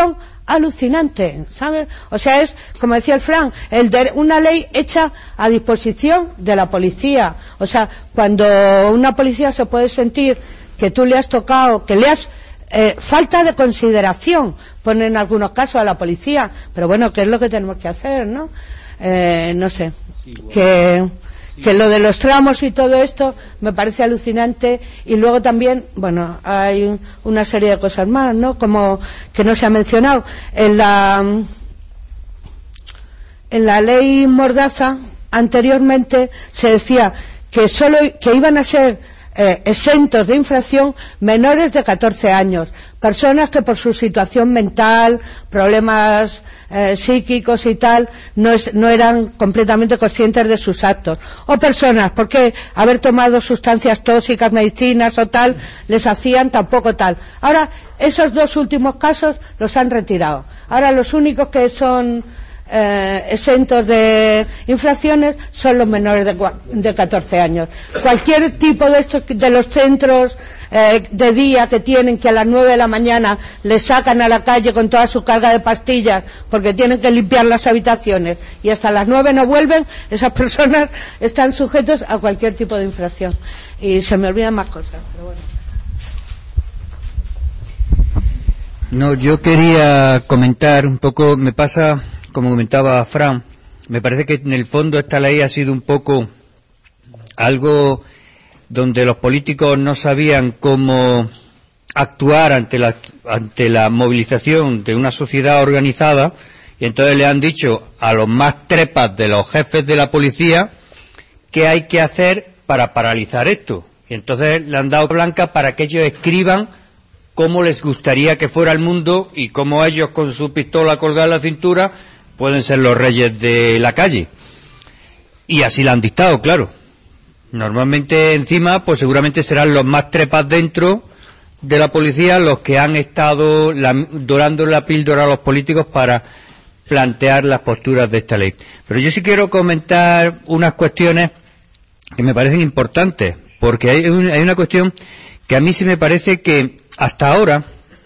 alucinante, ¿sabes? O sea, es, como decía el Fran, el de, una ley hecha a disposición de la policía. O sea, cuando una policía se puede sentir que tú le has tocado, que le has... Eh, falta de consideración, ponen en algunos casos a la policía, pero bueno, ¿qué es lo que tenemos que hacer, no? Eh, no sé, sí, bueno. que... que lo de los tramos y todo esto me parece alucinante. Y luego también, bueno, hay una serie de cosas más, ¿no? Como que no se ha mencionado en la en la ley Mordaza anteriormente se decía que solo que iban a ser eh, exentos de infracción menores de catorce años, personas que por su situación mental, problemas eh, psíquicos y tal, no, es, no eran completamente conscientes de sus actos, o personas porque haber tomado sustancias tóxicas, medicinas o tal, les hacían tampoco tal. Ahora, esos dos últimos casos los han retirado. Ahora los únicos que son Eh, exentos de infracciones son los menores de, de catorce años. Cualquier tipo de estos, de los centros eh, de día que tienen, que a las nueve de la mañana les sacan a la calle con toda su carga de pastillas porque tienen que limpiar las habitaciones y hasta las nueve no vuelven, esas personas están sujetos a cualquier tipo de infracción. Y se me olvidan más cosas, pero bueno. No, yo quería comentar un poco, me pasa, como comentaba Fran, me parece que en el fondo esta ley ha sido un poco algo donde los políticos no sabían cómo actuar ante la, ante la movilización de una sociedad organizada, y entonces le han dicho a los más trepas de los jefes de la policía qué hay que hacer para paralizar esto. Y entonces le han dado blanca para que ellos escriban cómo les gustaría que fuera el mundo y cómo ellos con su pistola colgada en la cintura pueden ser los reyes de la calle. Y así la han dictado, claro. Normalmente encima, pues seguramente serán los más trepas dentro de la policía los que han estado la, dorando la píldora a los políticos para plantear las posturas de esta ley. Pero yo sí quiero comentar unas cuestiones que me parecen importantes, porque hay, un, hay una cuestión que a mí sí me parece que hasta ahora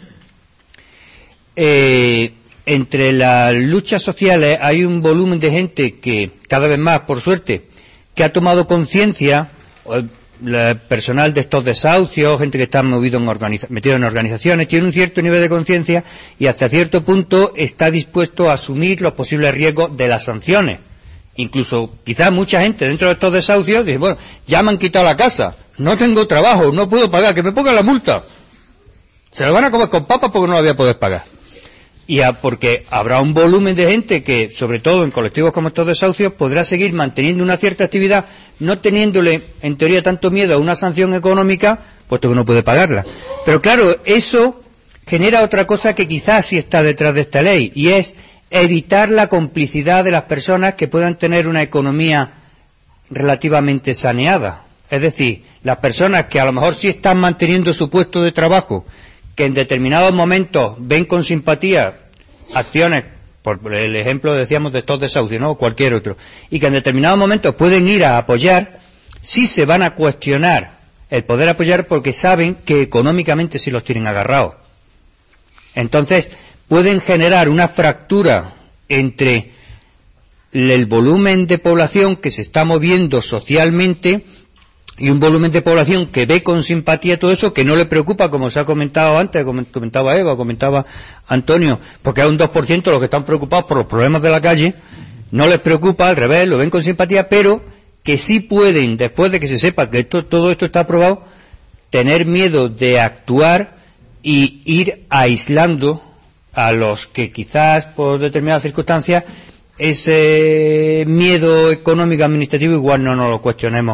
eh, entre las luchas sociales hay un volumen de gente que cada vez más, por suerte, que ha tomado conciencia, personal de estos desahucios, gente que está movido en organiza- metido en organizaciones, tiene un cierto nivel de conciencia y hasta cierto punto está dispuesto a asumir los posibles riesgos de las sanciones. Incluso quizás mucha gente dentro de estos desahucios dice, bueno, ya me han quitado la casa, no tengo trabajo, no puedo pagar, que me pongan la multa. Se lo van a comer con papas porque no lo voy a poder pagar. Y a, porque habrá un volumen de gente que, sobre todo en colectivos como estos desahucios, podrá seguir manteniendo una cierta actividad, no teniéndole, en teoría, tanto miedo a una sanción económica, puesto que no puede pagarla. Pero claro, eso genera otra cosa que quizás sí está detrás de esta ley, y es evitar la complicidad de las personas que puedan tener una economía relativamente saneada. Es decir, las personas que a lo mejor sí están manteniendo su puesto de trabajo, que en determinados momentos ven con simpatía acciones, por el ejemplo decíamos de estos desahucios, ¿no? O cualquier otro, y que en determinados momentos pueden ir a apoyar, sí se van a cuestionar el poder apoyar porque saben que económicamente sí los tienen agarrados. Entonces pueden generar una fractura entre el volumen de población que se está moviendo socialmente y un volumen de población que ve con simpatía todo eso, que no le preocupa, como se ha comentado antes, como comentaba Eva, comentaba Antonio, porque hay un dos por ciento los que están preocupados por los problemas de la calle, no les preocupa, al revés, lo ven con simpatía, pero que sí pueden, después de que se sepa que esto, todo esto está aprobado, tener miedo de actuar y ir aislando a los que quizás por determinadas circunstancias ese miedo económico administrativo igual no nos lo cuestionemos,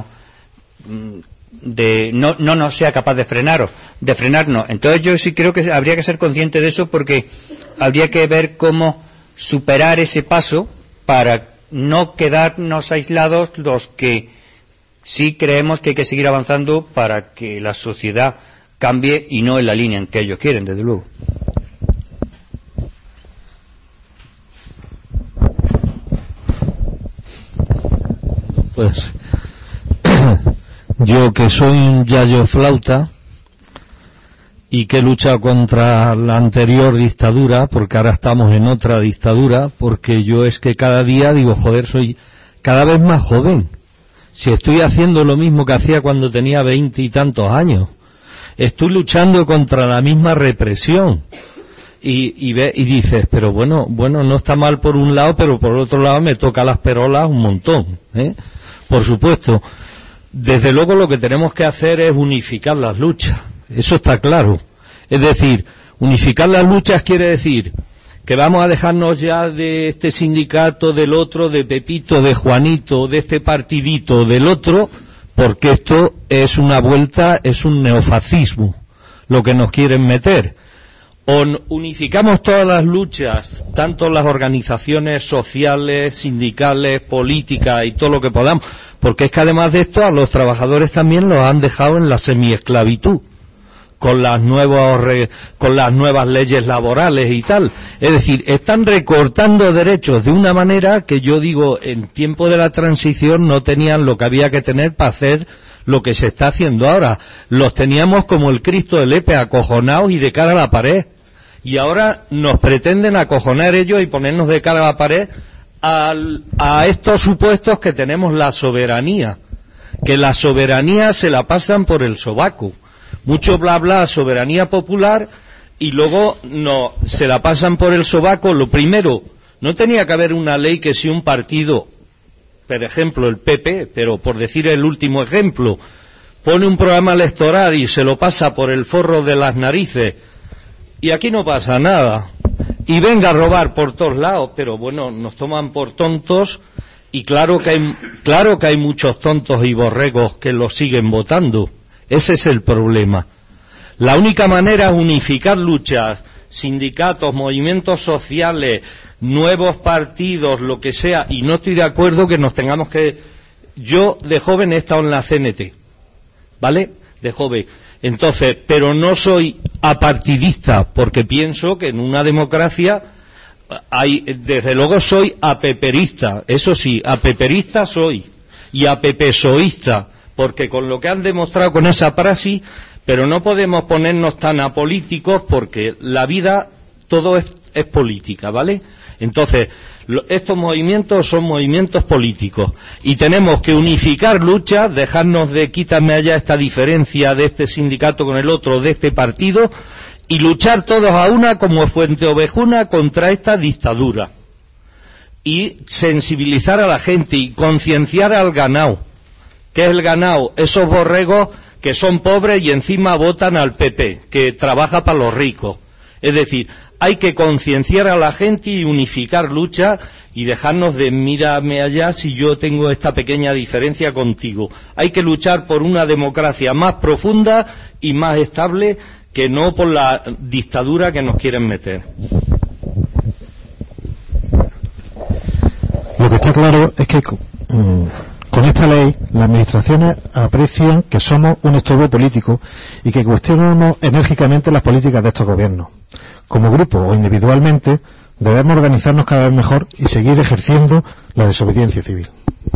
de no no nos sea capaz de frenaros, de frenarnos. Entonces yo sí creo que habría que ser consciente de eso, porque habría que ver cómo superar ese paso para no quedarnos aislados los que sí creemos que hay que seguir avanzando para que la sociedad cambie y no en la línea en que ellos quieren, desde luego. Pues yo, que soy un yayo flauta, y que he luchado contra la anterior dictadura, porque ahora estamos en otra dictadura, porque yo es que cada día digo, joder, soy cada vez más joven. Si estoy haciendo lo mismo que hacía cuando tenía veinte y tantos años, estoy luchando contra la misma represión. Y, y, ve, y dices, pero bueno, bueno, no está mal por un lado, pero por otro lado me toca las perolas un montón, ¿eh? Por supuesto, desde luego lo que tenemos que hacer es unificar las luchas, eso está claro. Es decir, unificar las luchas quiere decir que vamos a dejarnos ya de este sindicato, del otro, de Pepito, de Juanito, de este partidito, del otro, porque esto es una vuelta, es un neofascismo, lo que nos quieren meter. O unificamos todas las luchas, tanto las organizaciones sociales, sindicales, políticas y todo lo que podamos, porque es que además de esto a los trabajadores también los han dejado en la semiesclavitud, con las nuevos re, con las nuevas leyes laborales y tal. Es decir, están recortando derechos de una manera que yo digo, en tiempo de la transición no tenían lo que había que tener para hacer lo que se está haciendo ahora. Los teníamos como el Cristo de Lepe, acojonados y de cara a la pared. Y ahora nos pretenden acojonar ellos y ponernos de cara a la pared al, a estos supuestos que tenemos la soberanía. Que la soberanía se la pasan por el sobaco. Mucho bla bla, soberanía popular, y luego no, se la pasan por el sobaco. Lo primero, no tenía que haber una ley que si un partido, por ejemplo el P P, pero por decir el último ejemplo, pone un programa electoral y se lo pasa por el forro de las narices, y aquí no pasa nada, y venga a robar por todos lados, pero bueno, nos toman por tontos, y claro que hay, claro que hay muchos tontos y borregos que lo siguen votando. Ese es el problema. La única manera es unificar luchas, sindicatos, movimientos sociales, nuevos partidos, lo que sea, y no estoy de acuerdo que nos tengamos que... Yo de joven he estado en la C N T, ¿vale? De joven. Entonces, pero no soy apartidista, porque pienso que en una democracia hay, desde luego soy apeperista, eso sí, apeperista soy, y apepesoísta, porque con lo que han demostrado con esa praxis, pero no podemos ponernos tan apolíticos porque la vida, todo es, es política, ¿vale? Entonces, lo, estos movimientos son movimientos políticos y tenemos que unificar luchas, dejarnos de quítame allá esta diferencia de este sindicato con el otro, de este partido, y luchar todos a una como Fuente Ovejuna contra esta dictadura. Y sensibilizar a la gente y concienciar al ganado. ¿Qué es el ganado? Esos borregos que son pobres y encima votan al P P, que trabaja para los ricos. Es decir, hay que concienciar a la gente y unificar lucha y dejarnos de mírame allá si yo tengo esta pequeña diferencia contigo. Hay que luchar por una democracia más profunda y más estable que no por la dictadura que nos quieren meter. Lo que está claro es que mm, con esta ley las administraciones aprecian que somos un estorbo político y que cuestionamos enérgicamente las políticas de estos gobiernos. Como grupo o individualmente debemos organizarnos cada vez mejor y seguir ejerciendo la desobediencia civil.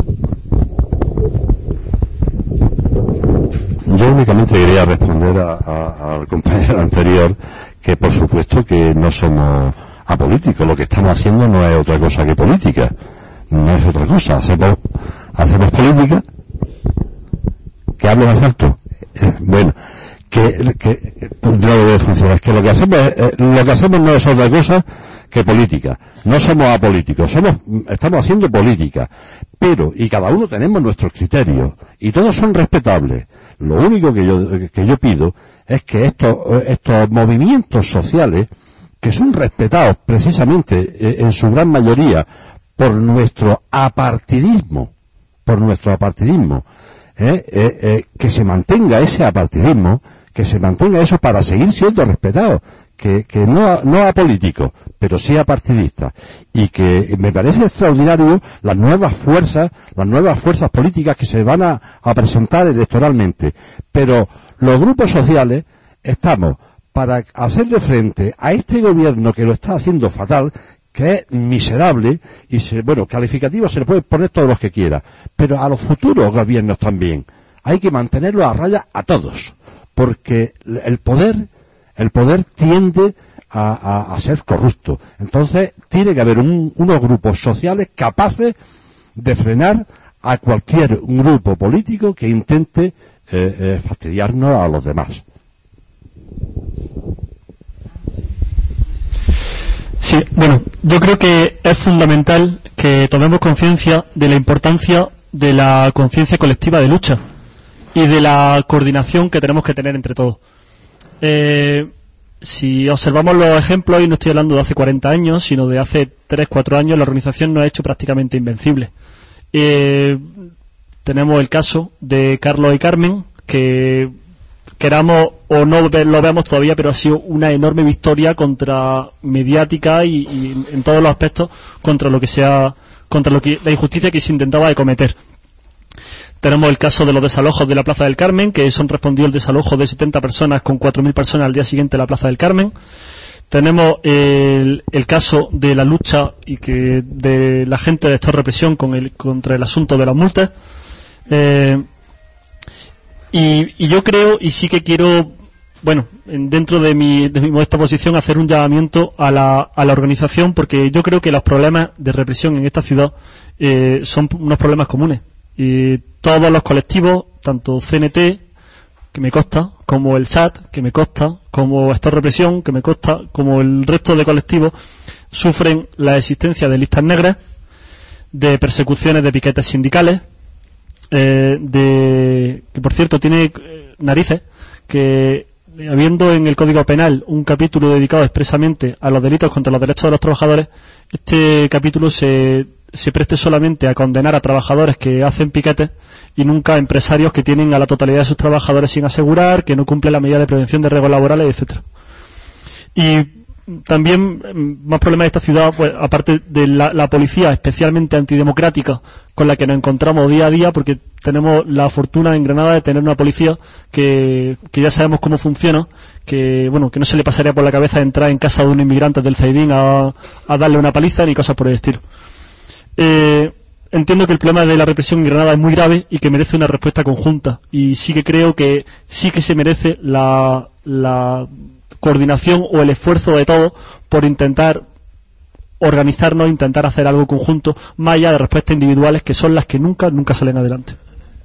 Yo únicamente quería responder a, a, al compañero anterior que por supuesto que no somos apolíticos, lo que estamos haciendo no es otra cosa que política, no es otra cosa, hacemos, hacemos política. Que hable más alto. Eh, bueno, que, que no debe funcionar, es que lo que hacemos eh, lo que hacemos no es otra cosa que política, no somos apolíticos, somos, estamos haciendo política, pero, y cada uno tenemos nuestros criterios, y todos son respetables. Lo único que yo, que yo pido es que estos, estos movimientos sociales, que son respetados precisamente en su gran mayoría por nuestro apartidismo, por nuestro apartidismo, eh, eh, eh, que se mantenga ese apartidismo, que se mantenga eso para seguir siendo respetados, que, que no, no apolíticos, pero sí apartidistas, y que me parece extraordinario las nuevas fuerzas, las nuevas fuerzas políticas que se van a, a presentar electoralmente, pero los grupos sociales estamos para hacerle frente a este gobierno que lo está haciendo fatal, que es miserable, y se, bueno, calificativos se le puede poner todos los que quiera, pero a los futuros gobiernos también hay que mantenerlos a raya a todos, porque el poder el poder tiende a, a, a ser corrupto. Entonces, tiene que haber un, unos grupos sociales capaces de frenar a cualquier grupo político que intente eh, eh, fastidiarnos a los demás. Sí, bueno, yo creo que es fundamental que tomemos conciencia de la importancia de la conciencia colectiva de lucha y de la coordinación que tenemos que tener entre todos. Eh, si observamos los ejemplos, y no estoy hablando de hace cuarenta años, sino de hace tres, cuatro años, la organización nos ha hecho prácticamente invencible. Eh, tenemos el caso de Carlos y Carmen, que queramos o no lo veamos todavía, pero ha sido una enorme victoria contra mediática y, y en todos los aspectos contra lo que sea, contra lo que la injusticia que se intentaba de cometer. Tenemos el caso de los desalojos de la Plaza del Carmen, que son respondió el desalojo de setenta personas con cuatro mil personas al día siguiente en la Plaza del Carmen. Tenemos el, el caso de la lucha y que de la gente de esta represión con el, contra el asunto de las multas. Eh, y, y yo creo, y sí que quiero, bueno, dentro de mi, de mi modesta posición, hacer un llamamiento a la, a la organización, porque yo creo que los problemas de represión en esta ciudad eh, son unos problemas comunes. Y todos los colectivos, tanto C N T, que me consta, como el S A T, que me consta, como Stop Represión, que me consta, como el resto de colectivos, sufren la existencia de listas negras, de persecuciones de piquetes sindicales, eh, de que por cierto tiene eh, narices, que habiendo en el Código Penal un capítulo dedicado expresamente a los delitos contra los derechos de los trabajadores, este capítulo se, se preste solamente a condenar a trabajadores que hacen piquetes y nunca a empresarios que tienen a la totalidad de sus trabajadores sin asegurar, que no cumplen la medida de prevención de riesgos laborales, etcétera. Y también más problemas de esta ciudad, pues aparte de la, la policía especialmente antidemocrática con la que nos encontramos día a día, porque tenemos la fortuna en Granada de tener una policía que, que ya sabemos cómo funciona, que bueno, que no se le pasaría por la cabeza entrar en casa de un inmigrante del Zaidín a, a darle una paliza ni cosas por el estilo. Eh, entiendo que el problema de la represión en Granada es muy grave y que merece una respuesta conjunta, y sí que creo que sí que se merece la, la coordinación o el esfuerzo de todos por intentar organizarnos, intentar hacer algo conjunto, más allá de respuestas individuales que son las que nunca, nunca salen adelante.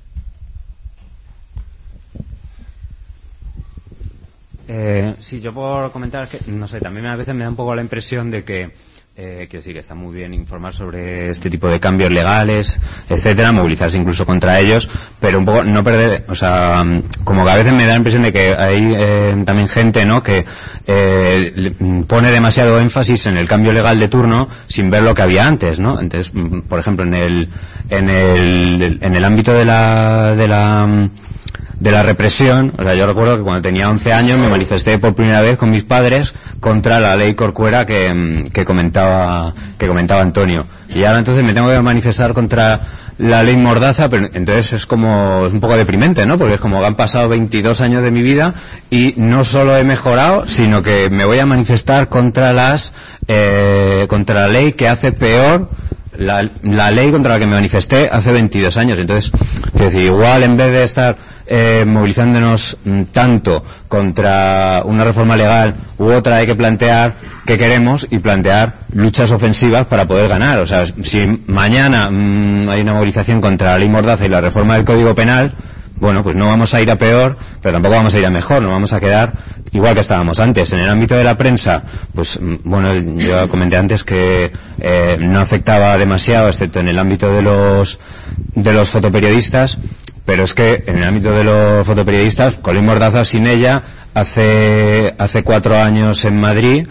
Eh, sí, yo por comentar que, no sé, también a veces me da un poco la impresión de que Eh, que sí, que está muy bien informar sobre este tipo de cambios legales, etcétera, movilizarse incluso contra ellos, pero un poco no perder, o sea, como que a veces me da la impresión de que hay eh, también gente, ¿no?, que eh, pone demasiado énfasis en el cambio legal de turno sin ver lo que había antes, ¿no? Entonces, por ejemplo, en el en el en el ámbito de la de la de la represión, o sea, yo recuerdo que cuando tenía once años me manifesté por primera vez con mis padres contra la ley Corcuera que, que comentaba que comentaba Antonio, y ahora entonces me tengo que manifestar contra la ley Mordaza, pero entonces es como, es un poco deprimente, ¿no?, porque es como que han pasado veintidós años de mi vida y no solo he mejorado, sino que me voy a manifestar contra las eh, contra la ley que hace peor la, la ley contra la que me manifesté hace veintidós años. Entonces, es decir, igual en vez de estar eh, movilizándonos mm, tanto contra una reforma legal u otra, hay que plantear qué queremos y plantear luchas ofensivas para poder ganar. O sea, si mañana mmm, hay una movilización contra la ley Mordaza y la reforma del Código Penal, bueno, pues no vamos a ir a peor, pero tampoco vamos a ir a mejor, nos vamos a quedar igual que estábamos antes. En el ámbito de la prensa, pues bueno, yo comenté antes que eh, no afectaba demasiado, excepto en el ámbito de los de los fotoperiodistas, pero es que en el ámbito de los fotoperiodistas, con ley Mordaza, sin ella, hace hace cuatro años en Madrid,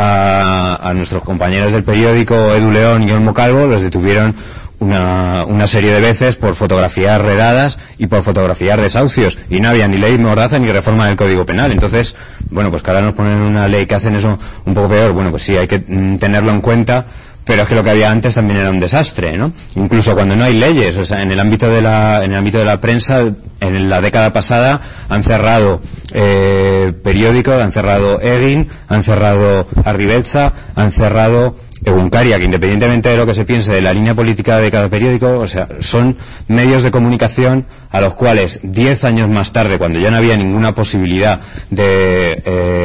a, a nuestros compañeros del periódico, Edu León y Olmo Calvo, los detuvieron Una, una serie de veces por fotografiar redadas y por fotografiar desahucios, y no había ni ley Mordaza ni reforma del Código Penal. Entonces, bueno, pues que ahora nos ponen una ley que hacen eso un poco peor, bueno, pues sí, hay que mm, tenerlo en cuenta, pero es que lo que había antes también era un desastre, ¿no? Incluso cuando no hay leyes, o sea, en el ámbito de la, en el ámbito de la prensa, en la década pasada han cerrado eh, periódicos, han cerrado Egin, han cerrado Arribeltza, han cerrado Egunkaria, que independientemente de lo que se piense de la línea política de cada periódico, o sea, son medios de comunicación a los cuales diez años más tarde, cuando ya no había ninguna posibilidad de eh,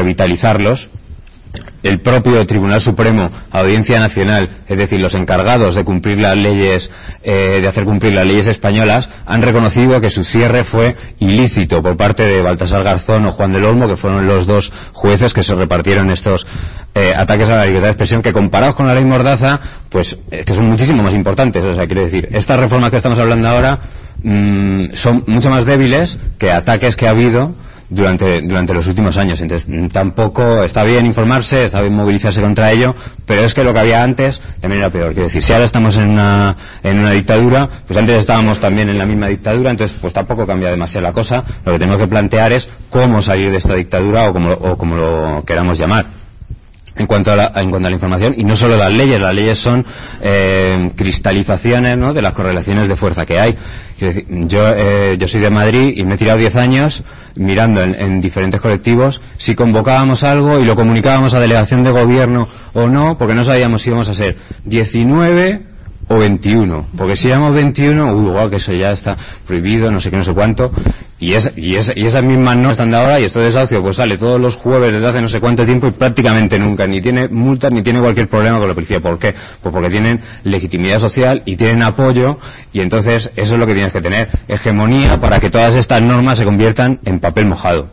revitalizarlos. El propio Tribunal Supremo, Audiencia Nacional, es decir, los encargados de cumplir las leyes, eh, de hacer cumplir las leyes españolas, han reconocido que su cierre fue ilícito por parte de Baltasar Garzón o Juan del Olmo, que fueron los dos jueces que se repartieron estos eh, ataques a la libertad de expresión, que comparados con la ley Mordaza, pues eh, que son muchísimo más importantes. O sea, quiero decir, estas reformas que estamos hablando ahora mmm, son mucho más débiles que ataques que ha habido durante durante los últimos años. Entonces, tampoco está bien informarse, está bien movilizarse contra ello, pero es que lo que había antes también era peor. Quiero decir, si ahora estamos en una en una dictadura, pues antes estábamos también en la misma dictadura, entonces pues tampoco cambia demasiado la cosa. Lo que tenemos que plantear es cómo salir de esta dictadura o como o como lo queramos llamar. En cuanto a la, en cuanto a la información, y no solo las leyes, las leyes son eh, cristalizaciones, ¿no?, de las correlaciones de fuerza que hay. Quiero decir, yo, eh, yo soy de Madrid y me he tirado diez años mirando en, en diferentes colectivos si convocábamos algo y lo comunicábamos a delegación de gobierno o no, porque no sabíamos si íbamos a ser diecinueve o veintiuno, porque si éramos veintiuno, uy, igual que eso ya está prohibido, no sé qué, no sé cuánto, y, es, y, es, y esas mismas no están de ahora, y esto de desahucio pues sale todos los jueves desde hace no sé cuánto tiempo y prácticamente nunca, ni tiene multas ni tiene cualquier problema con la policía. ¿Por qué? Pues porque tienen legitimidad social y tienen apoyo, y entonces eso es lo que tienes que tener, hegemonía, para que todas estas normas se conviertan en papel mojado.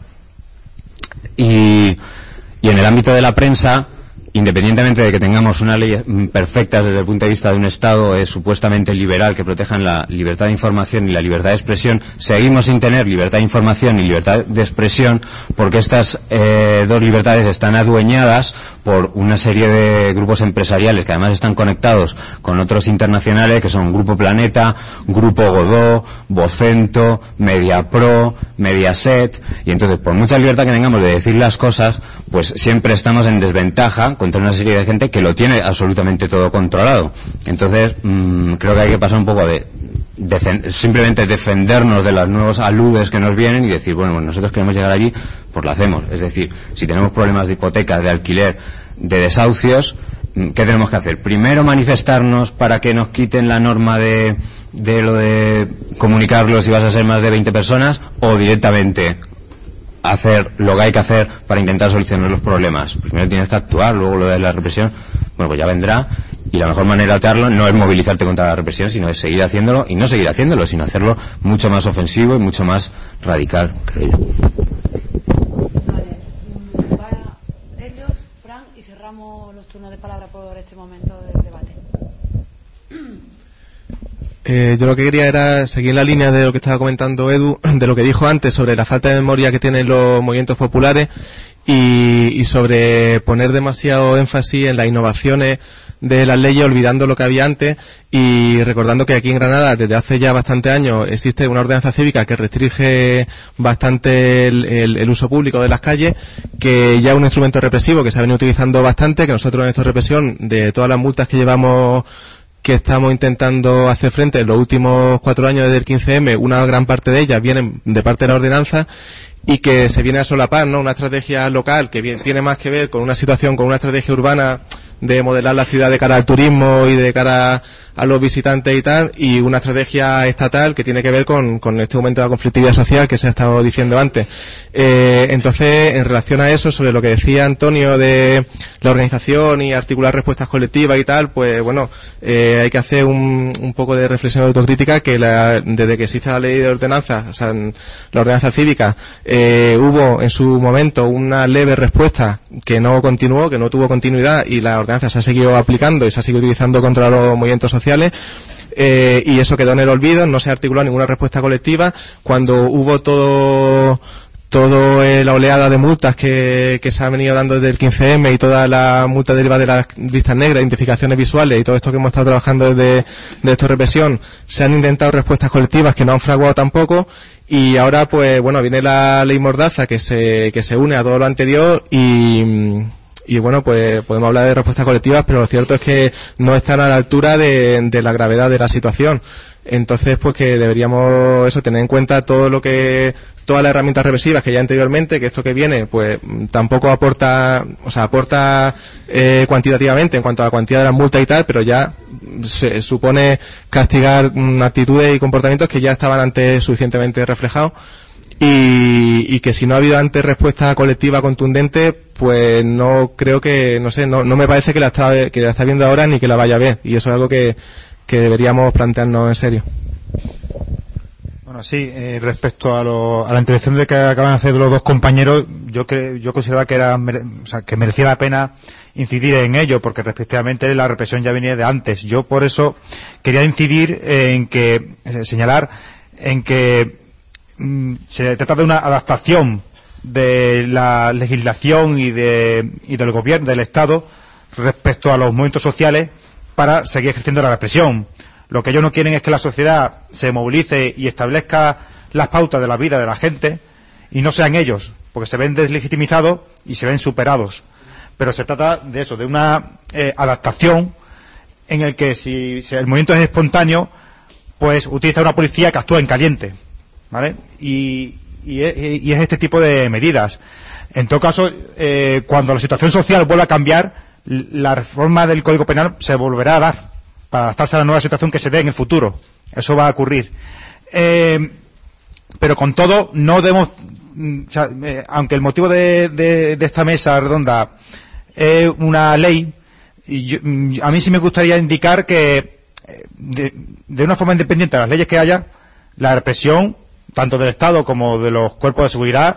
Y, y en el ámbito de la prensa, independientemente de que tengamos unas leyes perfectas desde el punto de vista de un Estado eh, supuestamente liberal que protejan la libertad de información y la libertad de expresión, seguimos sin tener libertad de información y libertad de expresión, porque estas eh, dos libertades están adueñadas por una serie de grupos empresariales que además están conectados con otros internacionales, que son Grupo Planeta, Grupo Godó, Vocento, Mediapro, Mediaset, y entonces por mucha libertad que tengamos de decir las cosas, pues siempre estamos en desventaja contra una serie de gente que lo tiene absolutamente todo controlado. Entonces mmm, creo que hay que pasar un poco de Defen- simplemente defendernos de los nuevos aludes que nos vienen y decir, bueno, pues nosotros queremos llegar allí, pues lo hacemos. Es decir, si tenemos problemas de hipoteca, de alquiler, de desahucios, ¿qué tenemos que hacer? Primero manifestarnos para que nos quiten la norma de, de lo de comunicarlo si vas a ser más de veinte personas, o directamente hacer lo que hay que hacer para intentar solucionar los problemas. Primero tienes que actuar, luego lo de la represión, bueno, pues ya vendrá. Y la mejor manera de hacerlo no es movilizarte contra la represión, sino es seguir haciéndolo, y no seguir haciéndolo, sino hacerlo mucho más ofensivo y mucho más radical, creo yo. Vale, para ellos, Fran, y cerramos los turnos de palabra por este momento del debate. Eh, yo lo que quería era seguir la línea de lo que estaba comentando Edu, de lo que dijo antes sobre la falta de memoria que tienen los movimientos populares y, y sobre poner demasiado énfasis en las innovaciones de las leyes, olvidando lo que había antes, y recordando que aquí en Granada desde hace ya bastantes años existe una ordenanza cívica que restringe bastante el, el, el uso público de las calles, que ya es un instrumento represivo que se ha venido utilizando bastante, que nosotros en esta represión, de todas las multas que llevamos, que estamos intentando hacer frente en los últimos cuatro años desde el quince eme, una gran parte de ellas vienen de parte de la ordenanza, y que se viene a solapar, ¿no?, una estrategia local que viene, tiene más que ver con una situación, con una estrategia urbana de modelar la ciudad de cara al turismo y de cara a los visitantes y tal, y una estrategia estatal que tiene que ver con, con este aumento de la conflictividad social que se ha estado diciendo antes. Eh, entonces, en relación a eso, sobre lo que decía Antonio de la organización y articular respuestas colectivas y tal, pues bueno, eh, hay que hacer un, un poco de reflexión autocrítica, que la, desde que existe la ley de ordenanza, o sea, la ordenanza cívica, eh, hubo en su momento una leve respuesta que no continuó, que no tuvo continuidad, y la ordenanza se ha seguido aplicando y se ha seguido utilizando contra los movimientos sociales. Eh, y eso quedó en el olvido, no se articuló ninguna respuesta colectiva. Cuando hubo todo todo eh, la oleada de multas que, que se ha venido dando desde el quince eme y toda la multa derivada de las listas negras, identificaciones visuales y todo esto que hemos estado trabajando desde de esta represión, se han intentado respuestas colectivas que no han fraguado tampoco, y ahora pues bueno, viene la ley Mordaza que se que se une a todo lo anterior, y Y bueno, pues podemos hablar de respuestas colectivas, pero lo cierto es que no están a la altura de, de la gravedad de la situación. Entonces, pues que deberíamos eso, tener en cuenta todo lo que, todas las herramientas represivas que ya anteriormente, que esto que viene, pues tampoco aporta, o sea, aporta eh, cuantitativamente en cuanto a la cuantía de las multas y tal, pero ya se supone castigar mm, actitudes y comportamientos que ya estaban antes suficientemente reflejados. y, y que si no ha habido antes respuesta colectiva contundente, pues no creo que, no sé, no, no me parece que la está, que la está viendo ahora ni que la vaya a ver, y eso es algo que, que deberíamos plantearnos en serio. Bueno, sí, eh, respecto a, lo, a la intervención de que acaban de hacer los dos compañeros, yo que, yo consideraba que era, o sea, que merecía la pena incidir en ello, porque respectivamente la represión ya venía de antes. Yo por eso quería incidir en que, eh, señalar en que mm, se trata de una adaptación de la legislación y de y del gobierno, del Estado, respecto a los movimientos sociales para seguir ejerciendo la represión. Lo que ellos no quieren es que la sociedad se movilice y establezca las pautas de la vida de la gente y no sean ellos, porque se ven deslegitimizados y se ven superados. Pero se trata de eso, de una eh, adaptación en el que si, si el movimiento es espontáneo, pues utiliza una policía que actúa en caliente, ¿vale? Y, y, y es este tipo de medidas. En todo caso, eh, cuando la situación social vuelva a cambiar, la reforma del Código Penal se volverá a dar para adaptarse a la nueva situación que se dé en el futuro. Eso va a ocurrir. Eh, pero con todo, no debemos, o sea, eh, aunque el motivo de, de, de esta mesa redonda es una ley, y yo, a mí sí me gustaría indicar que de, de una forma independiente de las leyes que haya, la represión, tanto del Estado como de los cuerpos de seguridad,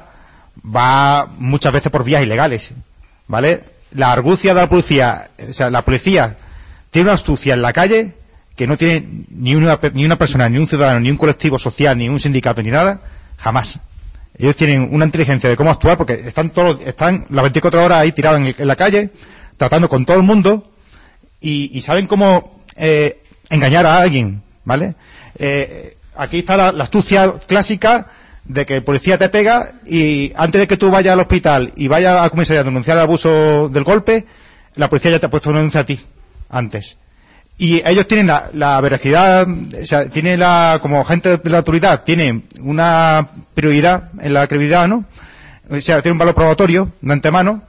va muchas veces por vías ilegales, ¿vale? La argucia de la policía, o sea, la policía tiene una astucia en la calle que no tiene ni una, ni una persona, ni un ciudadano, ni un colectivo social, ni un sindicato, ni nada, jamás. Ellos tienen una inteligencia de cómo actuar porque están todos, están las veinticuatro horas ahí tirados en, en la calle, tratando con todo el mundo y, y saben cómo eh, engañar a alguien, ¿vale? Eh, aquí está la, la astucia clásica de que el policía te pega y antes de que tú vayas al hospital y vayas a la comisaría a denunciar el abuso del golpe, la policía ya te ha puesto una denuncia a ti antes. Y ellos tienen la, la veracidad, o sea, tienen la, como gente de la autoridad, tienen una prioridad en la credibilidad, ¿no? O sea, tiene un valor probatorio de antemano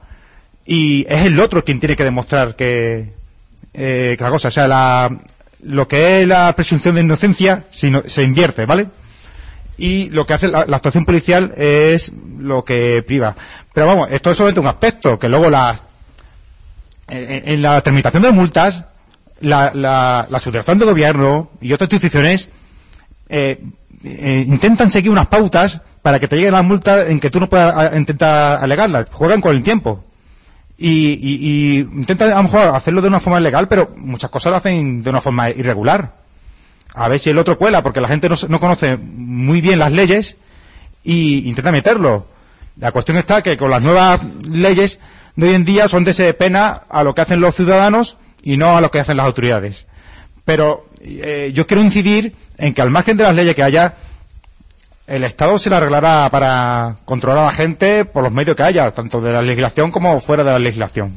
y es el otro quien tiene que demostrar que, eh, que la cosa, o sea, la, lo que es la presunción de inocencia se, se invierte, ¿vale? Y lo que hace la, la actuación policial es lo que priva. Pero vamos, esto es solamente un aspecto, que luego la, en, en la tramitación de multas, la, la, la subdelegación de gobierno y otras instituciones eh, eh, intentan seguir unas pautas para que te lleguen las multas en que tú no puedas a, intentar alegarlas. Juegan con el tiempo. Y, y, y intentan a lo mejor hacerlo de una forma legal, pero muchas cosas lo hacen de una forma irregular. A ver si el otro cuela, porque la gente no, no conoce muy bien las leyes y intenta meterlo. La cuestión está que con las nuevas leyes de hoy en día son de ese pena a lo que hacen los ciudadanos y no a lo que hacen las autoridades. Pero eh, yo quiero incidir en que al margen de las leyes que haya, el Estado se la arreglará para controlar a la gente por los medios que haya, tanto de la legislación como fuera de la legislación.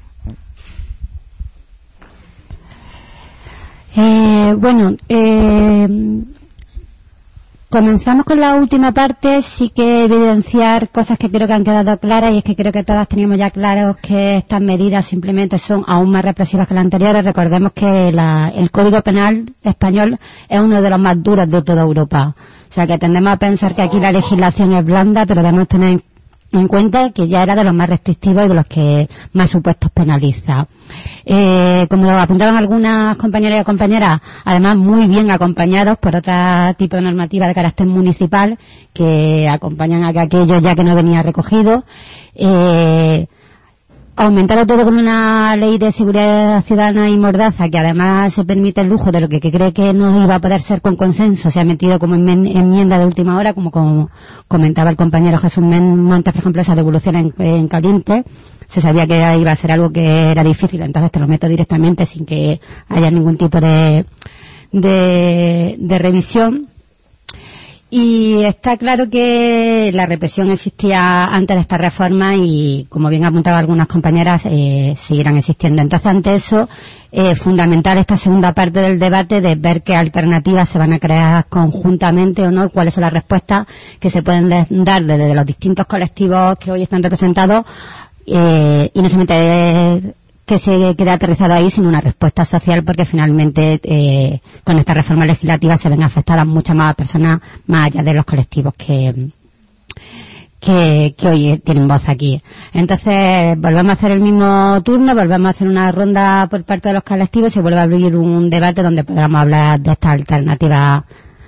Eh, bueno, eh, comenzamos con la última parte. Sí que evidenciar cosas que creo que han quedado claras, y es que creo que todas teníamos ya claros que estas medidas simplemente son aún más represivas que las anteriores. Recordemos que la, el Código Penal español es uno de los más duros de toda Europa. O sea que tendemos a pensar que aquí la legislación es blanda, pero debemos tener en cuenta que ya era de los más restrictivos y de los que más supuestos penaliza. Eh, como apuntaban algunas compañeras y compañeras, además muy bien acompañados por otro tipo de normativa de carácter municipal que acompañan a que aquello ya que no venía recogido. Eh, aumentado todo con una ley de seguridad ciudadana y mordaza que además se permite el lujo de lo que, que cree que no iba a poder ser con consenso, se ha metido como enmienda de última hora, como, como comentaba el compañero Jesús Montes, por ejemplo, esa devolución en, en caliente. Se sabía que iba a ser algo que era difícil, entonces te lo meto directamente sin que haya ningún tipo de, de, de revisión. Y está claro que la represión existía antes de esta reforma y, como bien apuntaban algunas compañeras, eh, seguirán existiendo. Entonces, ante eso, eh, fundamental esta segunda parte del debate de ver qué alternativas se van a crear conjuntamente o no, y cuáles son las respuestas que se pueden dar desde los distintos colectivos que hoy están representados, eh, y no solamente que se quede aterrizado ahí, sino una respuesta social, porque finalmente eh, con esta reforma legislativa se ven afectadas muchas más personas más allá de los colectivos que, que, que hoy tienen voz aquí. Entonces, volvemos a hacer el mismo turno, volvemos a hacer una ronda por parte de los colectivos y se vuelve a abrir un debate donde podamos hablar de esta alternativa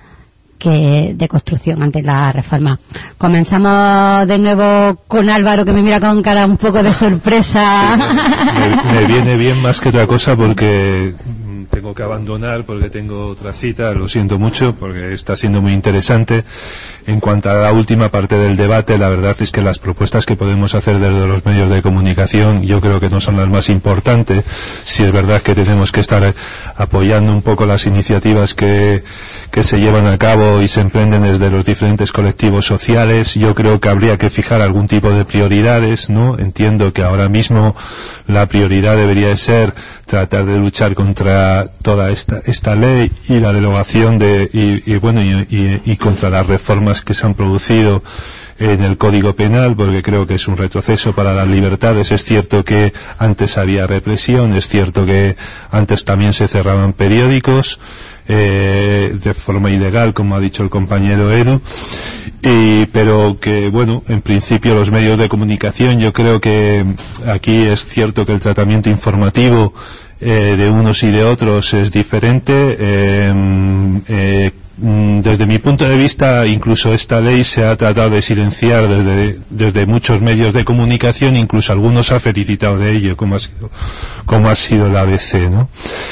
que de construcción ante la reforma. Comenzamos de nuevo con Álvaro, que me mira con cara un poco de sorpresa. Sí, me, me viene bien más que otra cosa porque tengo que abandonar porque tengo otra cita, lo siento mucho porque está siendo muy interesante. En cuanto a la última parte del debate, la verdad es que las propuestas que podemos hacer desde los medios de comunicación yo creo que no son las más importantes. Si es verdad que tenemos que estar apoyando un poco las iniciativas que, que se llevan a cabo y se emprenden desde los diferentes colectivos sociales, yo creo que habría que fijar algún tipo de prioridades, ¿no? Entiendo que ahora mismo la prioridad debería ser tratar de luchar contra toda esta esta ley y la derogación de y, y bueno y, y, y contra las reformas que se han producido en el Código Penal, porque creo que es un retroceso para las libertades. Es cierto que antes había represión, es cierto que antes también se cerraban periódicos eh, de forma ilegal, como ha dicho el compañero Edu, y, pero que, bueno, en principio los medios de comunicación, yo creo que aquí es cierto que el tratamiento informativo eh, de unos y de otros es diferente. Eh, eh, Desde mi punto de vista, incluso esta ley se ha tratado de silenciar desde, desde muchos medios de comunicación, incluso algunos ha felicitado de ello, como ha sido, como ha sido la A B C, ¿no?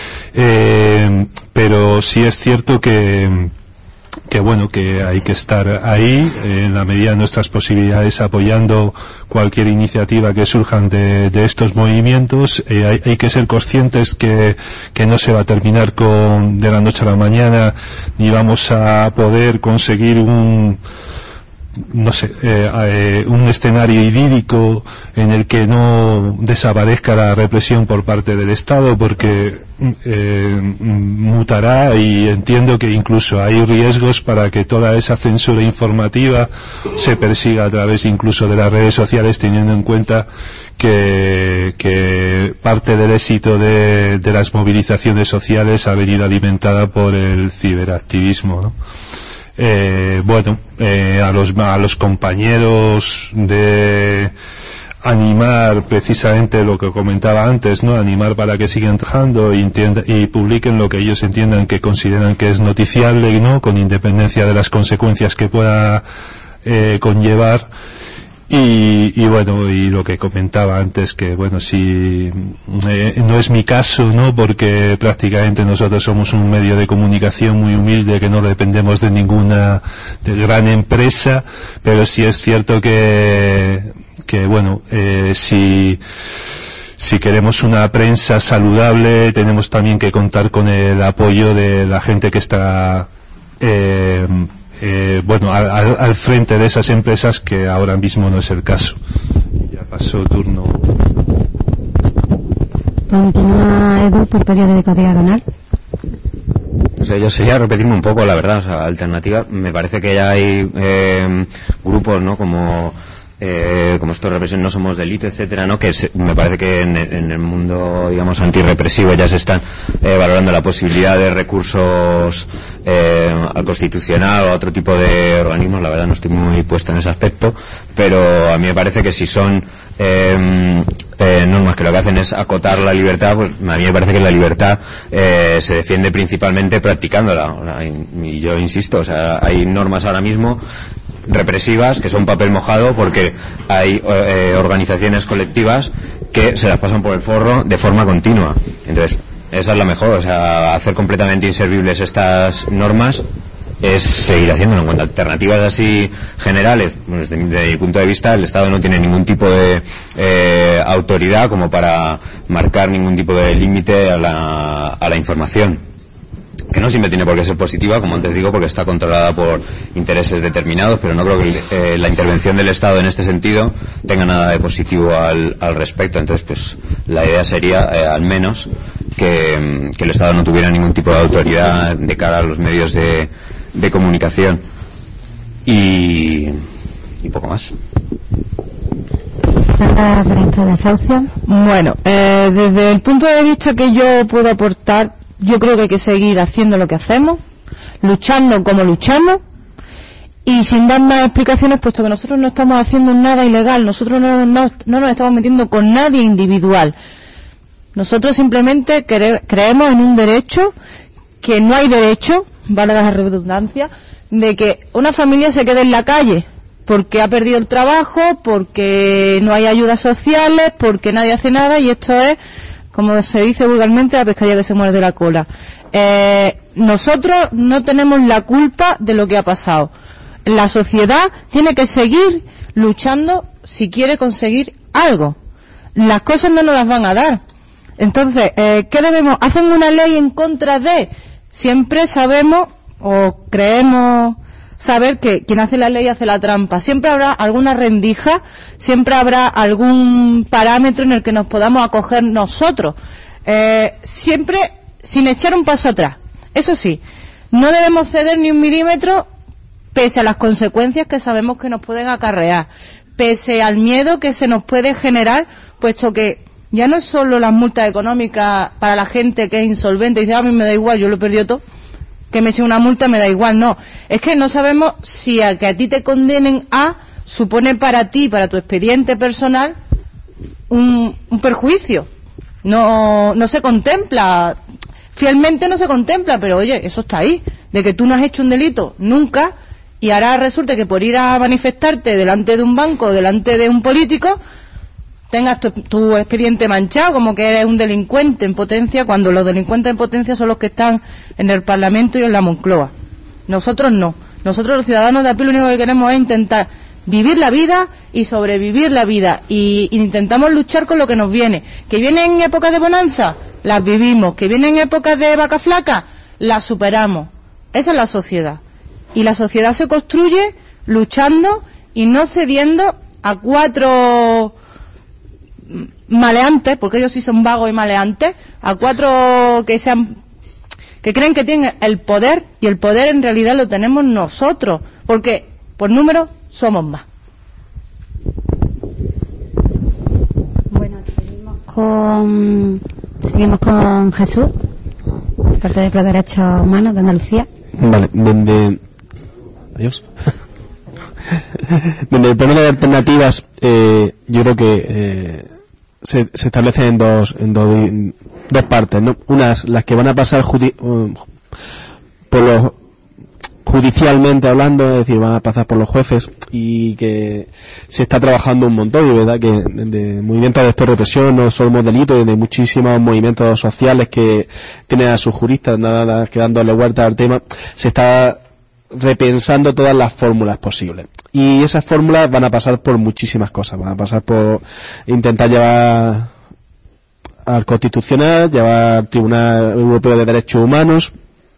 Eh, pero sí es cierto que, que bueno, que hay que estar ahí, en la medida de nuestras posibilidades, apoyando cualquier iniciativa que surjan de, de estos movimientos. Eh, hay, hay que ser conscientes que, que no se va a terminar con de la noche a la mañana, ni vamos a poder conseguir un no sé, eh, eh, un escenario idílico en el que no desaparezca la represión por parte del Estado, porque eh, mutará, y entiendo que incluso hay riesgos para que toda esa censura informativa se persiga a través incluso de las redes sociales, teniendo en cuenta que, que parte del éxito de, de las movilizaciones sociales ha venido alimentada por el ciberactivismo, ¿no? Eh, bueno, eh, a los a los compañeros de animar precisamente lo que comentaba antes, ¿no? Animar para que sigan trabajando y, entienda, y publiquen lo que ellos entiendan que consideran que es noticiable, ¿no? Con independencia de las consecuencias que pueda eh, conllevar. Y, y bueno, y lo que comentaba antes, que bueno, si eh, no es mi caso, ¿no? Porque prácticamente nosotros somos un medio de comunicación muy humilde, que no dependemos de ninguna de gran empresa, pero sí es cierto que, que bueno, eh, si si queremos una prensa saludable, tenemos también que contar con el apoyo de la gente que está eh, Eh, bueno, al, al, al frente de esas empresas, que ahora mismo no es el caso. Ya pasó turno. Continúa Edu por periodo de Código Penal. O sea, yo sería repetirme un poco, la verdad. O sea, alternativa, me parece que ya hay eh, grupos, ¿no? Como eh, como esto represión, no somos delito, etcétera, ¿no? Que se, me parece que en, en el mundo, digamos, antirrepresivo ya se están eh, valorando la posibilidad de recursos eh, al Constitucional o a otro tipo de organismos. La verdad no estoy muy puesto en ese aspecto, pero a mí me parece que si son eh, eh, normas que lo que hacen es acotar la libertad, pues a mí me parece que la libertad eh, se defiende principalmente practicándola. O sea, y, y yo insisto, o sea, hay normas ahora mismo represivas que son papel mojado, porque hay eh, organizaciones colectivas que se las pasan por el forro de forma continua. Entonces, esa es la mejor. O sea, hacer completamente inservibles estas normas es seguir haciéndolo. En cuanto a alternativas así generales, pues desde, desde mi punto de vista, el Estado no tiene ningún tipo de eh, autoridad como para marcar ningún tipo de límite a la, a la información, que no siempre tiene por qué ser positiva, como antes digo, porque está controlada por intereses determinados, pero no creo que eh, la intervención del Estado en este sentido tenga nada de positivo al, al respecto. Entonces, pues la idea sería, eh, al menos, que, que el Estado no tuviera ningún tipo de autoridad de cara a los medios de, de comunicación. Y, y poco más. Sandra, por esto de desahucio. Bueno, eh, desde el punto de vista que yo puedo aportar, yo creo que hay que seguir haciendo lo que hacemos, luchando como luchamos, Y sin dar más explicaciones, puesto que nosotros no estamos haciendo nada ilegal, nosotros no, no, no nos estamos metiendo con nadie individual. Nosotros simplemente cre creemos en un derecho, que no hay derecho, valga la redundancia, de que una familia se quede en la calle porque ha perdido el trabajo, porque no hay ayudas sociales, porque nadie hace nada, y esto es, como se dice vulgarmente, la pescadilla que se muerde la cola. Eh, nosotros no tenemos la culpa de lo que ha pasado. La sociedad tiene que seguir luchando si quiere conseguir algo. Las cosas no nos las van a dar. Entonces, eh, ¿qué debemos? ¿Hacen una ley en contra de? Siempre sabemos o creemos saber que quien hace la ley hace la trampa. Siempre habrá alguna rendija, siempre habrá algún parámetro en el que nos podamos acoger nosotros. Eh, siempre sin echar un paso atrás. Eso sí, no debemos ceder ni un milímetro pese a las consecuencias que sabemos que nos pueden acarrear, pese al miedo que se nos puede generar, puesto que ya no es solo las multas económicas para la gente que es insolvente y dice, a mí me da igual, yo lo he perdido todo, que me echen una multa me da igual, no. Es que no sabemos si a que a ti te condenen a supone para ti, para tu expediente personal, un, un perjuicio. No, no se contempla, fielmente no se contempla, pero oye, eso está ahí, de que tú no has hecho un delito nunca, y ahora resulta que por ir a manifestarte delante de un banco, delante de un político, tengas tu, tu expediente manchado, como que eres un delincuente en potencia, cuando los delincuentes en potencia son los que están en el Parlamento y en la Moncloa. Nosotros no. Nosotros los ciudadanos de a pie lo único que queremos es intentar vivir la vida y sobrevivir la vida, y, y intentamos luchar con lo que nos viene. Que vienen épocas de bonanza, las vivimos. Que vienen épocas de vaca flaca, las superamos. Esa es la sociedad. Y la sociedad se construye luchando y no cediendo a cuatro maleantes, porque ellos sí son vagos y maleantes, a cuatro que sean, que creen que tienen el poder, y el poder en realidad lo tenemos nosotros, porque por número somos más. Bueno, seguimos con seguimos con Jesús, parte de Pro Derechos Humanos de Andalucía. Vale, desde adiós. Desde el plano de alternativas, eh, yo creo que eh, se, se establecen en dos en dos, en dos partes, ¿no? Unas las que van a pasar judi uh, por los judicialmente hablando, es decir, van a pasar por los jueces, y que se está trabajando un montón, y verdad que de movimientos de represión, no somos delitos, de muchísimos movimientos sociales que tienen a sus juristas nada que dándole vuelta al tema, se está repensando todas las fórmulas posibles, y esas fórmulas van a pasar por muchísimas cosas. Van a pasar por intentar llevar al Constitucional, llevar al Tribunal Europeo de Derechos Humanos,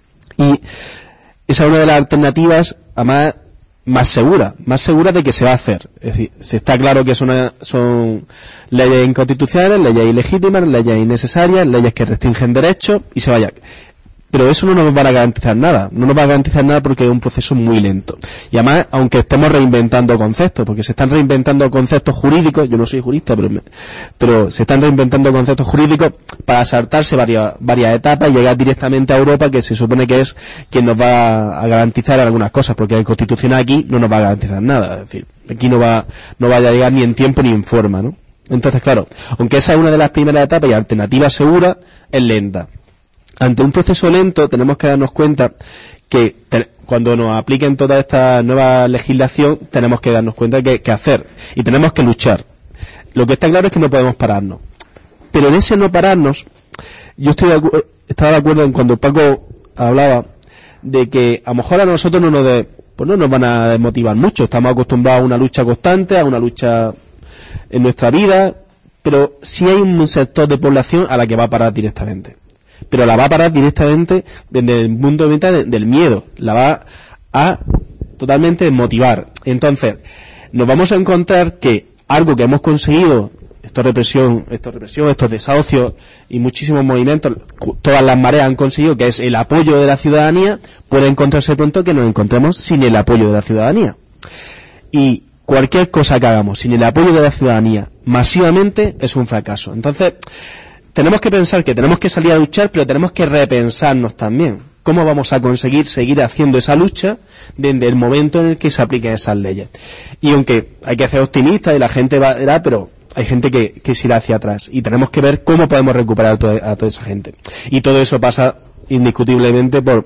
y esa es una de las alternativas, además, más segura, más segura de que se va a hacer. Es decir, se está claro que son, son leyes inconstitucionales, leyes ilegítimas, leyes innecesarias, leyes que restringen derechos, y se vaya. Pero eso no nos va a garantizar nada, no nos va a garantizar nada porque es un proceso muy lento. Y además, aunque estemos reinventando conceptos, porque se están reinventando conceptos jurídicos, yo no soy jurista, pero, me, pero se están reinventando conceptos jurídicos para saltarse varias, varias etapas y llegar directamente a Europa, que se supone que es quien nos va a garantizar algunas cosas, porque el Constitucional aquí no nos va a garantizar nada. Es decir, aquí no va, no vaya a llegar ni en tiempo ni en forma, ¿no? Entonces, claro, aunque esa es una de las primeras etapas y alternativa segura, es lenta. Ante un proceso lento tenemos que darnos cuenta que te, cuando nos apliquen toda esta nueva legislación tenemos que darnos cuenta que, que hacer, y tenemos que luchar. Lo que está claro es que no podemos pararnos, pero en ese no pararnos yo estoy de, estaba de acuerdo en cuando Paco hablaba de que a lo mejor a nosotros no nos de, pues no nos van a desmotivar mucho, estamos acostumbrados a una lucha constante, a una lucha en nuestra vida, pero sí hay un sector de población a la que va a parar directamente. Pero la va a parar directamente desde el punto de vista de, del miedo, la va a totalmente desmotivar. Entonces, nos vamos a encontrar que algo que hemos conseguido, esto represión, esto represión, estos desahucios y muchísimos movimientos, todas las mareas han conseguido, que es el apoyo de la ciudadanía, puede encontrarse pronto que nos encontremos sin el apoyo de la ciudadanía. Y cualquier cosa que hagamos sin el apoyo de la ciudadanía masivamente es un fracaso. Entonces, tenemos que pensar que tenemos que salir a luchar, pero tenemos que repensarnos también. ¿Cómo vamos a conseguir seguir haciendo esa lucha desde el momento en el que se apliquen esas leyes? Y aunque hay que ser optimista y la gente va, verá, pero hay gente que, que se irá hacia atrás y tenemos que ver cómo podemos recuperar a toda, a toda esa gente. Y todo eso pasa indiscutiblemente por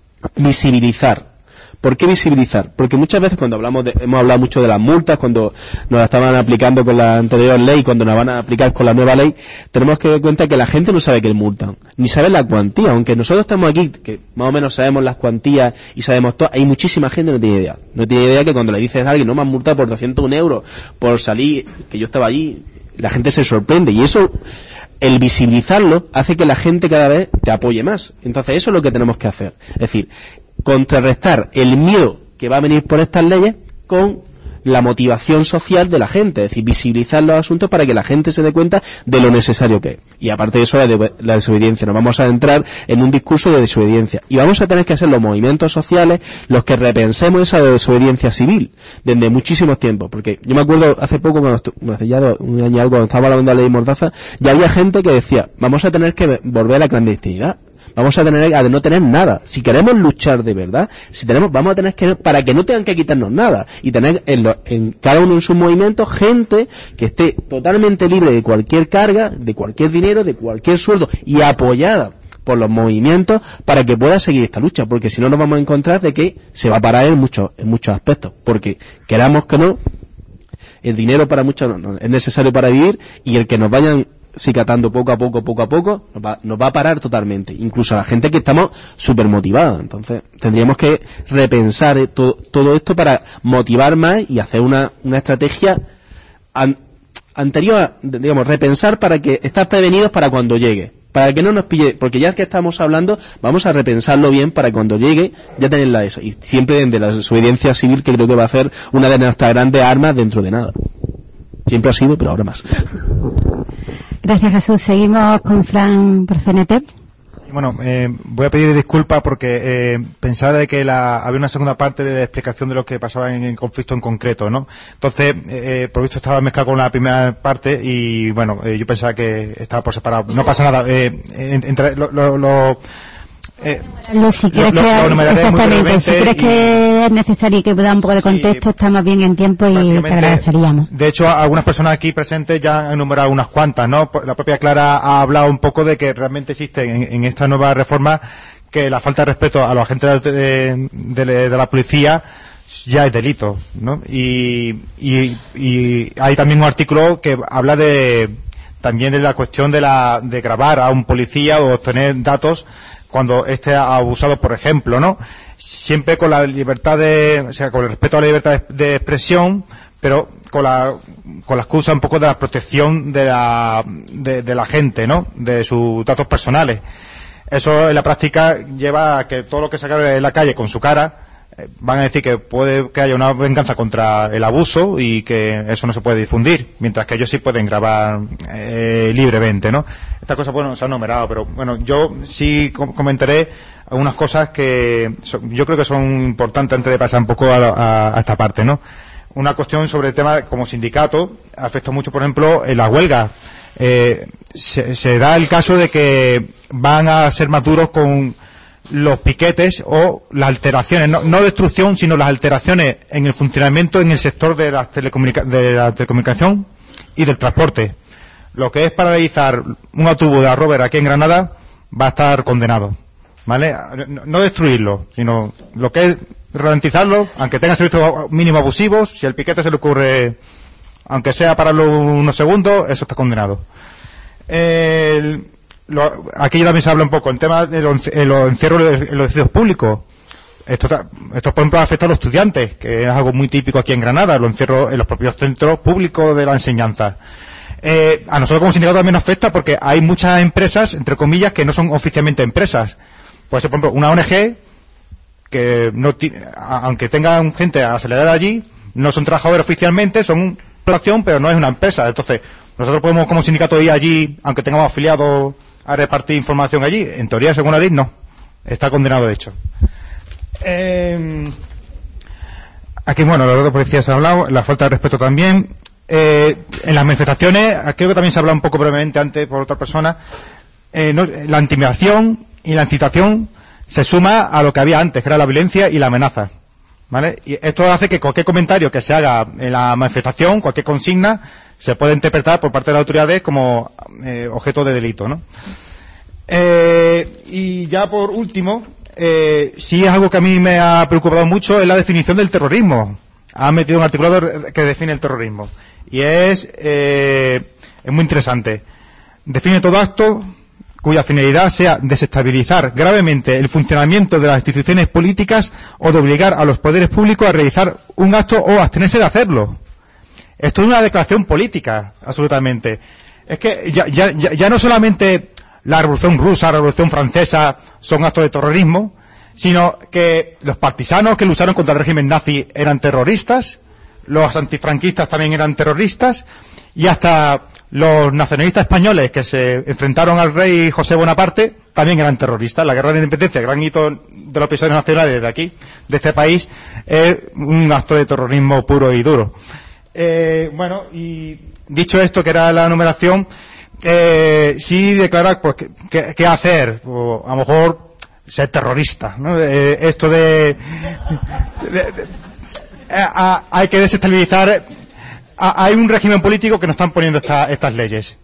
visibilizar. ¿Por qué visibilizar? Porque muchas veces cuando hablamos de, hemos hablado mucho de las multas, cuando nos las estaban aplicando con la anterior ley, cuando nos van a aplicar con la nueva ley, tenemos que dar cuenta que la gente no sabe que multan, ni sabe la cuantía, aunque nosotros estamos aquí, que más o menos sabemos las cuantías y sabemos todo, hay muchísima gente que no tiene idea. No tiene idea que cuando le dices a alguien, no me han multado por doscientos un euros, por salir, que yo estaba allí, la gente se sorprende, y eso, el visibilizarlo, hace que la gente cada vez te apoye más. Entonces eso es lo que tenemos que hacer. Es decir, contrarrestar el miedo que va a venir por estas leyes con la motivación social de la gente, es decir, visibilizar los asuntos para que la gente se dé cuenta de lo necesario que es. Y aparte de eso, la, de, la desobediencia. Nos vamos a entrar en un discurso de desobediencia. Y vamos a tener que ser los movimientos sociales los que repensemos esa desobediencia civil desde muchísimos tiempos. Porque yo me acuerdo hace poco, cuando hace ya un año y algo, cuando estaba hablando de la ley Mordaza, ya había gente que decía, vamos a tener que volver a la clandestinidad. Vamos a tener a no tener nada. Si queremos luchar de verdad, si tenemos, vamos a tener que, para que no tengan que quitarnos nada, y tener en, lo, en cada uno en sus movimientos gente que esté totalmente libre de cualquier carga, de cualquier dinero, de cualquier sueldo, y apoyada por los movimientos para que pueda seguir esta lucha, porque si no nos vamos a encontrar de que se va a parar en muchos, en muchos aspectos, porque queramos que no, el dinero para muchos no, no, es necesario para vivir, y el que nos vayan cicatando poco a poco, poco a poco, nos va, nos va a parar totalmente, incluso a la gente que estamos súper motivada. Entonces tendríamos que repensar eh, to, todo esto para motivar más y hacer una, una estrategia an, anterior, digamos, repensar para que estar prevenidos para cuando llegue, para que no nos pille, porque ya que estamos hablando, vamos a repensarlo bien para cuando llegue ya tenerla eso, y siempre desde la desobediencia civil, que creo que va a ser una de nuestras grandes armas dentro de nada. Siempre ha sido, pero ahora más. Gracias, Jesús. Seguimos con Fran por C N T. Bueno, eh, voy a pedir disculpas porque eh, pensaba de que la, había una segunda parte de explicación de lo que pasaba en el conflicto en concreto, ¿no? Entonces, eh, por visto estaba mezclado con la primera parte y, bueno, eh, yo pensaba que estaba por separado. No pasa nada. Eh, entre lo... lo, lo Eh, lo, si quieres lo, que, lo exactamente, si crees que es necesario que dar un poco de contexto, sí, estamos bien en tiempo y te agradeceríamos. De hecho, algunas personas aquí presentes ya han enumerado unas cuantas, ¿no? La propia Clara ha hablado un poco de que realmente existe en, en esta nueva reforma que la falta de respeto a los agentes de, de, de, de la policía ya es delito, ¿no? Y, y, y hay también un artículo que habla de también de la cuestión de la de grabar a un policía o obtener datos cuando esté abusado, por ejemplo, ¿no? Siempre con la libertad de, o sea, con el respeto a la libertad de, de expresión, pero con la con la excusa un poco de la protección de la de, de la gente, ¿no? De sus datos personales. Eso en la práctica lleva a que todo lo que se acabe en la calle con su cara eh, van a decir que puede que haya una venganza contra el abuso y que eso no se puede difundir, mientras que ellos sí pueden grabar eh, libremente, ¿no? Estas cosas, bueno, se han numerado, pero bueno, yo sí comentaré algunas cosas que son, yo creo que son importantes antes de pasar un poco a, a, a esta parte, ¿no? Una cuestión sobre el tema como sindicato afecta mucho, por ejemplo, en la huelga. Eh, se, se da el caso de que van a ser más duros con los piquetes o las alteraciones, no, no destrucción, sino las alteraciones en el funcionamiento en el sector de la, telecomunica de la telecomunicación y del transporte. Lo que es paralizar un autobús de Arrover aquí en Granada va a estar condenado, ¿vale? No, no destruirlo, sino lo que es ralentizarlo, aunque tenga servicios mínimo abusivos, si el piquete se le ocurre, aunque sea pararlo unos segundos, eso está condenado. El, lo, aquí también se habla un poco el tema de los, los encierros en los edificios públicos. Esto, esto, por ejemplo, afecta a los estudiantes, que es algo muy típico aquí en Granada, los encierros en los propios centros públicos de la enseñanza. Eh, a nosotros como sindicato también nos afecta porque hay muchas empresas, entre comillas, que no son oficialmente empresas. Puede ser, por ejemplo, una O N G que, no aunque tengan gente acelerada allí, no son trabajadores oficialmente, son una población, pero no es una empresa. Entonces, nosotros podemos como sindicato ir allí, aunque tengamos afiliados, a repartir información allí. En teoría, según la ley, no. Está condenado, de hecho. Eh, aquí, bueno, los dos policías han hablado, la falta de respeto también. Eh, en las manifestaciones, creo que también se ha hablado un poco brevemente antes por otra persona, eh, no, la intimidación y la incitación se suma a lo que había antes, que era la violencia y la amenaza, ¿vale? Y esto hace que cualquier comentario que se haga en la manifestación, cualquier consigna, se puede interpretar por parte de las autoridades como eh, objeto de delito, ¿no? Eh, y ya por último, eh, sí es algo que a mí me ha preocupado mucho, es la definición del terrorismo. Ha metido un articulado que define el terrorismo. Y es, eh, es muy interesante. Define todo acto cuya finalidad sea desestabilizar gravemente el funcionamiento de las instituciones políticas o de obligar a los poderes públicos a realizar un acto o abstenerse de hacerlo. Esto es una declaración política, absolutamente. Es que ya, ya, ya no solamente la Revolución Rusa, la Revolución Francesa son actos de terrorismo, sino que los partisanos que lucharon contra el régimen nazi eran terroristas, los antifranquistas también eran terroristas, y hasta los nacionalistas españoles que se enfrentaron al rey José Bonaparte también eran terroristas. La guerra de la independencia, el gran hito de los países nacionales de aquí, de este país, es un acto de terrorismo puro y duro. Eh, bueno, y dicho esto, que era la numeración, eh, sí declarar pues qué, qué hacer, o a lo mejor ser terrorista, ¿no? Eh, esto de, de, de, de a, a, hay que desestabilizar. A, hay un régimen político que nos están poniendo esta, estas leyes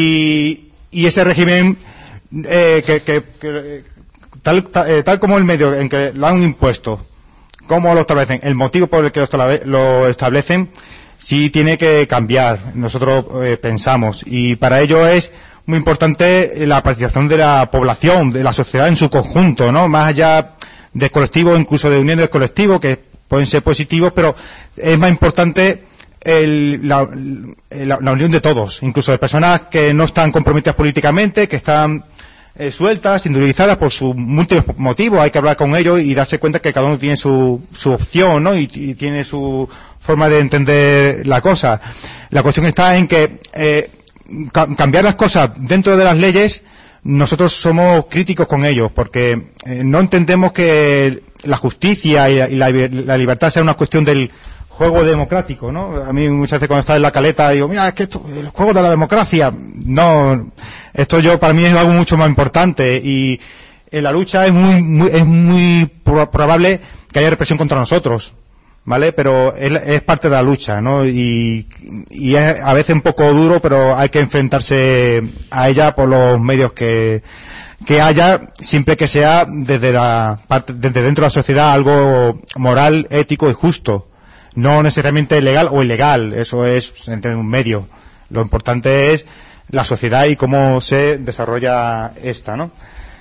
y, y ese régimen eh, que, que, que tal, tal, eh, tal como el medio en que lo han impuesto, cómo lo establecen, el motivo por el que lo establecen, sí tiene que cambiar, nosotros eh, pensamos, y para ello es muy importante la participación de la población, de la sociedad en su conjunto, ¿no? Más allá de colectivos, incluso de uniones de colectivos que pueden ser positivos, pero es más importante el, la, la, la unión de todos, incluso de personas que no están comprometidas políticamente, que están eh, sueltas, individualizadas por sus múltiples motivos. Hay que hablar con ellos y darse cuenta que cada uno tiene su, su opción, ¿no? Y, y tiene su forma de entender la cosa. La cuestión está en que eh, ca cambiar las cosas dentro de las leyes, nosotros somos críticos con ellos, porque eh, no entendemos que la justicia y, la, y la, la libertad sea una cuestión del juego democrático, ¿no? A mí muchas veces cuando estaba en la caleta digo, mira, es que esto, el juego de la democracia, no, esto yo para mí es algo mucho más importante, y en la lucha es muy, muy es muy probable que haya represión contra nosotros, ¿vale? Pero es, es parte de la lucha, ¿no? Y, y es a veces un poco duro, pero hay que enfrentarse a ella por los medios que que haya, siempre que sea desde la parte, desde dentro de la sociedad, algo moral, ético y justo. No necesariamente legal o ilegal, eso es un medio. Lo importante es la sociedad y cómo se desarrolla esta, ¿no?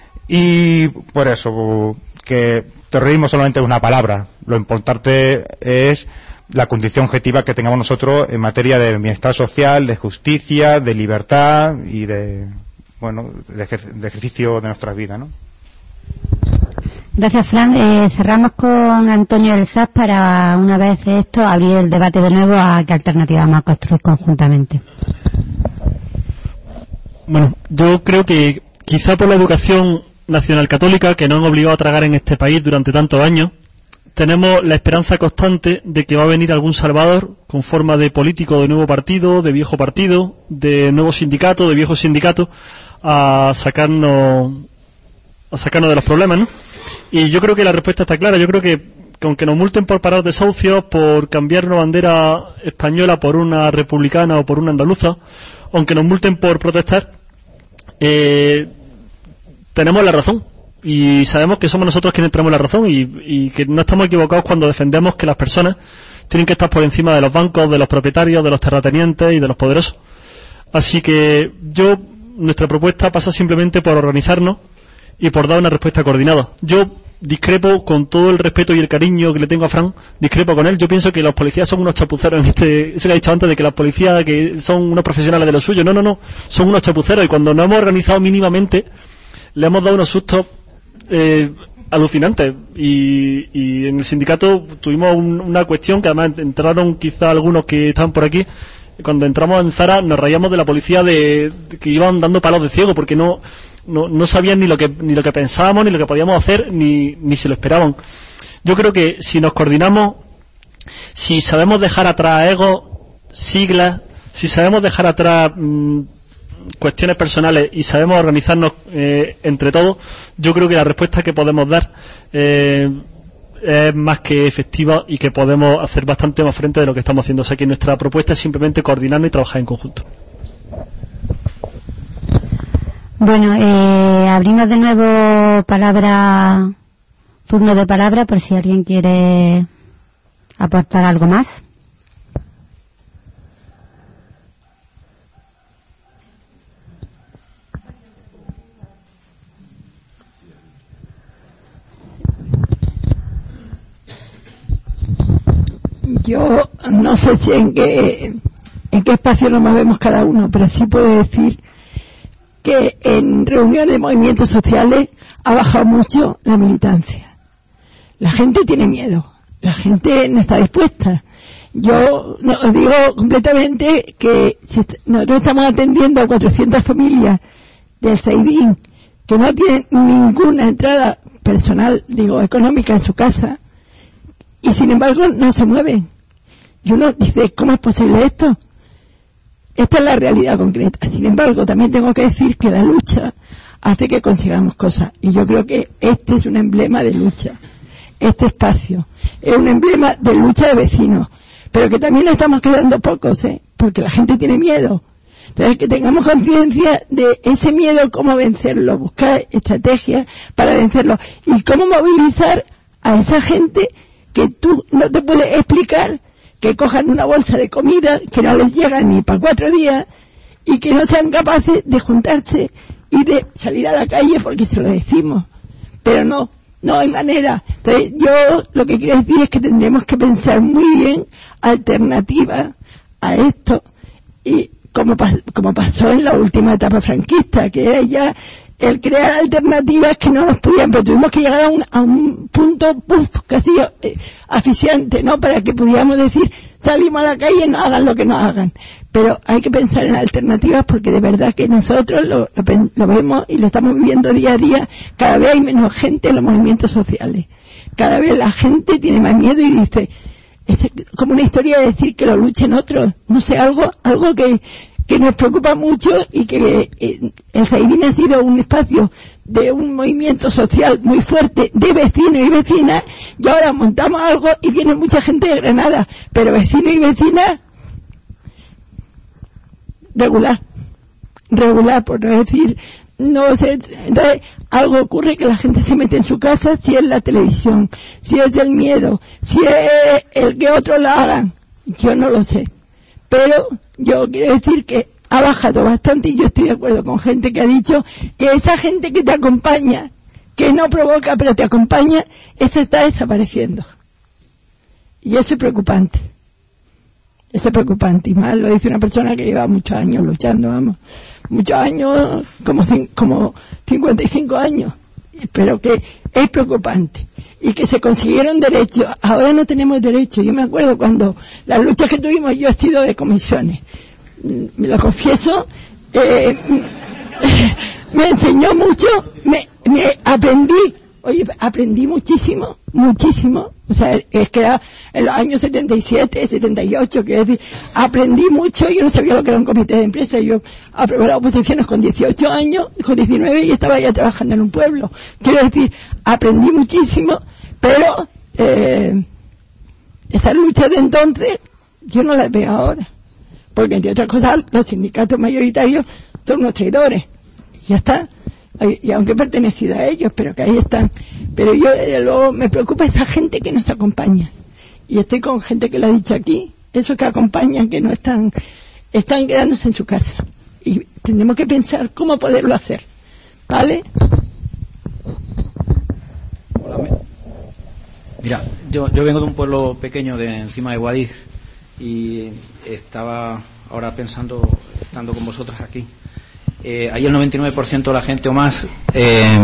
Y por eso, que terrorismo solamente es una palabra. Lo importante es la condición objetiva que tengamos nosotros en materia de bienestar social, de justicia, de libertad y de, bueno, de, ejer de ejercicio de nuestras vidas, ¿no? Gracias, Fran. Eh, cerramos con Antonio del S A S para, una vez esto, abrir el debate de nuevo a qué alternativa vamos a construir conjuntamente. Bueno, yo creo que quizá por la educación nacional católica que nos han obligado a tragar en este país durante tantos años, tenemos la esperanza constante de que va a venir algún salvador con forma de político de nuevo partido, de viejo partido, de nuevo sindicato, de viejo sindicato, a sacarnos, a sacarnos de los problemas, ¿no? Y yo creo que la respuesta está clara. Yo creo que, que aunque nos multen por parar desahucios, por cambiar una bandera española por una republicana o por una andaluza, aunque nos multen por protestar, eh, tenemos la razón. Y sabemos que somos nosotros quienes tenemos la razón y, y que no estamos equivocados cuando defendemos que las personas tienen que estar por encima de los bancos, de los propietarios, de los terratenientes y de los poderosos. Así que yo, nuestra propuesta pasa simplemente por organizarnos y por dar una respuesta coordinada. Yo discrepo, con todo el respeto y el cariño que le tengo a Fran, discrepo con él. Yo pienso que los policías son unos chapuceros en este, eso que ha dicho antes de que las policías que son unos profesionales de lo suyo. No, no, no, son unos chapuceros, y cuando nos hemos organizado mínimamente le hemos dado unos sustos eh, alucinantes, y, y en el sindicato tuvimos un, una cuestión que además entraron quizá algunos que estaban por aquí. Cuando entramos en Zara nos reíamos de la policía de, de que iban dando palos de ciego porque no No, no sabían ni lo que ni lo que pensábamos, ni lo que podíamos hacer, ni, ni se lo esperaban. Yo creo que si nos coordinamos, si sabemos dejar atrás egos, siglas, si sabemos dejar atrás mmm, cuestiones personales y sabemos organizarnos eh, entre todos, yo creo que la respuesta que podemos dar eh, es más que efectiva y que podemos hacer bastante más frente de lo que estamos haciendo. O sea que nuestra propuesta es simplemente coordinarnos y trabajar en conjunto. Bueno, eh, abrimos de nuevo palabra, turno de palabra, por si alguien quiere aportar algo más. Yo no sé si en qué, en qué espacio nos movemos cada uno, pero sí puedo decir que en reuniones de movimientos sociales ha bajado mucho la militancia. La gente tiene miedo, la gente no está dispuesta. Yo no, os digo completamente que si nosotros estamos atendiendo a cuatrocientas familias del Zaidín que no tienen ninguna entrada personal, digo, económica en su casa, y sin embargo no se mueven. Y uno dice, ¿cómo es posible esto? Esta es la realidad concreta. Sin embargo, también tengo que decir que la lucha hace que consigamos cosas. Y yo creo que este es un emblema de lucha. Este espacio es un emblema de lucha de vecinos. Pero que también estamos quedando pocos, ¿eh? Porque la gente tiene miedo. Entonces, que tengamos conciencia de ese miedo, cómo vencerlo, buscar estrategias para vencerlo. Y cómo movilizar a esa gente que tú no te puedes explicar, que cojan una bolsa de comida que no les llega ni para cuatro días y que no sean capaces de juntarse y de salir a la calle porque se lo decimos. Pero no, no hay manera. Entonces yo lo que quiero decir es que tendremos que pensar muy bien alternativas a esto, y como, pas- como pasó en la última etapa franquista, que era ya el crear alternativas que no nos podían, pero tuvimos que llegar a un, a un punto puff, casi eh, asfixiante, ¿no? Para que pudiéramos decir, salimos a la calle, no hagan lo que nos hagan. Pero hay que pensar en alternativas, porque de verdad que nosotros lo, lo, lo vemos y lo estamos viviendo día a día. Cada vez hay menos gente en los movimientos sociales. Cada vez la gente tiene más miedo y dice, es como una historia de decir que lo luchen otros. No sé, algo, algo que, que nos preocupa mucho, y que eh, el Zaidín ha sido un espacio de un movimiento social muy fuerte de vecinos y vecinas, y ahora montamos algo y viene mucha gente de Granada, pero vecinos y vecinas regular, regular, por no decir, no sé. Entonces algo ocurre, que la gente se mete en su casa, si es la televisión, si es el miedo, si es el que otros lo hagan, yo no lo sé. Pero yo quiero decir que ha bajado bastante, y yo estoy de acuerdo con gente que ha dicho que esa gente que te acompaña, que no provoca pero te acompaña, esa está desapareciendo. Y eso es preocupante. Eso es preocupante. Y más lo dice una persona que lleva muchos años luchando, vamos. Muchos años, como, como cincuenta y cinco años. Pero que es preocupante. Y que se consiguieron derechos. Ahora no tenemos derechos. Yo me acuerdo cuando las luchas que tuvimos, yo he sido de comisiones. Me lo confieso. Eh, me enseñó mucho. Me, me aprendí. Oye, aprendí muchísimo. Muchísimo. O sea, es que era en los años setenta y siete, setenta y ocho, quiero decir, aprendí mucho. Yo no sabía lo que era un comité de empresa. Yo aprobé las oposiciones con dieciocho años, con diecinueve, y estaba ya trabajando en un pueblo. Quiero decir, aprendí muchísimo, pero eh, esas luchas de entonces yo no las veo ahora. Porque, entre otras cosas, los sindicatos mayoritarios son unos traidores. Y ya está. Y aunque he pertenecido a ellos, pero que ahí están. Pero yo, desde luego, me preocupa esa gente que nos acompaña. Y estoy con gente que lo ha dicho aquí, esos que acompañan, que no están, están quedándose en su casa. Y tendremos que pensar cómo poderlo hacer. ¿Vale? Mira, yo, yo vengo de un pueblo pequeño de encima de Guadix, y estaba ahora pensando, estando con vosotros aquí, eh, ahí el noventa y nueve por ciento de la gente o más eh,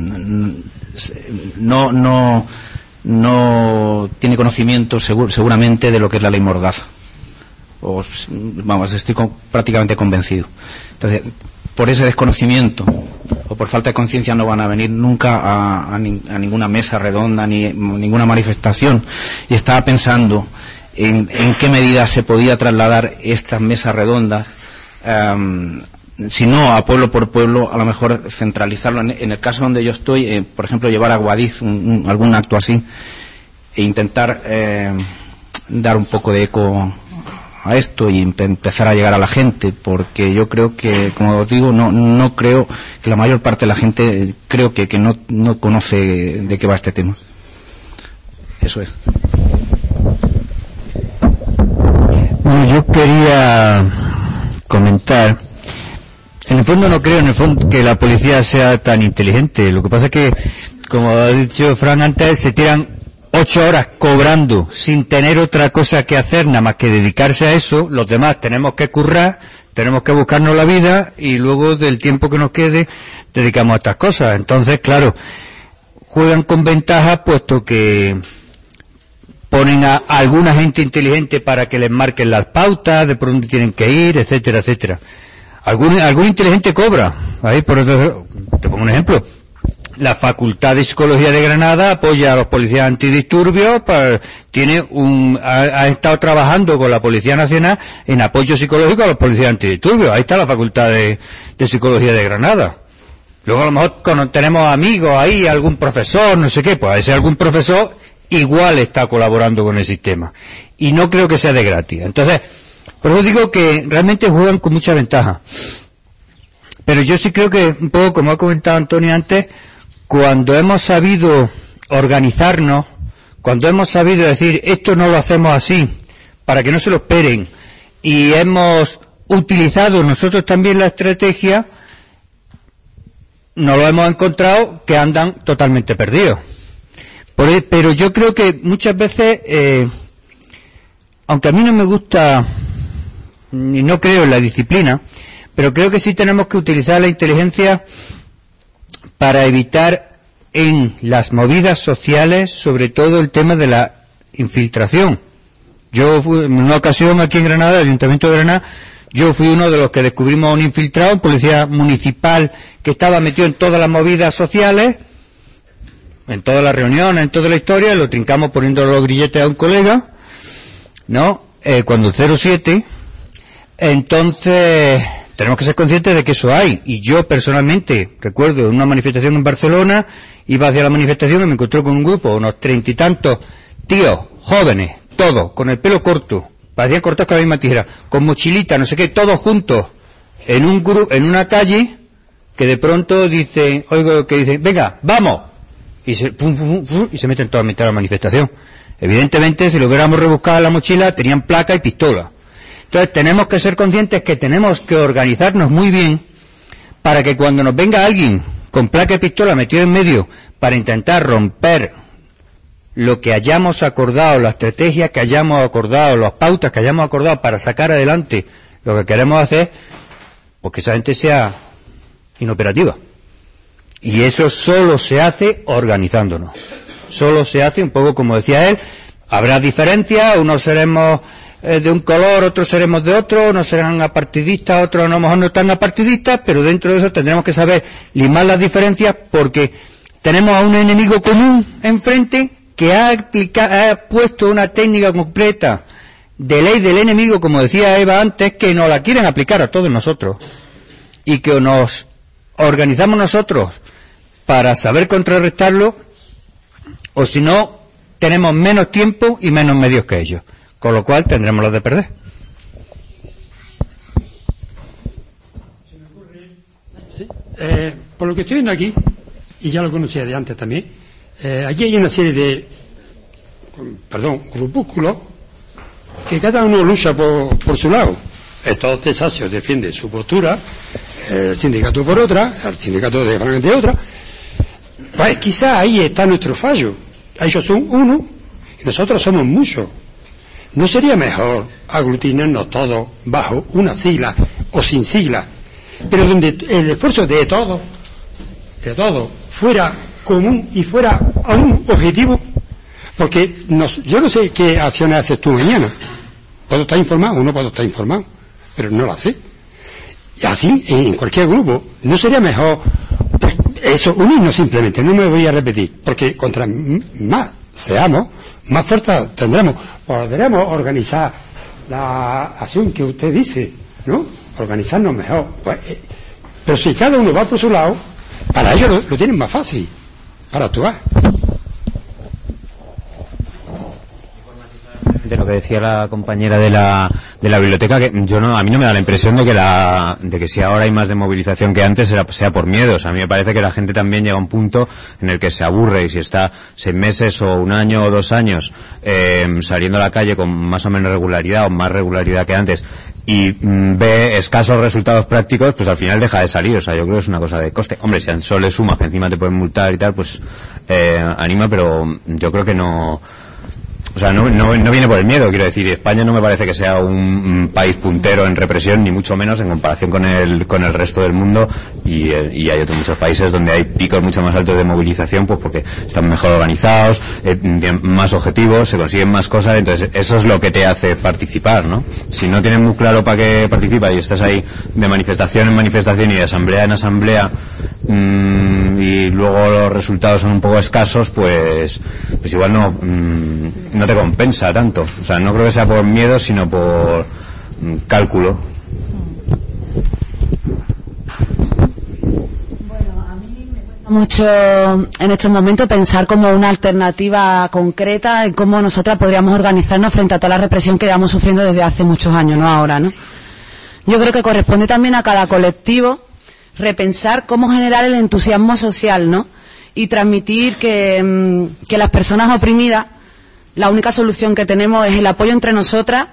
no no no tiene conocimiento segur, seguramente de lo que es la ley Mordaza. O, vamos, estoy con, prácticamente convencido. Entonces, por ese desconocimiento o por falta de conciencia no van a venir nunca a, a, ni, a ninguna mesa redonda ni ninguna manifestación. Y estaba pensando en, en qué medida se podía trasladar estas mesas redondas um, si no a pueblo por pueblo, a lo mejor centralizarlo. En, en el caso donde yo estoy, eh, por ejemplo, llevar a Guadix un, un, algún acto así e intentar eh, dar un poco de eco a esto y empe empezar a llegar a la gente, porque yo creo que, como os digo, no no creo que la mayor parte de la gente creo que, que no, no conoce de qué va este tema. Eso es. Bueno, yo quería comentar, en el fondo no creo en el fondo que la policía sea tan inteligente. Lo que pasa es que, como ha dicho Fran antes, se tiran ocho horas cobrando sin tener otra cosa que hacer nada más que dedicarse a eso. Los demás tenemos que currar, tenemos que buscarnos la vida y luego del tiempo que nos quede dedicamos a estas cosas. Entonces, claro, juegan con ventaja puesto que ponen a, a alguna gente inteligente para que les marquen las pautas de por dónde tienen que ir, etcétera, etcétera. Algún, algún inteligente cobra. Ahí, por eso, te pongo un ejemplo. La Facultad de Psicología de Granada apoya a los policías antidisturbios, para, tiene un, ha, ha estado trabajando con la Policía Nacional en apoyo psicológico a los policías antidisturbios. Ahí está la Facultad de, de Psicología de Granada. Luego a lo mejor cuando tenemos amigos ahí, algún profesor, no sé qué, pues a ese algún profesor igual está colaborando con el sistema. Y no creo que sea de gratis. Entonces, por eso digo que realmente juegan con mucha ventaja. Pero yo sí creo que, un poco como ha comentado Antonio antes, cuando hemos sabido organizarnos, cuando hemos sabido decir, esto no lo hacemos así, para que no se lo esperen, y hemos utilizado nosotros también la estrategia, no lo hemos encontrado que andan totalmente perdidos. Por el, pero yo creo que muchas veces, eh, aunque a mí no me gusta, y no creo en la disciplina, pero creo que sí tenemos que utilizar la inteligencia para evitar en las movidas sociales, sobre todo el tema de la infiltración. Yo fui, en una ocasión aquí en Granada, el Ayuntamiento de Granada, yo fui uno de los que descubrimos a un infiltrado, un policía municipal que estaba metido en todas las movidas sociales, en todas las reuniones, en toda la historia, lo trincamos poniéndole los grilletes a un colega, ¿no? Eh, cuando el cero siete, entonces tenemos que ser conscientes de que eso hay. Y yo personalmente recuerdo en una manifestación en Barcelona, iba hacia la manifestación y me encontré con un grupo, unos treinta y tantos tíos, jóvenes, todos, con el pelo corto, parecían cortados con la misma tijera, con mochilita, no sé qué, todos juntos, en un grupo, en una calle, que de pronto dicen, oigo que dicen, venga, vamos, y se, pum, pum, pum, y se meten todos a mitad de la manifestación. Evidentemente, si lo hubiéramos rebuscado en la mochila, tenían placa y pistola. Entonces tenemos que ser conscientes que tenemos que organizarnos muy bien para que cuando nos venga alguien con placa y pistola metido en medio para intentar romper lo que hayamos acordado, la estrategia que hayamos acordado, las pautas que hayamos acordado para sacar adelante lo que queremos hacer, pues que esa gente sea inoperativa. Y eso solo se hace organizándonos. Solo se hace un poco como decía él, habrá diferencias, unos seremos de un color, otros seremos de otro, unos serán apartidistas, otros a lo mejor no tan apartidistas, pero dentro de eso tendremos que saber limar las diferencias porque tenemos a un enemigo común enfrente que ha, aplica, ha puesto una técnica completa de ley del enemigo, como decía Eva antes, que nos la quieren aplicar a todos nosotros y que nos organizamos nosotros para saber contrarrestarlo, o si no, tenemos menos tiempo y menos medios que ellos. Con lo cual tendremos los de perder. Sí. Eh, por lo que estoy viendo aquí, y ya lo conocía de antes también, eh, aquí hay una serie de, perdón, grupúsculos, que cada uno lucha por, por su lado. El Todos de Saucio defiende su postura, el sindicato por otra, el sindicato de Fran de otra. Pues quizá ahí está nuestro fallo. Ellos son uno y nosotros somos muchos. ¿No sería mejor aglutinarnos todos bajo una sigla o sin sigla, pero donde el esfuerzo de todos, de todos, fuera común y fuera a un objetivo? Porque nos, yo no sé qué acciones haces tú mañana. Puedo estar informado, uno puede estar informado, pero no lo sé. Y así en cualquier grupo. ¿No sería mejor pues, eso, unirnos simplemente? No me voy a repetir, porque contra más seamos, más fuerza tendremos. Podremos organizar la acción que usted dice, ¿no? organizarnos mejor. Pues, eh, pero si cada uno va por su lado, para ellos lo, lo tienen más fácil, para actuar. De lo que decía la compañera de la de la biblioteca, que yo no, a mí no me da la impresión de que la de que si ahora hay más de movilización que antes sea, sea por miedos. A mí me parece que la gente también llega a un punto en el que se aburre, y si está seis meses o un año o dos años eh, saliendo a la calle con más o menos regularidad o más regularidad que antes y mm, ve escasos resultados prácticos, pues al final deja de salir. O sea, yo creo que es una cosa de coste. Hombre, si solo le sumas que encima te pueden multar y tal, pues eh, anima, pero yo creo que no. O sea, no, no, no viene por el miedo, quiero decir. España no me parece que sea un, un país puntero en represión, ni mucho menos en comparación con el, con el resto del mundo, y, y hay otros muchos países donde hay picos mucho más altos de movilización, pues porque están mejor organizados, eh, tienen más objetivos, se consiguen más cosas. Entonces eso es lo que te hace participar, ¿no? Si no tienes muy claro para qué participas y estás ahí de manifestación en manifestación y de asamblea en asamblea, mmm, y luego los resultados son un poco escasos, pues pues igual no mmm, no te compensa tanto. O sea, no creo que sea por miedo, sino por mmm, cálculo. Mucho en estos momentos pensar como una alternativa concreta en cómo nosotras podríamos organizarnos frente a toda la represión que llevamos sufriendo desde hace muchos años, no ahora, ¿no? Yo creo que corresponde también a cada colectivo repensar cómo generar el entusiasmo social, ¿no? Y transmitir que, que las personas oprimidas, la única solución que tenemos es el apoyo entre nosotras,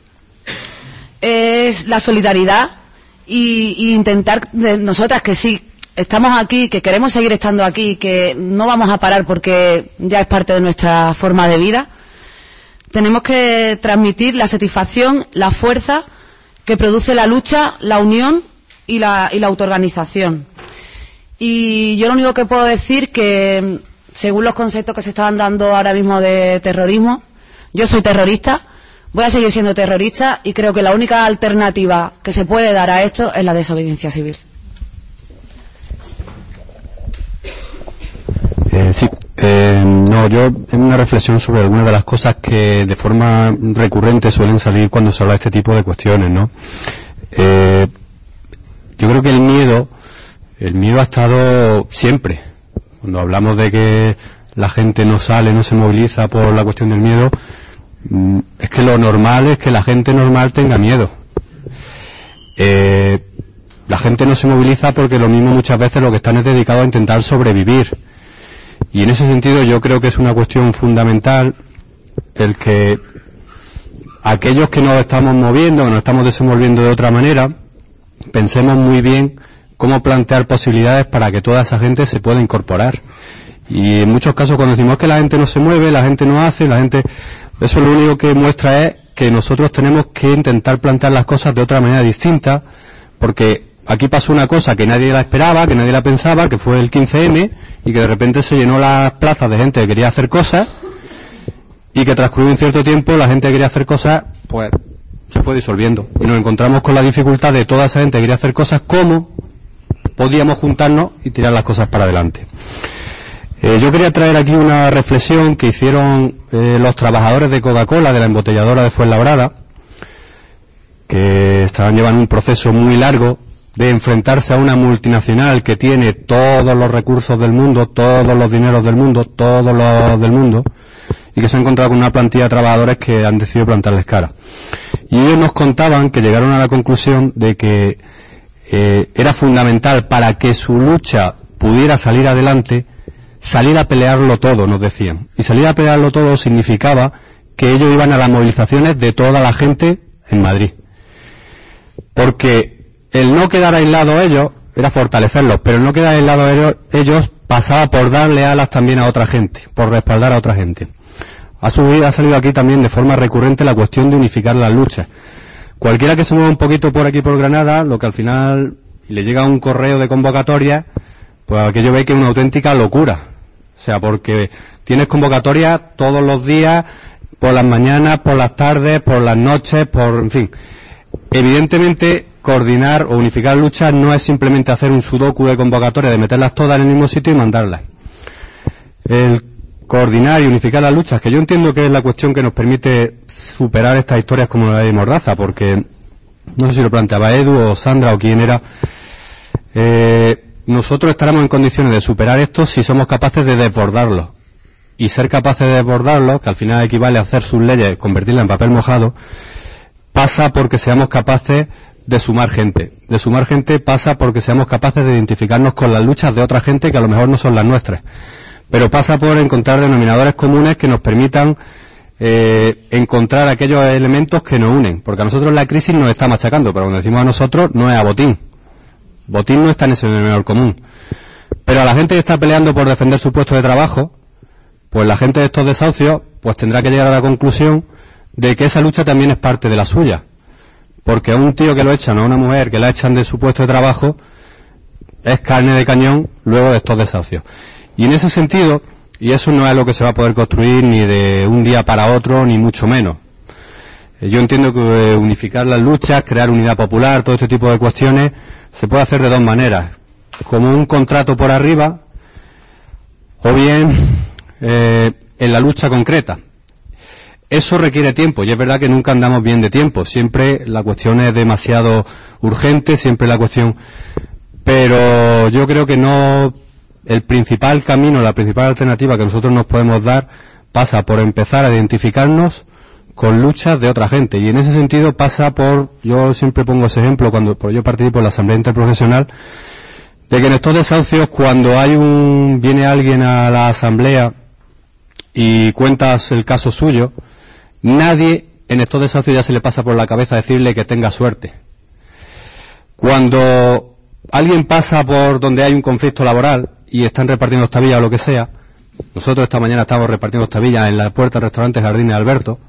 es la solidaridad y, y intentar de nosotras que sí estamos aquí, que queremos seguir estando aquí, que no vamos a parar porque ya es parte de nuestra forma de vida. Tenemos que transmitir la satisfacción, la fuerza que produce la lucha, la unión y la, y la autoorganización. Y yo lo único que puedo decir que, según los conceptos que se están dando ahora mismo de terrorismo, yo soy terrorista, voy a seguir siendo terrorista, y creo que la única alternativa que se puede dar a esto es la desobediencia civil. Eh, sí, eh, no, yo en una reflexión sobre algunas de las cosas que de forma recurrente suelen salir cuando se habla de este tipo de cuestiones, ¿no? Eh, yo creo que el miedo, el miedo ha estado siempre. Cuando hablamos de que la gente no sale, no se moviliza por la cuestión del miedo, es que lo normal es que la gente normal tenga miedo. Eh, la gente no se moviliza porque lo mismo muchas veces lo que están es dedicado a intentar sobrevivir. Y en ese sentido yo creo que es una cuestión fundamental el que aquellos que nos estamos moviendo, que nos estamos desenvolviendo de otra manera, pensemos muy bien cómo plantear posibilidades para que toda esa gente se pueda incorporar. Y en muchos casos cuando decimos que la gente no se mueve, la gente no hace, la gente... Eso lo único que muestra es que nosotros tenemos que intentar plantear las cosas de otra manera distinta, porque aquí pasó una cosa que nadie la esperaba, que nadie la pensaba, que fue el quince eme, y que de repente se llenó las plazas de gente que quería hacer cosas, y que transcurrido un cierto tiempo la gente que quería hacer cosas, pues se fue disolviendo. Y nos encontramos con la dificultad de toda esa gente que quería hacer cosas, cómo podíamos juntarnos y tirar las cosas para adelante. Eh, yo quería traer aquí una reflexión que hicieron eh, los trabajadores de Coca-Cola, de la embotelladora de Fuenlabrada, que estaban llevando un proceso muy largo de enfrentarse a una multinacional que tiene todos los recursos del mundo, todos los dineros del mundo, todos los del mundo, y que se ha encontrado con una plantilla de trabajadores que han decidido plantarles cara. Y ellos nos contaban que llegaron a la conclusión de que eh, era fundamental para que su lucha pudiera salir adelante, salir a pelearlo todo, nos decían. Y salir a pelearlo todo significaba que ellos iban a las movilizaciones de toda la gente en Madrid. Porque el no quedar aislados ellos era fortalecerlos, pero el no quedar aislados ellos, ellos pasaba por darle alas también a otra gente, por respaldar a otra gente. Ha, subido, ha salido aquí también de forma recurrente la cuestión de unificar las luchas. Cualquiera que se mueva un poquito por aquí por Granada, lo que al final le llega un correo de convocatoria, pues aquello ve que es una auténtica locura. O sea, porque tienes convocatorias todos los días, por las mañanas, por las tardes, por las noches, por, en fin. Evidentemente, coordinar o unificar luchas no es simplemente hacer un sudoku de convocatoria, de meterlas todas en el mismo sitio y mandarlas. El coordinar y unificar las luchas, que yo entiendo que es la cuestión que nos permite superar estas historias como la de Mordaza, porque no sé si lo planteaba Edu o Sandra o quién era, eh, nosotros estaremos en condiciones de superar esto si somos capaces de desbordarlo. Y ser capaces de desbordarlo, que al final equivale a hacer sus leyes, convertirlas en papel mojado, pasa porque seamos capaces de sumar gente. De sumar gente pasa porque seamos capaces de identificarnos con las luchas de otra gente que a lo mejor no son las nuestras. Pero pasa por encontrar denominadores comunes que nos permitan eh, encontrar aquellos elementos que nos unen. Porque a nosotros la crisis nos está machacando, pero cuando decimos a nosotros no es a Botín. Botín no está en ese denominador común. Pero a la gente que está peleando por defender su puesto de trabajo, pues la gente de estos desahucios pues tendrá que llegar a la conclusión de que esa lucha también es parte de la suya. Porque a un tío que lo echan, a una mujer que la echan de su puesto de trabajo, es carne de cañón luego de estos desahucios. Y en ese sentido, y eso no es lo que se va a poder construir ni de un día para otro, ni mucho menos. Yo entiendo que unificar las luchas, crear unidad popular, todo este tipo de cuestiones, se puede hacer de dos maneras. Como un contrato por arriba, o bien eh, en la lucha concreta. Eso requiere tiempo, y es verdad que nunca andamos bien de tiempo. Siempre la cuestión es demasiado urgente, siempre la cuestión... Pero yo creo que no... El principal camino, la principal alternativa que nosotros nos podemos dar pasa por empezar a identificarnos con luchas de otra gente. Y en ese sentido pasa por... Yo siempre pongo ese ejemplo cuando yo participo en la Asamblea Interprofesional, de que en estos desahucios, cuando hay un... viene alguien a la Asamblea y cuentas el caso suyo, nadie en estos desahucios ya se le pasa por la cabeza decirle que tenga suerte. Cuando alguien pasa por donde hay un conflicto laboral y están repartiendo tabillas o lo que sea, nosotros esta mañana estamos repartiendo tabillas en la puerta del restaurante Jardines Alberto,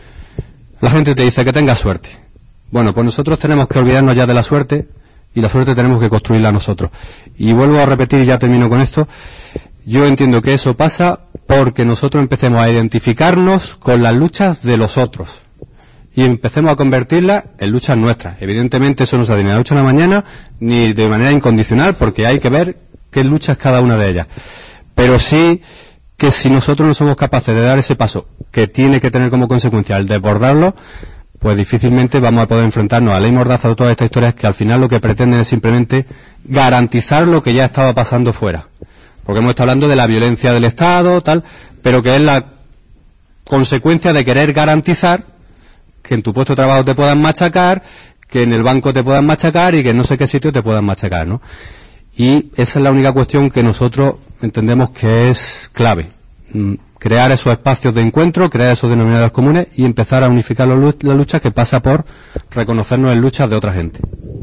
la gente te dice que tenga suerte. Bueno, pues nosotros tenemos que olvidarnos ya de la suerte y la suerte tenemos que construirla nosotros. Y vuelvo a repetir y ya termino con esto. Yo entiendo que eso pasa porque nosotros empecemos a identificarnos con las luchas de los otros y empecemos a convertirlas en luchas nuestras. Evidentemente eso no se hace ni de la noche a la mañana ni de manera incondicional, porque hay que ver qué luchas cada una de ellas. Pero sí que si nosotros no somos capaces de dar ese paso que tiene que tener como consecuencia el desbordarlo, pues difícilmente vamos a poder enfrentarnos a la ley Mordaza o todas estas historias que al final lo que pretenden es simplemente garantizar lo que ya estaba pasando fuera. Porque hemos estado hablando de la violencia del Estado, tal, pero que es la consecuencia de querer garantizar que en tu puesto de trabajo te puedan machacar, que en el banco te puedan machacar y que en no sé qué sitio te puedan machacar, ¿no? Y esa es la única cuestión que nosotros entendemos que es clave. Crear esos espacios de encuentro, crear esos denominadores comunes y empezar a unificar la lucha, que pasa por reconocernos en luchas de otra gente.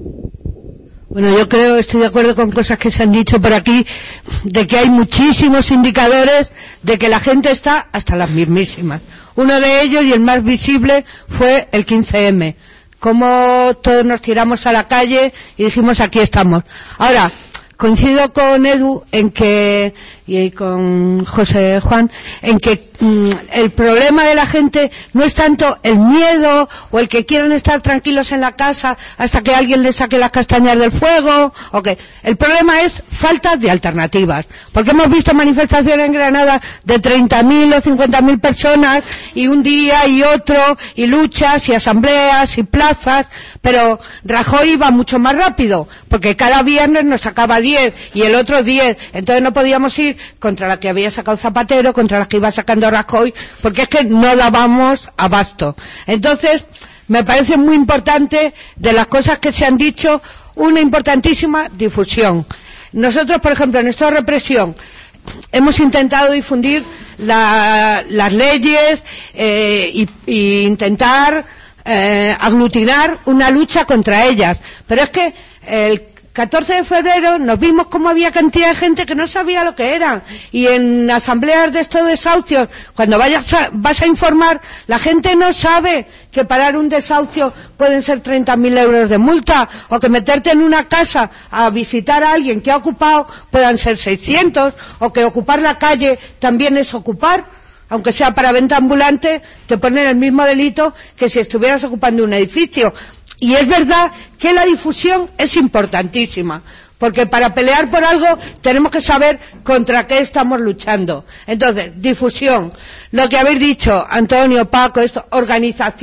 Bueno, yo creo, estoy de acuerdo con cosas que se han dicho por aquí, de que hay muchísimos indicadores de que la gente está hasta las mismísimas. Uno de ellos, y el más visible, fue el quince eme. Cómo todos nos tiramos a la calle y dijimos, aquí estamos. Ahora, coincido con Edu en que, y con José Juan, en que mmm, el problema de la gente no es tanto el miedo o el que quieran estar tranquilos en la casa hasta que alguien les saque las castañas del fuego, o que el problema es falta de alternativas, porque hemos visto manifestaciones en Granada de treinta mil o cincuenta mil personas y un día y otro y luchas y asambleas y plazas, pero Rajoy iba mucho más rápido, porque cada viernes nos sacaba diez y el otro diez, entonces no podíamos ir contra la que había sacado Zapatero, contra la que iba sacando Rajoy, porque es que no dábamos abasto. Entonces, me parece muy importante, de las cosas que se han dicho, una importantísima difusión. Nosotros, por ejemplo, en esta represión, hemos intentado difundir la, las leyes eh, y, y intentar eh, aglutinar una lucha contra ellas. Pero es que el catorce de febrero nos vimos como había cantidad de gente que no sabía lo que eran, y en asambleas de estos desahucios, cuando vayas a, vas a informar, la gente no sabe que parar un desahucio pueden ser treinta mil euros de multa, o que meterte en una casa a visitar a alguien que ha ocupado puedan ser seiscientos, o que ocupar la calle también es ocupar, aunque sea para venta ambulante, te ponen el mismo delito que si estuvieras ocupando un edificio. Y es verdad que la difusión es importantísima, porque para pelear por algo tenemos que saber contra qué estamos luchando. Entonces, difusión, lo que habéis dicho, Antonio, Paco, esto, organización,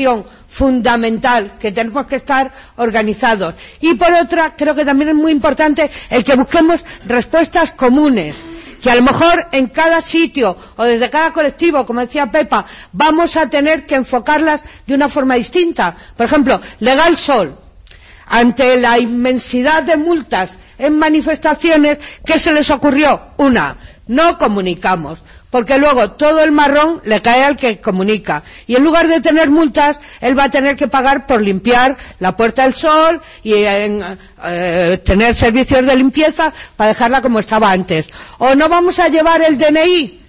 fundamental, que tenemos que estar organizados. Y por otra, creo que también es muy importante el que busquemos respuestas comunes, que a lo mejor en cada sitio o desde cada colectivo, como decía Pepa, vamos a tener que enfocarlas de una forma distinta. Por ejemplo, Legal Sol, ante la inmensidad de multas en manifestaciones, ¿qué se les ocurrió? Una, no comunicamos, porque luego todo el marrón le cae al que comunica, y en lugar de tener multas, él va a tener que pagar por limpiar la Puerta del Sol y en, eh, tener servicios de limpieza para dejarla como estaba antes. O no vamos a llevar el D N I,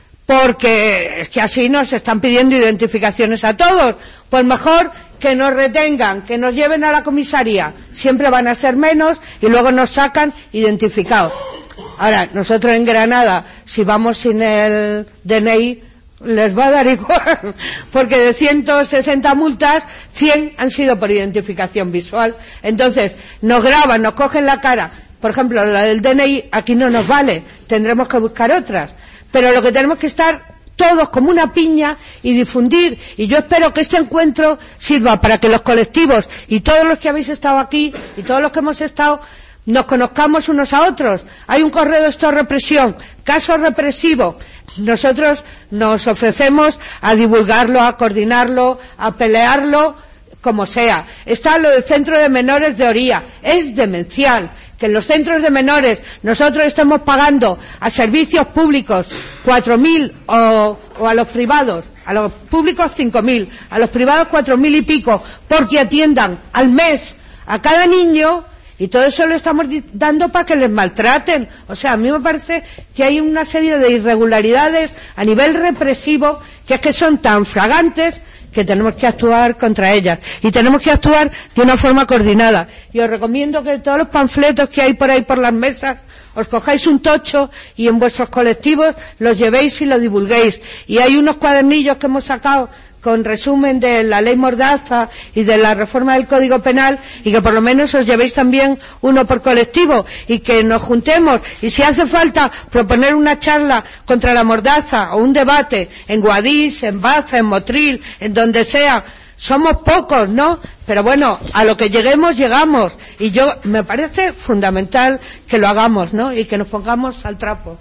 porque es que así nos están pidiendo identificaciones a todos. Pues mejor que nos retengan, que nos lleven a la comisaría, siempre van a ser menos y luego nos sacan identificados. Ahora, nosotros en Granada, si vamos sin el D N I, les va a dar igual, porque de ciento sesenta multas, cien han sido por identificación visual. Entonces, nos graban, nos cogen la cara. Por ejemplo, la del D N I aquí no nos vale, tendremos que buscar otras. Pero lo que tenemos que estar todos como una piña y difundir, y yo espero que este encuentro sirva para que los colectivos y todos los que habéis estado aquí y todos los que hemos estado nos conozcamos unos a otros. Hay un correo de esto represión, caso represivo. Nosotros nos ofrecemos a divulgarlo, a coordinarlo, a pelearlo, como sea. Está lo del centro de menores de Oría. Es demencial que en los centros de menores nosotros estemos pagando a servicios públicos cuatro mil o, o a los privados, a los públicos cinco mil, a los privados cuatro mil y pico, porque atiendan al mes a cada niño, y todo eso lo estamos dando para que les maltraten. O sea, a mí me parece que hay una serie de irregularidades a nivel represivo que es que son tan fragantes que tenemos que actuar contra ellas, y tenemos que actuar de una forma coordinada. Y os recomiendo que todos los panfletos que hay por ahí por las mesas, os cojáis un tocho y en vuestros colectivos los llevéis y los divulguéis. Y hay unos cuadernillos que hemos sacado con resumen de la ley Mordaza y de la reforma del Código Penal, y que por lo menos os llevéis también uno por colectivo, y que nos juntemos, y si hace falta proponer una charla contra la Mordaza o un debate en Guadix, en Baza, en Motril, en donde sea. Somos pocos, ¿no? Pero bueno, a lo que lleguemos, llegamos, y yo me parece fundamental que lo hagamos, ¿no? Y que nos pongamos al trapo.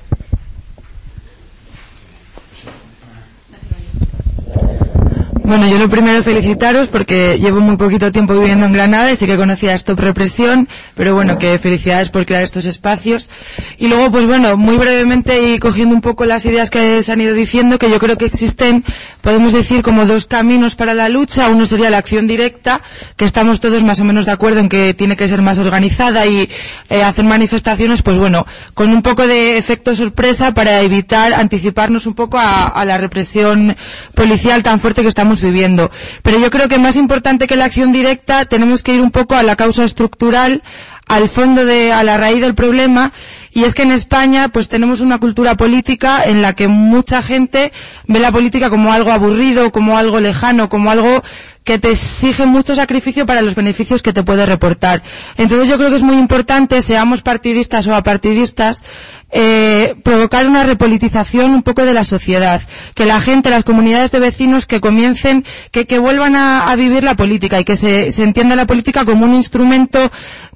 Bueno, yo lo primero felicitaros porque llevo muy poquito tiempo viviendo en Granada y sí que conocía Stop Represión, pero bueno, que felicidades por crear estos espacios. Y luego, pues bueno, muy brevemente y cogiendo un poco las ideas que se han ido diciendo, que yo creo que existen, podemos decir, como dos caminos para la lucha. Uno sería la acción directa, que estamos todos más o menos de acuerdo en que tiene que ser más organizada y eh, hacer manifestaciones, pues bueno, con un poco de efecto sorpresa para evitar anticiparnos un poco a, a la represión policial tan fuerte que estamos viviendo. Pero yo creo que más importante que la acción directa, tenemos que ir un poco a la causa estructural, al fondo de, a la raíz del problema, y es que en España pues tenemos una cultura política en la que mucha gente ve la política como algo aburrido, como algo lejano, como algo que te exige mucho sacrificio para los beneficios que te puede reportar. Entonces yo creo que es muy importante, seamos partidistas o apartidistas, eh, provocar una repolitización un poco de la sociedad, que la gente, las comunidades de vecinos que comiencen, que, que vuelvan a, a vivir la política y que se, se entienda la política como un instrumento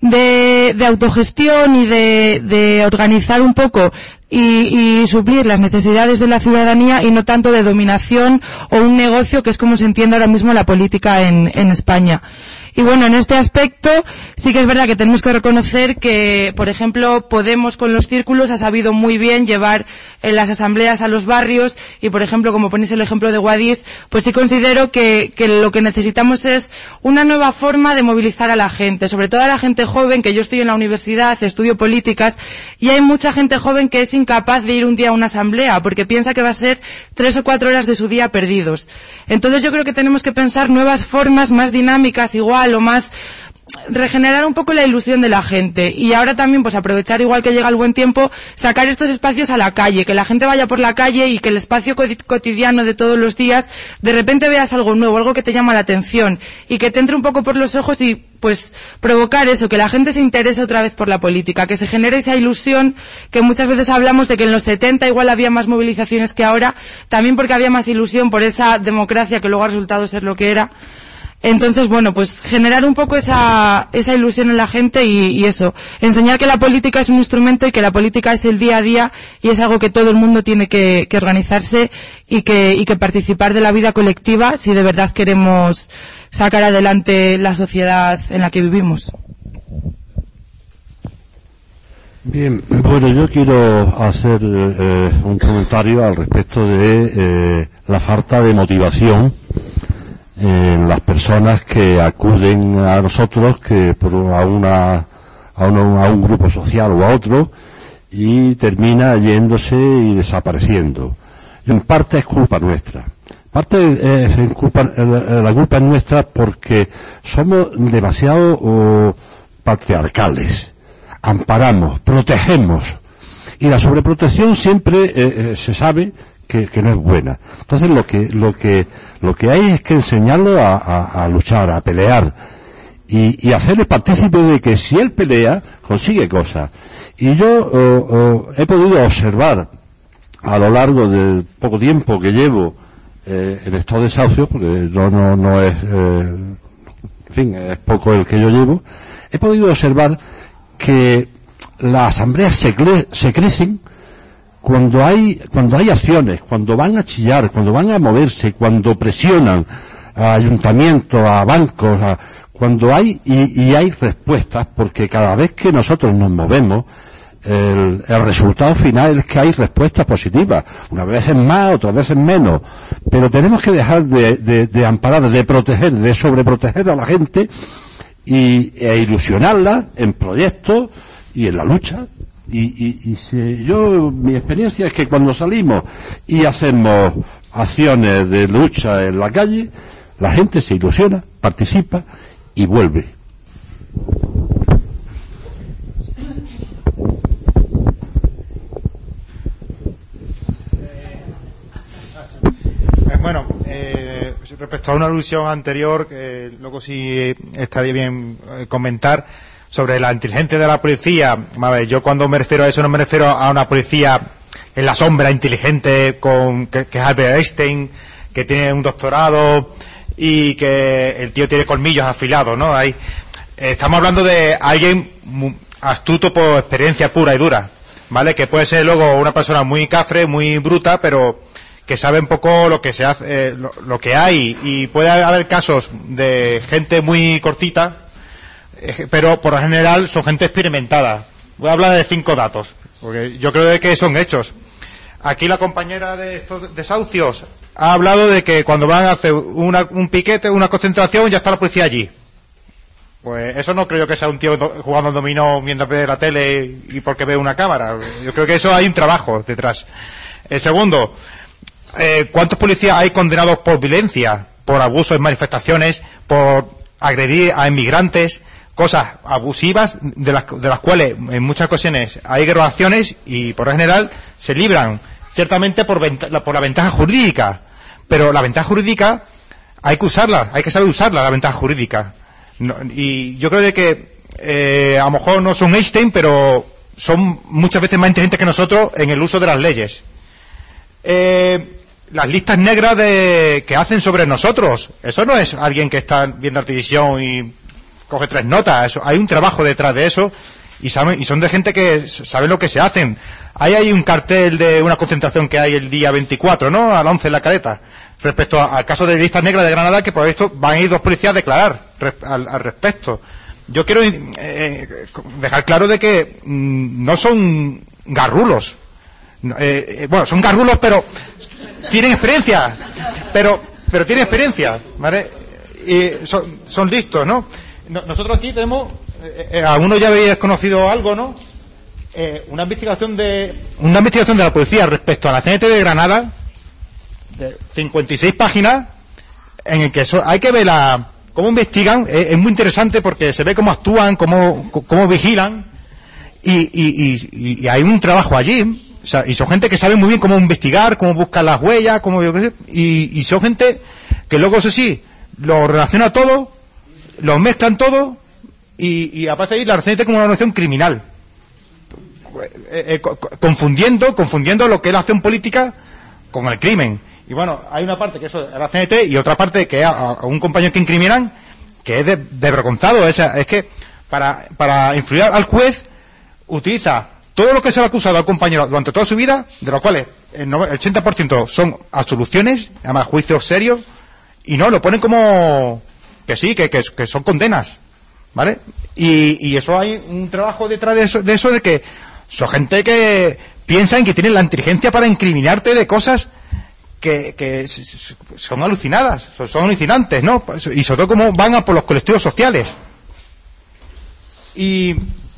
de, de autogestión y de, de organizar un poco y, y suplir las necesidades de la ciudadanía, y no tanto de dominación o un negocio, que es como se entiende ahora mismo la política en, en España. Y bueno, en este aspecto sí que es verdad que tenemos que reconocer que, por ejemplo, Podemos con los círculos ha sabido muy bien llevar en las asambleas a los barrios, y por ejemplo, como ponéis el ejemplo de Guadix, pues sí considero que, que lo que necesitamos es una nueva forma de movilizar a la gente, sobre todo a la gente joven, que yo estoy en la universidad, estudio políticas, y hay mucha gente joven que es incapaz de ir un día a una asamblea porque piensa que va a ser tres o cuatro horas de su día perdidos. Entonces yo creo que tenemos que pensar nuevas formas más dinámicas, igual o más, regenerar un poco la ilusión de la gente, y ahora también pues aprovechar, igual que llega el buen tiempo, sacar estos espacios a la calle, que la gente vaya por la calle y que el espacio cotidiano de todos los días de repente veas algo nuevo, algo que te llama la atención y que te entre un poco por los ojos, y pues provocar eso, que la gente se interese otra vez por la política, que se genere esa ilusión que muchas veces hablamos de que en los setenta igual había más movilizaciones que ahora, también porque había más ilusión por esa democracia que luego ha resultado ser lo que era. Entonces, bueno, pues generar un poco esa, esa ilusión en la gente y, y eso, enseñar que la política es un instrumento y que la política es el día a día y es algo que todo el mundo tiene que, que organizarse y que, y que participar de la vida colectiva si de verdad queremos sacar adelante la sociedad en la que vivimos. Bien, bueno, yo quiero hacer eh, un comentario al respecto de eh, la falta de motivación en las personas que acuden a nosotros, que por a una a, una, a un grupo social o a otro, y termina yéndose y desapareciendo. En parte es culpa nuestra. Parte es en culpa, la culpa es nuestra porque somos demasiado oh, patriarcales. Amparamos, protegemos, y la sobreprotección siempre eh, eh, se sabe que, que no es buena. Entonces lo que lo que lo que hay es que enseñarlo a, a, a luchar, a pelear, y, y hacerle partícipe de que si él pelea consigue cosas. Y yo oh, oh, he podido observar a lo largo del poco tiempo que llevo eh, en estos desahucios, porque no no no es eh, en fin, es poco el que yo llevo, he podido observar que las asambleas se, cre se crecen cuando hay cuando hay acciones, cuando van a chillar, cuando van a moverse, cuando presionan a ayuntamientos, a bancos, a, cuando hay y, y hay respuestas, porque cada vez que nosotros nos movemos el, el resultado final es que hay respuestas positivas, unas veces más, otras veces menos, pero tenemos que dejar de, de, de amparar, de proteger, de sobreproteger a la gente y e ilusionarla en proyectos y en la lucha. Y, y, y si yo, mi experiencia es que cuando salimos y hacemos acciones de lucha en la calle, la gente se ilusiona, participa y vuelve. Bueno, eh, respecto a una alusión anterior, que luego sí estaría bien eh, comentar sobre la inteligencia de la policía. A ver, yo cuando me refiero a eso no me refiero a una policía en la sombra, inteligente, con que, que es Albert Einstein, que tiene un doctorado y que el tío tiene colmillos afilados, ¿no? Ahí, eh, estamos hablando de alguien muy astuto por experiencia pura y dura, ¿vale? Que puede ser luego una persona muy cafre, muy bruta, pero que sabe un poco lo que se hace, eh, lo, lo que hay, y puede haber casos de gente muy cortita, eh, pero por lo general son gente experimentada. Voy a hablar de cinco datos, porque yo creo que son hechos. Aquí la compañera de estos desahucios ha hablado de que cuando van a hacer una, un piquete, una concentración, ya está la policía allí. Pues eso no creo que sea un tío jugando al dominó mientras ve la tele y porque ve una cámara. Yo creo que eso hay un trabajo detrás. El segundo, Eh, ¿cuántos policías hay condenados por violencia, por abusos en manifestaciones, por agredir a inmigrantes, cosas abusivas de las, de las cuales en muchas ocasiones hay grabaciones y por lo general se libran ciertamente por, por la ventaja jurídica, pero la ventaja jurídica hay que usarla, hay que saber usarla, la ventaja jurídica. No, y yo creo de que eh, a lo mejor no son Einstein, pero son muchas veces más inteligentes que nosotros en el uso de las leyes. Eh, las listas negras de que hacen sobre nosotros, eso no es alguien que está viendo la televisión y coge tres notas, eso, hay un trabajo detrás de eso y saben, y son de gente que saben lo que se hacen. Ahí hay un cartel de una concentración que hay el día veinticuatro, ¿no? A las once en la Caleta, respecto a, al caso de listas negras de Granada, que por esto van a ir dos policías a declarar res, al, al respecto. Yo quiero eh, dejar claro de que mmm, no son garrulos. Eh, eh, bueno, son garrulos, pero tienen experiencia, pero pero tienen experiencia, ¿vale? Y son, son listos, ¿no? Nosotros aquí tenemos, eh, eh, algunos ya habéis conocido algo, ¿no? Eh, una investigación de una investigación de la policía respecto a la C N T de Granada, de cincuenta y seis páginas, en el que so, hay que ver la, cómo investigan. Eh, es muy interesante porque se ve cómo actúan, cómo, cómo vigilan, y, y, y, y hay un trabajo allí. O sea, y son gente que sabe muy bien cómo investigar, cómo buscar las huellas, cómo yo qué sé, y, y son gente que luego, eso sí, lo relaciona todo, lo mezclan todo, y, y aparece ahí la C N T como una organización criminal, eh, eh, confundiendo, confundiendo lo que es la acción política con el crimen. Y bueno, hay una parte que eso es la C N T y otra parte que es a, a un compañero que incriminan, que es de, de vergonzado. Es, es que para, para influir al juez utiliza todo lo que se le ha acusado al compañero durante toda su vida, de los cuales el ochenta por ciento son absoluciones, además juicios serios, y no, lo ponen como que sí, que, que, que son condenas, ¿vale? Y, y eso hay un trabajo detrás de eso, de eso de que son gente que piensan que tienen la inteligencia para incriminarte de cosas que, que son alucinadas, son, son alucinantes, ¿no? Y sobre todo como van a por los colectivos sociales. Y,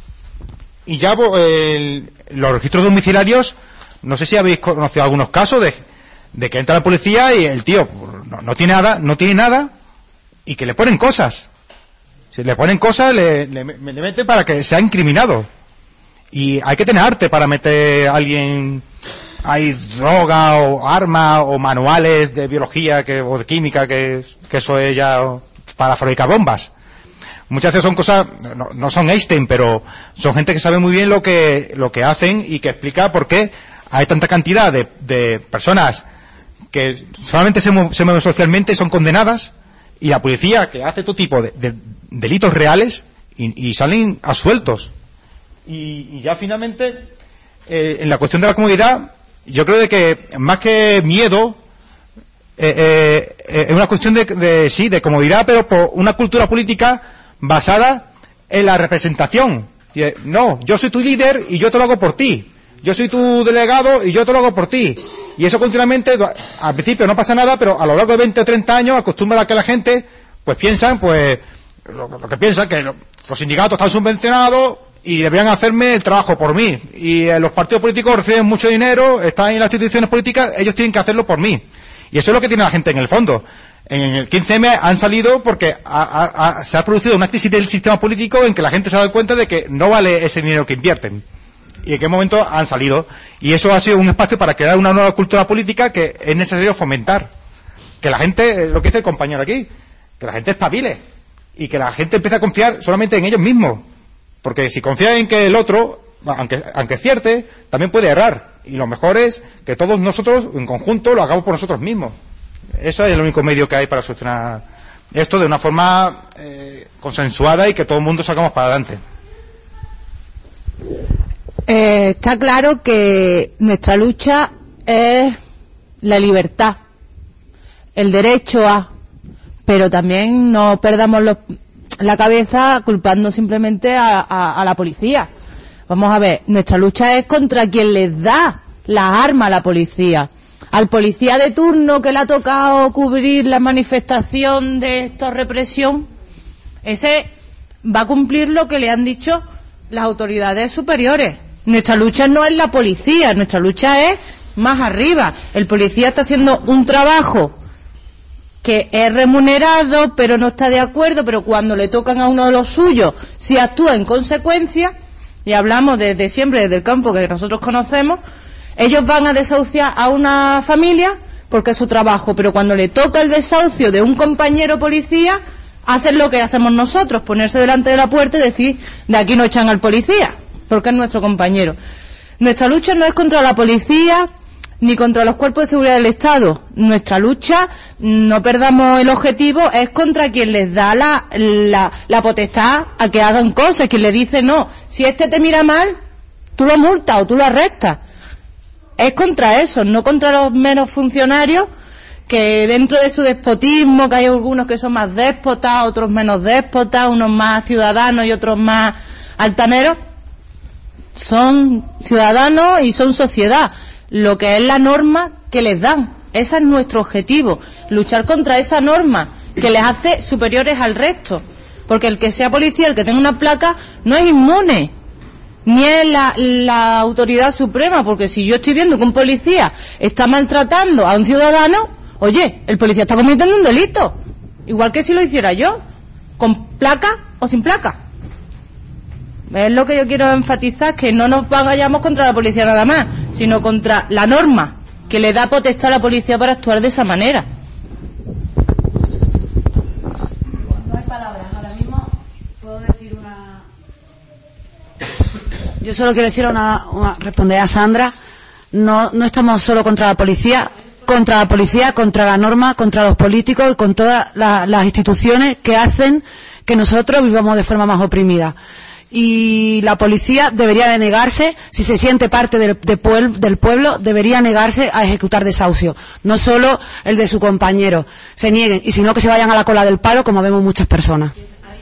y ya el, los registros domiciliarios, no sé si habéis conocido algunos casos de, de que entra la policía y el tío no, no tiene nada, no tiene nada, y que le ponen cosas. Si le ponen cosas, le, le, le meten para que sea incriminado. Y hay que tener arte para meter a alguien, hay droga o armas o manuales de biología que, o de química, que, que eso es ya para fabricar bombas. Muchas veces son cosas, no, no son Einstein, pero son gente que sabe muy bien lo que, lo que hacen y que explica por qué hay tanta cantidad de, de personas que solamente se, se mueven socialmente y son condenadas, y la policía que hace todo tipo de, de delitos reales y, y salen absueltos. Y, y ya finalmente, eh, en la cuestión de la comodidad, yo creo de que más que miedo, eh, eh, eh, es una cuestión de, de, sí, de comodidad, pero por una cultura política basada en la representación. Y, eh, no, yo soy tu líder y yo te lo hago por ti. Yo soy tu delegado y yo te lo hago por ti. Y eso continuamente, al principio no pasa nada, pero a lo largo de veinte o treinta años acostumbra a que la gente, pues piensan, pues, lo, lo que piensan, que lo, los sindicatos están subvencionados y deberían hacerme el trabajo por mí. Y eh, los partidos políticos reciben mucho dinero, están en las instituciones políticas, ellos tienen que hacerlo por mí. Y eso es lo que tiene la gente en el fondo. En el quince eme han salido porque ha, ha, ha, se ha producido una crisis del sistema político en que la gente se ha dado cuenta de que no vale ese dinero que invierten. Y en qué momento han salido. Y eso ha sido un espacio para crear una nueva cultura política que es necesario fomentar. Que la gente, lo que dice el compañero aquí, que la gente espabile. Y que la gente empiece a confiar solamente en ellos mismos. Porque si confía en que el otro, aunque, aunque cierte, también puede errar. Y lo mejor es que todos nosotros, en conjunto, lo hagamos por nosotros mismos. Eso es el único medio que hay para solucionar esto de una forma eh, consensuada y que todo el mundo sacamos para adelante. Eh, está claro que nuestra lucha es la libertad, el derecho a, pero también no perdamos los, la cabeza culpando simplemente a, a, a la policía. Vamos a ver, nuestra lucha es contra quien les da las armas a la policía. Al policía de turno que le ha tocado cubrir la manifestación de esta represión, ese va a cumplir lo que le han dicho las autoridades superiores. Nuestra lucha no es la policía, nuestra lucha es más arriba. El policía está haciendo un trabajo que es remunerado, pero no está de acuerdo, pero cuando le tocan a uno de los suyos, si actúa en consecuencia, y hablamos desde siempre, desde el campo que nosotros conocemos, ellos van a desahuciar a una familia porque es su trabajo, pero cuando le toca el desahucio de un compañero policía, hacen lo que hacemos nosotros, ponerse delante de la puerta y decir, de aquí no echan al policía, porque es nuestro compañero. Nuestra lucha no es contra la policía ni contra los cuerpos de seguridad del Estado. Nuestra lucha, no perdamos el objetivo, es contra quien les da la, la, la potestad a que hagan cosas, quien le dice, no, si este te mira mal, tú lo multas o tú lo arrestas. Es contra eso, no contra los menos funcionarios que dentro de su despotismo, que hay algunos que son más déspotas, otros menos déspotas, unos más ciudadanos y otros más altaneros, son ciudadanos y son sociedad, lo que es la norma que les dan. Ese es nuestro objetivo, luchar contra esa norma que les hace superiores al resto, porque el que sea policía, el que tenga una placa, no es inmune, ni es la, la autoridad suprema, porque si yo estoy viendo que un policía está maltratando a un ciudadano, oye, el policía está cometiendo un delito, igual que si lo hiciera yo, con placa o sin placa. Es lo que yo quiero enfatizar, que no nos vayamos contra la policía nada más, sino contra la norma que le da potestad a la policía para actuar de esa manera. No hay palabras, ahora mismo puedo decir una... Yo solo quiero decir una, una responder a Sandra, no, no estamos solo contra la policía, contra la policía, contra la norma, contra los políticos y con todas la, las instituciones que hacen que nosotros vivamos de forma más oprimida. Y la policía debería de negarse, si se siente parte del, de pueblo, del pueblo, debería negarse a ejecutar desahucio. No solo el de su compañero. Se nieguen, y si no, que se vayan a la cola del palo, como vemos muchas personas.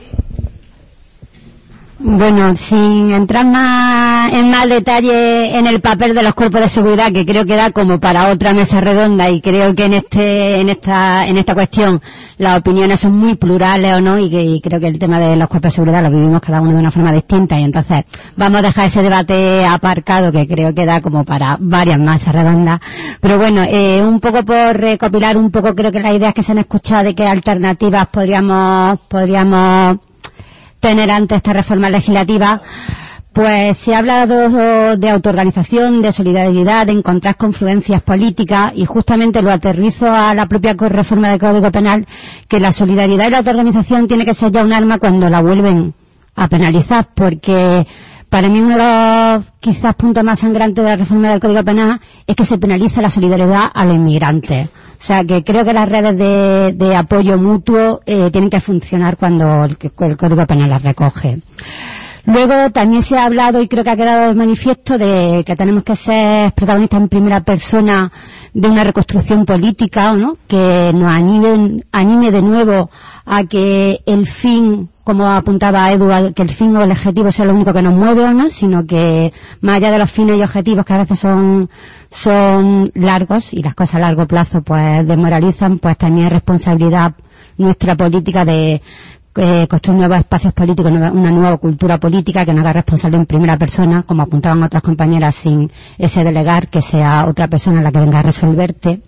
Bueno, sin entrar más en más detalle en el papel de los cuerpos de seguridad, que creo que da como para otra mesa redonda, y creo que en este en esta en esta cuestión las opiniones son muy plurales, o no, y, que, y creo que el tema de los cuerpos de seguridad lo vivimos cada uno de una forma distinta, y entonces vamos a dejar ese debate aparcado, que creo que da como para varias mesas redondas. Pero bueno, eh, un poco por recopilar un poco, creo que las ideas que se han escuchado de qué alternativas podríamos podríamos tener ante esta reforma legislativa, pues se ha hablado de autoorganización, de solidaridad, de encontrar confluencias políticas, y justamente lo aterrizo a la propia reforma del Código Penal, que la solidaridad y la autoorganización tiene que ser ya un arma cuando la vuelven a penalizar, porque para mí uno de los quizás puntos más sangrantes de la reforma del Código Penal es que se penaliza la solidaridad a los inmigrantes. O sea, que creo que las redes de, de apoyo mutuo eh, tienen que funcionar cuando el, el Código Penal las recoge. Luego también se ha hablado, y creo que ha quedado de manifiesto, de que tenemos que ser protagonistas en primera persona de una reconstrucción política, ¿no?, que nos anime, anime de nuevo a que el fin, como apuntaba Edu, que el fin o el objetivo sea lo único que nos mueve, ¿o no?, sino que más allá de los fines y objetivos, que a veces son son largos, y las cosas a largo plazo pues desmoralizan, pues también es responsabilidad nuestra política de eh, construir nuevos espacios políticos, una nueva cultura política que nos haga responsable en primera persona, como apuntaban otras compañeras, sin ese delegar que sea otra persona la que venga a resolverte.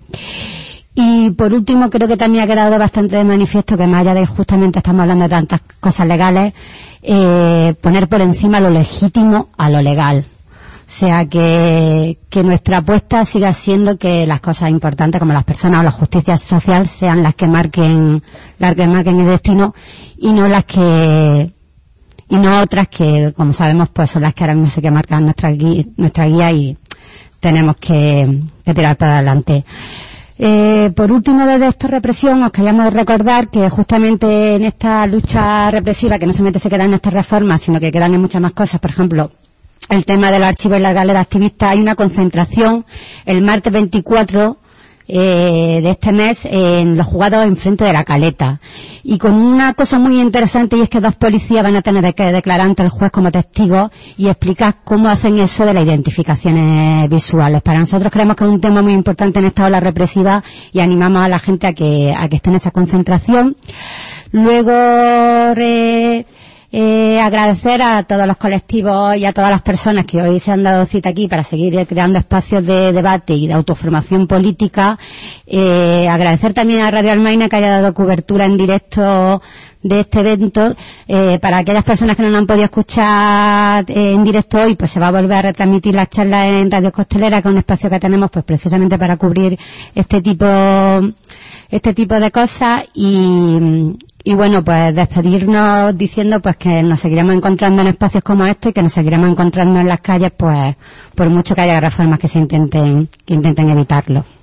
Y por último, creo que también ha quedado bastante de manifiesto que más allá de justamente estamos hablando de tantas cosas legales, eh, poner por encima lo legítimo a lo legal. O sea, que, que nuestra apuesta siga siendo que las cosas importantes, como las personas o la justicia social, sean las que marquen, las que marquen el destino, y no las que, y no otras que, como sabemos, pues son las que ahora mismo sí que marcan nuestra guía, nuestra guía, y tenemos que, que tirar para adelante. Eh, por último, desde esta represión, os queríamos recordar que justamente en esta lucha represiva, que no solamente se queda en estas reformas, sino que quedan en muchas más cosas, por ejemplo, el tema de los archivos ilegales de activistas, hay una concentración el martes veinticuatro eh, de este mes en los juzgados enfrente de la Caleta, y con una cosa muy interesante, y es que dos policías van a tener que declarar ante el juez como testigos y explicar cómo hacen eso de las identificaciones visuales. Para nosotros creemos que es un tema muy importante en esta ola represiva, y animamos a la gente a que, a que esté en esa concentración. Luego, re, Eh, agradecer a todos los colectivos y a todas las personas que hoy se han dado cita aquí para seguir creando espacios de debate y de autoformación política. Eh, agradecer también a Radio Almaina, que haya dado cobertura en directo de este evento. Eh, para aquellas personas que no lo han podido escuchar eh, en directo hoy, pues se va a volver a retransmitir las charlas en Radio Costelera, que es un espacio que tenemos pues precisamente para cubrir este tipo este tipo de cosas. Y Y bueno, pues despedirnos diciendo pues que nos seguiremos encontrando en espacios como este, y que nos seguiremos encontrando en las calles, pues por mucho que haya reformas que se intenten, que intenten evitarlo.